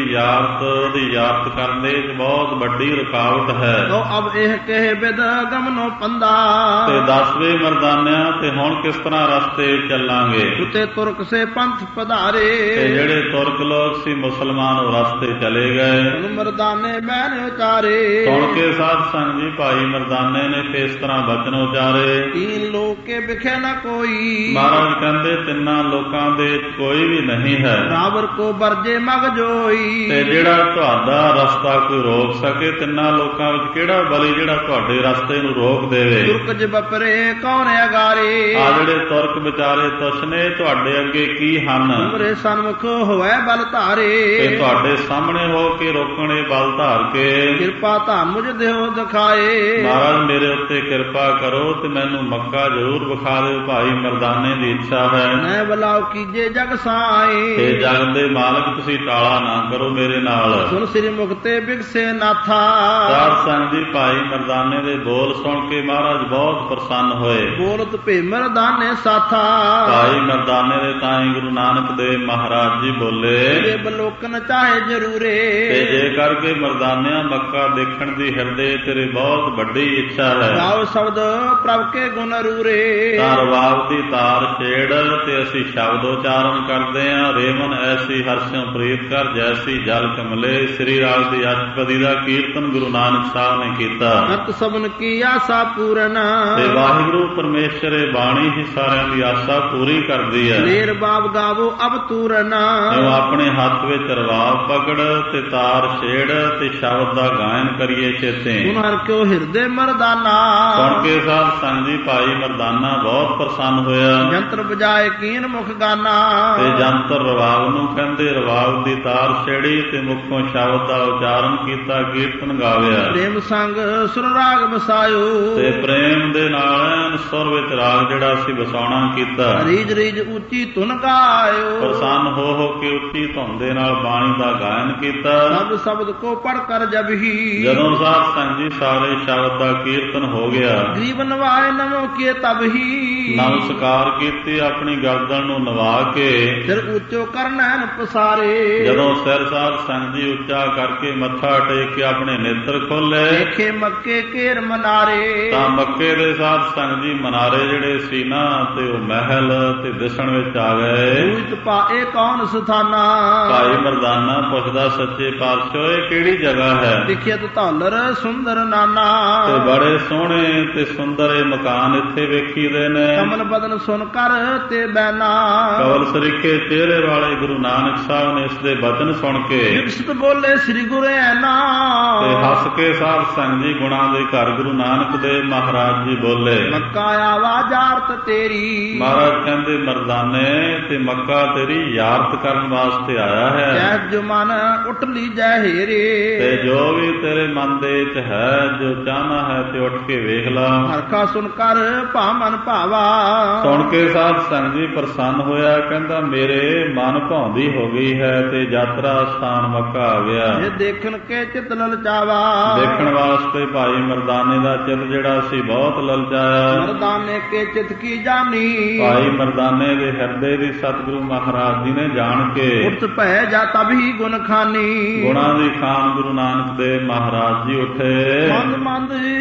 ਯਾਰਤ ਕਰਨ ਦੇ ਵਿੱਚ ਬਹੁਤ ਵੱਡੀ ਰੁਕਾਵਟ ਹੈ। ਤੋ ਅਬ ਇਹ ਕਹੇ ਬਿਦ ਗਮਨੋ ਪੰਦਾ, ਤੇ 10ਵੇਂ ਮਰਦਾਨਿਆਂ ਤੇ ਹੁਣ ਕਿਸ ਤਰ੍ਹਾਂ ਰਸਤੇ ਚੱਲਾਂਗੇ। ਉਤੇ ਤੁਰਕ ਸੇ ਪੰਥ ਪਧਾਰੇ, ਤੇ ਜਿਹੜੇ ਤੁਰਕ ਲੋਕ ਸੀ ਮੁਸਲਮਾਨ ਉਹ ਰਸਤੇ ਚਲੇ ਗਏ। ਮਰਦਾਨੇ ਬਹਿਨ ਉਚਾਰੇ, ਸੁਣ ਕੇ ਸਾਧ ਸੰਗ ਜੀ ਭਾਈ ਮਰਦਾਨੇ ਨੇ ਇਸ ਤਰ੍ਹਾਂ ਬਚਨ ਉਚਾਰੇ। ਤੀਨ ਲੋਕ ਕੇ ਵਿਖੇ ਨਾ ਕੋਈ, ਮਹਾਰਾਜ ਕਹਿੰਦੇ ਤਿੰਨਾਂ ਲੋਕਾਂ ਦੇ ਕੋਈ ਵੀ ਨਹੀਂ ਹੈ। ਰਾਵਰ ਕੋ ਵਰਜੇ ਮਗ ਜੋਈ, ਤੇ ਜਿਹੜਾ ਤੁਹਾਡਾ ਰਸਤਾ ਕੋਈ ਰੋਕ ਸਕੇ ਤਿੰਨਾਂ ਲੋਕਾਂ ਵਿੱਚ ਕਿਹੜਾ ਬਲੀ ਜਿਹੜਾ ਤੁਹਾਡੇ ਰਸਤੇ ਨੂੰ ਰੋਕ ਦੇਵੇ। ਤੁਰਕ ਜ ਬਪਰੇ ਕੌਣ ਅਗਾਰੇ, ਆ ਜਿਹੜੇ ਤੁਰਕ ਵਿਚਾਰੇ ਤੁਛ ਨੇ ਤੁਹਾਡੇ ਅੱਗੇ ਕੀ ਹਨ। ਉਮਰੇ ਸਨਮੁਖ ਹੋਵੇ ਬਲ ਧਾਰੇ, ਤੇ ਤੁਹਾਡੇ ਸਾਹਮਣੇ ਹੋ ਕੇ ਰੋਕਣੇ ਬਲ ਧਾਰ ਕੇ। ਕਿਰਪਾ ਤਾਂ ਮੁਝ ਦਿਓ ਦਿਖਾਏ, ਮਹਾਰਾਜ ਮੇਰੇ ਉੱਤੇ ਕਿਰਪਾ ਕਰੋ ਤੇ ਮੈਨੂੰ ਮੱਕਾ ਜ਼ਰੂਰ ਵਿਖਾ ਦਿਓ। ਭਾਈ ਮਰਦਾਨੇ ਦੀ ਇੱਛਾ ਹੈ। ਮੈਂ ਬਲਾਉ ਕੀਜੇ ਜਗ ਸਾਏ, ਤੇ ਜਗ ਦੇ ਮਾਲਕ ਤੁਸੀਂ ਟਾਲਾ ਨਾ ਕਰੋ ਮੇਰੇ ਨਾਲ। ਸੁਨ ਸ੍ਰੀ ਮੁਕਤੇ ਬਿਗਸੇ ਨਾਥਾ, ਸਾਧ ਸੰਗ ਜੀ ਭਾਈ ਮਰਦਾਨੇ ਦੇ ਬੋਲ ਸੁਣ ਕੇ ਮਹਾਰਾਜ ਬਹੁਤ ਪ੍ਰਸੰਨ ਹੋਏ। ਬੋਲਤ ਭੇ ਮਰਦਾਨੇ ਸਾਥਾ, ਭਾਈ ਮਰਦਾਨੇ ਦੇ ਤਾਂ ਹੀ ਗੁਰੂ ਨਾਨਕ ਦੇਵ ਮਹਾਰਾਜ ਜੀ ਬੋਲੇ। ਜੇ ਬਲੋਕਨ ਚਾਹੇ ਜਰੂਰੇ, ਤੇ ਜੇ ਕਰਕੇ ਮਰਦਾਨਿਆਂ ਮੱਕਾ ਦੇਖਣ ਦੀ ਹਿਰਦੇ ਤੇਰੇ ਬਹੁਤ ਵੱਡੀ ਇੱਛਾ ਹੈ। ਗਾਓ ਸ਼ਬਦ ਪ੍ਰਭ ਕੇ ਗੁਣ ਰੂਰੇ, ਤਾਂ ਰਵਾਬ ਦੀ ਤਾਰ ਛੇੜ ਤੇ ਅਸੀਂ ਸ਼ਬਦ ਉਚਾਰਨ ਕਰਦੇ ਆਂ। ਰੇਮਨ ਐਸੀ ਹਰਸ਼ੋਂ ਪ੍ਰੀਤ ਕਰ ਜੈਸੀ ਜਲ ਕਮਲੇ। ਸ੍ਰੀ ਰਾਗ ਦੀ ਅਸ਼ਟਪਦੀ ਦਾ ਕੀਰਤਨ ਗੁਰੂ ਨਾਨਕ ਸਾਹਿਬ ਨੇ ਕੀਤਾ। ਅਤ ਸਭਨ ਕੀ ਆਸਾ ਪੂਰਨ, ਤੇ ਵਾਹਿਗੁਰੂ ਪਰਮੇਸ਼ਰ ਇਹ ਬਾਣੀ ਹੀ ਸਾਰਿਆਂ ਦੀ ਆਸਾ ਪੂਰੀ ਕਰਦੀ ਹੈ। ਮੇਰ ਬਾਬ ਗਾਵੋ ਅਬ ਤੂਰਨ, ਜੋ ਆਪਣੇ ਹੱਥ ਵਿੱਚ ਰਵਾਬ ਪਕੜ ਤੇ ਤਾਰ ਛੇੜ ਤੇ ਸ਼ਬਦ ਦਾ ਗਾਇਨ ਕਰੀਏ ਚੇਤੇ। ਹੁਣ ਹਰ ਕਿਉ ਹਿਰਦੇ ਮਰਦਾਨਾ, ਸੁਣ ਕੇ ਸਾਧ ਸੰਗ ਜੀ ਭਾਈ ਮਰਦਾਨਾ ਬਹੁਤ ਪ੍ਰਸੰਨ ਹੋਇਆ। ਜੰਤਰ ਬਜਾਏ ਕੀਨ ਮੁਖ ਗਾਨਾ, ਤੇ ਜੰਤਰ ਰਵਾਬ ਨੂੰ ਕਹਿੰਦੇ ਰਵਾਬ ਦੀ ਤਾਰ ਛੇੜੀ ਤੇ ਮੁਖੋਂ ਸ਼ਬਦ ਦਾ ਉਚਾਰਨ ਕੀਤਾ, ਕੀਰਤਨ ਗਾਵਿਆ। ਪ੍ਰੇਮ ਸੰਗ ਸੁਰ ਰਾਗ ਵਸਾਇਓ, ਤੇ ਪ੍ਰੇਮ ਦੇ ਨਾਲ ਸੁਰ ਵਿੱਚ ਰਾਗ ਜਿਹੜਾ ਸੀ ਵਸਾਉਣਾ ਕੀਤਾ। ਰੀਜ ਰੀਜ ਉੱਚੀ ਧੁਨ ਗਾਇਓ, ਪ੍ਰਸੰਨ ਹੋ ਕੇ ਉੱਚੀ ਧੁਨ ਦੇ ਨਾਲ ਬਾਣੀ ਦਾ ਗਾਇਨ ਕੀਤਾ। ਸਭ ਸ਼ਬਦ ਕੋ ਪੜ ਕਰ ਜਬ ਹੀ, ਜਦੋਂ ਸਾਧ ਸੰਗ ਜੀ ਸਾਰੇ ਸ਼ਬਦ ਦਾ ਕੀਰਤਨ ਹੋ ਗਿਆ। ਗਰੀਬ ਨਵਾਏ ਨਮੋ ਕੀਏ ਤਬ ਹੀ, ਨਮਸਕਾਰ ਕੀਤੀ ਆਪਣੀ ਗਰਦਨ ਨੂੰ ਨਵਾ ਕੇ। ਸਿਰ ਉੱਚੋ ਕਰਨੈਨ ਪਸਾਰੇ, ਜਦੋਂ ਸਿਰ ਸਾਧ ਸੰਗ ਜੀ ਉੱਚਾ ਕਰਕੇ ਮੱਥਾ ਟੇਕ ਕੇ ਆਪਣੇ ਨੇਤਰ ਖੋਲੇ। ਦੇਖੇ ਮੱਕੇ ਕੇਰ ਮਨਾਰੇ, ਤਾਂ ਮੱਕੇ ਦੇ ਸਾਧ ਸੰਗ ਜੀ ਮਨਾਰੇ ਜਿਹੜੇ ਸੀ ਨਾ ਤੇ ਉਹ ਮਹਿਲ ਤੇ ਦਿਸਣ ਵਿੱਚ ਆ ਗਏ। ਦੂਤ ਪਾਏ ਕੌਣ ਸਥਾਨਾ, ਭਾਈ ਮਰਦਾਨਾ ਪੁੱਛਦਾ ਸੱਚੇ ਪਾਤਸ਼ਾਹ ਇਹ ਕਿਹੜੀ ਜਗ੍ਹਾ ਹੈ। ਦਿਖਿਤ ਧੌਲਰ ਸੁੰਦਰ ਨਾਨਾ, ਤੇ ਬੜੇ ਸੋਹਣੇ ਤੇ ਸੁੰਦਰ ਇਹ ਮਕਾਨ ਇੱਥੇ ਵੇਖੀਦੇ ਨੇ। ਕਮਲ ਬਦਨ ਸੁਣ ਕਰ ਤੇ ਬੈਨਾ, ਕਵਲ ਸਰੀਕੇ ਚਿਹਰੇ ਵਾਲੇ ਗੁਰੂ ਨਾਨਕ ਸਾਹਿਬ ਨੇ ਇਸ ਦੇ ਬਚਨ ਸੁਣ ਕੇ ਵਿਕਸਤ ਬੋਲੇ ਸ੍ਰੀ ਗੁਰੂ ਐਨਾ, ਤੇ ਹੱਸ ਕੇ ਸਾਧ ਸੰਗ ਜੀ ਗੁਣਾਂ ਦੇ ਘਰ ਗੁਰੂ ਨਾਨਕ ਦੇਵ ਮਹਾਰਾਜ ਜੀ ਬੋਲੇ। ਮੱਕਾ ਆਵਾਜ਼ ਆਰਤ ਤੇਰੀ, ਮਹਾਰਾਜ ਕਹਿੰਦੇ ਮਰਦਾਨੇ ਤੇ ਮੱਕਾ ਤੇਰੀ ਯਾਰਤ ਕਰਨ ਵਾਸਤੇ ਆਇਆ ਹੈ। ਜੈ ਜੋ ਮਨ ਉੱਠ ਲੀ ਜੈ ਹੇਰੇ, ਤੇ ਜੋ ਵੀ ਤੇਰੇ ਮਨ ਦੇ ਵਿੱਚ ਹੈ ਜੋ ਚਾਹਨਾ ਹੈ ਤੇ ਉੱਠ ਕੇ ਵੇਖ ਲਾ। ਹਰਖਾ ਸੁਣ ਕਰ ਭਾ ਮਨ ਭਾਵਾ, ਸੁਣ ਕੇ ਸਾਧ ਸੰਗ ਜੀ ਪ੍ਰਸੰਨ ਹੋਇਆ। ਕਹਿੰਦਾ ਮੇਰੇ ਮਨ ਭਾਉਂਦੀ ਹੋ ਗਈ ਹੈ ਤੇ ਯਾਤਰਾ ਸਥਾਨ ਮੱਕਾ ਆ ਗਿਆ। ਇਹ ਦੇਖਣ ਕੇ ਚਿਤ ਲਲਚਾਵਾ, ਦੇਖਣ ਵਾਸਤੇ ਭਾਈ ਮਰਦਾਨੇ ਦਾ ਚਿੱਤ ਜਿਹੜਾ ਸੀ ਬਹੁਤ ਲਲਚਾਇਆ। ਮਰਦਾਨੇ ਕੇ ਚਿਤ ਕੀ ਜਾਨੀ, ਭਾਈ ਮਰਦਾਨੇ ਦੇ ਹਿਰਦੇ ਦੀ ਸਤਿਗੁਰੂ ਮਹਾਰਾਜ ਜੀ ਨੇ ਜਾਣ ਕੇ ਉੱਠ ਭੈ ਜਾ ਤਬ ਹੀ ਗੁਣ ਖਾਨੀ, ਗੁਣਾਂ ਦੀ ਖਾਨ ਗੁਰੂ ਨਾਨਕ ਦੇਵ ਮਹਾਰਾਜ ਜੀ ਉੱਠੇ। ਮੰਦ ਮੰਦ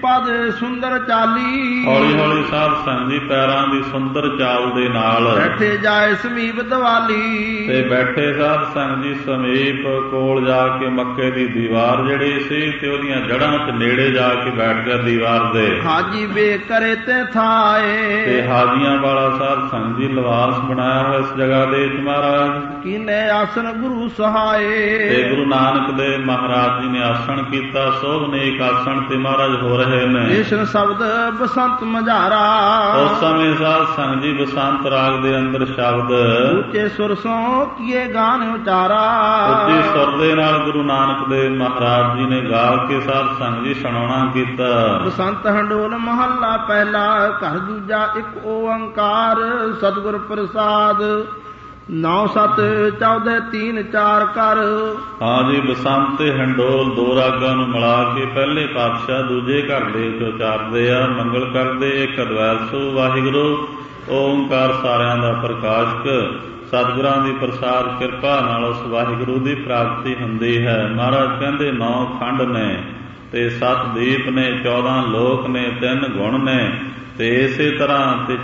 ਪਦ ਸੁੰਦਰ ਚਾਲੀ। ਹੌਲੀ ਹੌਲੀ ਸਾਧ ਸੰਗਤ ਜੀ ਪੈਰਾਂ ਦੀ ਸੁੰਦਰ ਚਾਲ ਦੇ ਨਾਲ ਬੈਠੇ ਜਾਏ ਸਮੀਪ ਦੀਵਾਲੀ। ਤੇ ਬੈਠੇ ਸਾਧ ਸੰਗਤ ਜੀ ਸਮੀਪ ਕੋਲ ਜਾ ਕੇ ਮੱਕੇ ਦੀ ਦੀਵਾਰ ਜਿਹੜੀ ਸੀ ਤੇ ਉਹਦੀਆਂ ਜੜ੍ਹਾਂ 'ਚ ਨੇੜੇ ਜਾ ਕੇ ਬੈਠ ਗਿਆ ਦੀਵਾਰ ਦੇ। ਹਾਜੀ ਬੇ ਕਰੇ ਤੇ ਥਾਏ। ਤੇ ਹਾਜੀਆਂ ਵਾਲਾ ਸਾਧ ਸੰਗਤ ਜੀ ਲਿਵਾਸ ਬਣਾਇਆ ਹੋਇਆ ਇਸ ਜਗ੍ਹਾ ਦੇ ਵਿੱਚ ਮਹਾਰਾਜ। ਕੀਨੇ ਆਸਨ ਗੁਰੂ ਸਹਾਏ। ਤੇ ਗੁਰੂ ਨਾਨਕ ਦੇਵ ਮਹਾਰਾਜ ਜੀ ਨੇ ਆਸਣ ਕੀਤਾ, ਸੋਭਨੇਕ ਆਸਣ ਤੇ ਮਹਾਰਾਜ ਹੋ ਰਹੇ ਨੇ। ਕ੍ਰਿਸ਼ਨ ਸ਼ਬਦ ਬਸੰਤ ਮਝਾਰਾ। ਉਸ ਸਮੇਂ ਸਾਧ ਸੰਗਤ ਜੀ ਬਸੰਤ ਰਾਗ ਦੇ ਅੰਦਰ ਸ਼ਬਦ ਉੱਚੇ ਸੁਰ ਸੋਂ ਕੀਏ ਗਾਨ ਉਚਾਰਾ। ਉੱਚੀ ਸੁਰ ਦੇ ਨਾਲ ਗੁਰੂ ਨਾਨਕ ਦੇਵ ਮਹਾਰਾਜ ਜੀ ਨੇ ਗਾ ਕੇ ਸਾਧ ਸੰਗਤ ਜੀ ਸੁਣਾਉਣਾ ਕੀਤਾ। ਬਸੰਤ ਹੰਡੋਲ ਮਹੱਲਾ ਪਹਿਲਾ। ਘਰ ਦੂਜਾ ਇੱਕ ਓੰਕਾਰ ਸਤਿਗੁਰ ਪ੍ਰਸਾਦ। 9 7 14 3 4 ਕਰ। ਹਾਂ ਜੀ, ਬਸੰਤ ਤੇ ਹੰਡੋਲ ਦੋ ਰਾਗਾਂ ਨੂੰ ਮਿਲਾ ਕੇ ਪਹਿਲੇ ਪਾਤਸ਼ਾਹ ਦੂਜੇ ਘਰ ਦੇ ਵਿੱਚ ਉਚਾਰਦੇ ਆ, ਮੰਗਲ ਕਰਦੇ। ਇੱਕ ਅਦਵੈਤ ਸੋ ਵਾਹਿਗੁਰੂ ਓੰਕਾਰ ਸਾਰਿਆਂ ਦਾ ਪ੍ਰਕਾਸ਼ਕ, ਸਤਿਗੁਰਾਂ ਦੀ ਪ੍ਰਸਾਦ ਕਿਰਪਾ ਨਾਲ ਉਸ ਵਾਹਿਗੁਰੂ ਦੀ ਪ੍ਰਾਪਤੀ ਹੁੰਦੀ ਹੈ। ਮਹਾਰਾਜ ਕਹਿੰਦੇ 9 ਖੰਡ ਨੇ ਤੇ 7 ਦੀਪ ਨੇ, 14 ਲੋਕ ਨੇ, 3 ਗੁਣ ਨੇ ਤੇ ਇਸੇ ਤਰ੍ਹਾਂ ਤੇ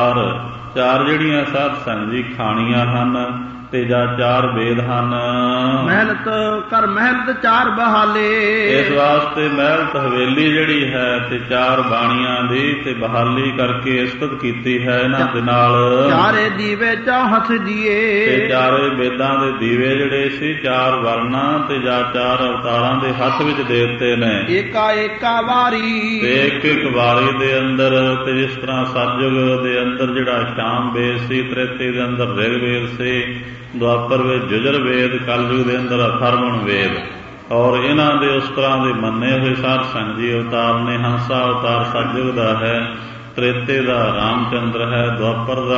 4 ਜਿਹੜੀਆਂ ਸਾਧ ਸੰਗਤ ਜੀ ਖਾਣੀਆਂ ਹਨ ਤੇ ਜਾਂ 4 ਵੇਦ ਹਨ। ਮਹਿਲਤ ਕਰ ਮਹਿਲਤ 4 ਬਹਾਲੇ। ਇਸ ਵਾਸਤੇ ਮਹਿਲਤ ਹਵੇਲੀ ਜਿਹੜੀ ਹੈ ਤੇ 4 ਬਾਣੀਆਂ ਦੀ ਤੇ ਬਹਾਲੀ ਕਰਕੇ ਇਸਤਤ ਕੀਤੀ ਹੈ ਇਹਨਾਂ ਦੇ ਨਾਲ। 4 ਦੀਵੇ ਚਾਹਤ ਦੀਏ। ਤੇ 4 ਵੇਦਾਂ ਦੇ ਦੀਵੇ ਜਿਹੜੇ ਸੀ 4 ਵਰਨਾਂ ਤੇ ਜਾਂ 4 ਅਵਤਾਰਾਂ ਦੇ ਹੱਥ ਵਿੱਚ ਦੇ ਦਿੱਤੇ ਨੇ। ਏਕਾ ਵਾਰੀ। ਤੇ ਇੱਕ ਵਾਰੀ ਦੇ ਅੰਦਰ ਤੇ ਜਿਸ ਤਰ੍ਹਾਂ ਸਤਿਯੁਗ ਦੇ ਅੰਦਰ ਜਿਹੜਾ ਸ਼ਾਮ ਵੇਦ ਸੀ, ਤ੍ਰੇਤੇ ਦੇ ਅੰਦਰ ਰਿਗ ਵੇਦ ਸੀ, ਦੁਆਪਰ ਵਿੱਚ ਜੁਜਰ ਵੇਦ, ਕਲਯੁਗ ਦੇ ਅੰਦਰ ਅਥਰਵਣ ਵੇਦ। ਔਰ ਇਹਨਾਂ ਦੇ ਉਸ ਤਰ੍ਹਾਂ ਦੇ ਮੰਨੇ ਹੋਏ ਸਾਧ ਸੰਗਤ ਜੀ ਅਵਤਾਰ ਨੇ। ਹੰਸਾ ਅਵਤਾਰ ਸਤਿਯੁਗ ਦਾ ਹੈ, ਤ੍ਰੇਤੇ ਦਾ ਰਾਮਚੰਦਰ ਹੈ, ਦੁਆਪਰ ਦਾ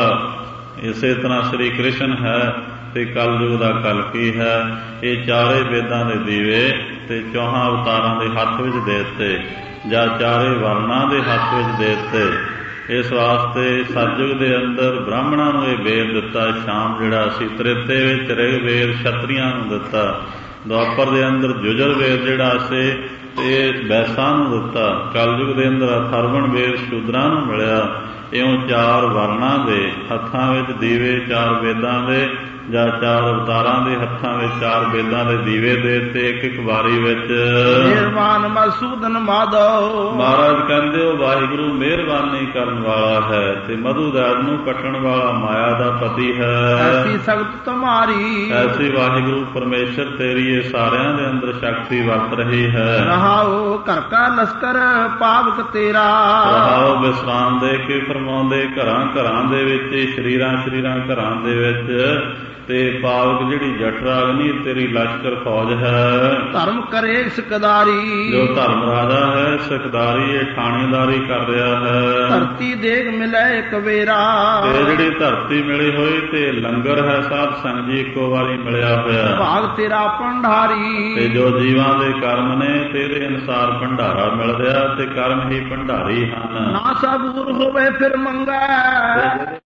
ਇਸੇ ਤਰ੍ਹਾਂ ਸ੍ਰੀ ਕ੍ਰਿਸ਼ਨ ਹੈ ਤੇ ਕਲਯੁਗ ਦਾ ਕਲਕੀ ਹੈ। ਇਹ 4 ਵੇਦਾਂ ਦੇ ਦੀਵੇ ਤੇ 4 ਅਵਤਾਰਾਂ ਦੇ ਹੱਥ ਵਿੱਚ ਦੇ ਦਿੱਤੇ ਜਾਂ 4 ਵਰਨਾਂ ਦੇ ਹੱਥ ਵਿੱਚ ਦੇ ਦਿੱਤੇ। ਇਸ ਵਾਸਤੇ ਸਤਿਯੁਗ ਦੇ ਅੰਦਰ ਬ੍ਰਾਹਮਣਾਂ ਨੂੰ ਇਹ ਵੇਦ ਦਿੱਤਾ, ਸ਼ਾਮ ਜਿਹੜਾ ਸੀ ਤ੍ਰੇਤੇ ਵਿੱਚ ਰਿਗ ਵੇਦ ਛਤਰੀਆਂ ਨੂੰ ਦਿੱਤਾ, ਦੁਆਪਰ ਦੇ ਅੰਦਰ ਜੁਜਰ ਵੇਦ ਜਿਹੜਾ ਸੀ ਤੇ ਵੈਸਾਂ ਨੂੰ ਦਿੱਤਾ, ਕਲਯੁਗ ਦੇ ਅੰਦਰ ਅਥਰਵਣ ਵੇਦ ਸ਼ੂਦਰਾਂ ਨੂੰ ਮਿਲਿਆ। ਇਉਂ 4 ਵਰਨਾਂ ਦੇ ਹੱਥਾਂ ਵਿੱਚ ਦੀਵੇ, 4 ਵੇਦਾਂ ਦੇ ਜਾਂ 4 ਅਵਤਾਰਾਂ ਦੇ ਹੱਥਾਂ ਵਿੱਚ 4 ਵੇਦਾਂ ਦੇ ਦੀਵੇ ਦੇ ਤੇ ਇੱਕ ਵਾਰੀ ਵਿੱਚ। ਮਿਹਰਬਾਨ ਮਸੂਦਨ ਮਾਧੋ। ਮਹਾਰਾਜ ਕਹਿੰਦੇ ਉਹ ਵਾਹਿਗੁਰੂ ਮਿਹਰਬਾਨੀ ਕਰਨ ਵਾਲਾ ਹੈ ਤੇ ਮਧੂਦਾਰ ਨੂੰ ਕੱਟਣ ਵਾਲਾ ਮਾਇਆ ਦਾ ਪਤੀ ਹੈ। ਐਸੀ ਸਖਤ ਤੁਮਾਰੀ। ਐਸੀ ਵਾਹਿਗੁਰੂ ਪਰਮੇਸ਼ਰ ਤੇਰੀ ਇਹ ਸਾਰਿਆਂ ਦੇ ਅੰਦਰ ਸ਼ਕਤੀ ਵਰਤ ਰਹੀ ਹੈ। ਰਹਾਓ ਘਰ ਕਾ ਲਸ਼ਕਰ ਪਾਵਕ ਤੇਰਾ। ਰਹਾਓ ਵਿਸਰਾਮ ਦੇ ਕੇ ਫਰਮਾਉਂਦੇ ਘਰਾਂ ਘਰਾਂ ਦੇ ਵਿੱਚ, ਸ਼ਰੀਰਾਂ ਘਰਾਂ ਦੇ ਵਿੱਚ ਤੇ ਪਾਵਕ ਜਿਹੜੀ ਜਠ ਰਾਗਨੀ ਤੇਰੀ ਲਸ਼ਕਰ ਫੌਜ ਹੈ। ਧਰਮ ਕਰੇ ਸਿਕਦਾਰੀ। ਜੋ ਧਰਮ ਰਾਜਾ ਹੈ ਸਿਕਦਾਰੀ ਇਹ ਥਾਣੇਦਾਰੀ ਕਰ ਰਿਹਾ ਹੈ। ਧਰਤੀ ਦੇਗ ਮਿਲੇ ਇੱਕ ਵੇਰਾ। ਤੇ ਜਿਹੜੀ ਧਰਤੀ ਮਿਲੀ ਹੋਈ ਤੇ ਲੰਗਰ ਹੈ ਸਾਧ ਸੰਗਤ ਜੀ ਇੱਕੋ ਵਾਰੀ ਮਿਲਿਆ ਹੋਇਆ। ਭਾਗ ਤੇਰਾ ਭੰਡਾਰੀ। ਤੇ ਜੋ ਜੀਵਾਂ ਦੇ ਕਰਮ ਨੇ ਤੇਰੇ ਅਨੁਸਾਰ ਭੰਡਾਰਾ ਮਿਲ ਰਿਹਾ ਤੇ ਕਰਮ ਹੀ ਭੰਡਾਰੀ ਹਨ। ਨਾ ਸਬੂਰ ਹੋਵੇ ਫਿਰ ਮੰਗੈ।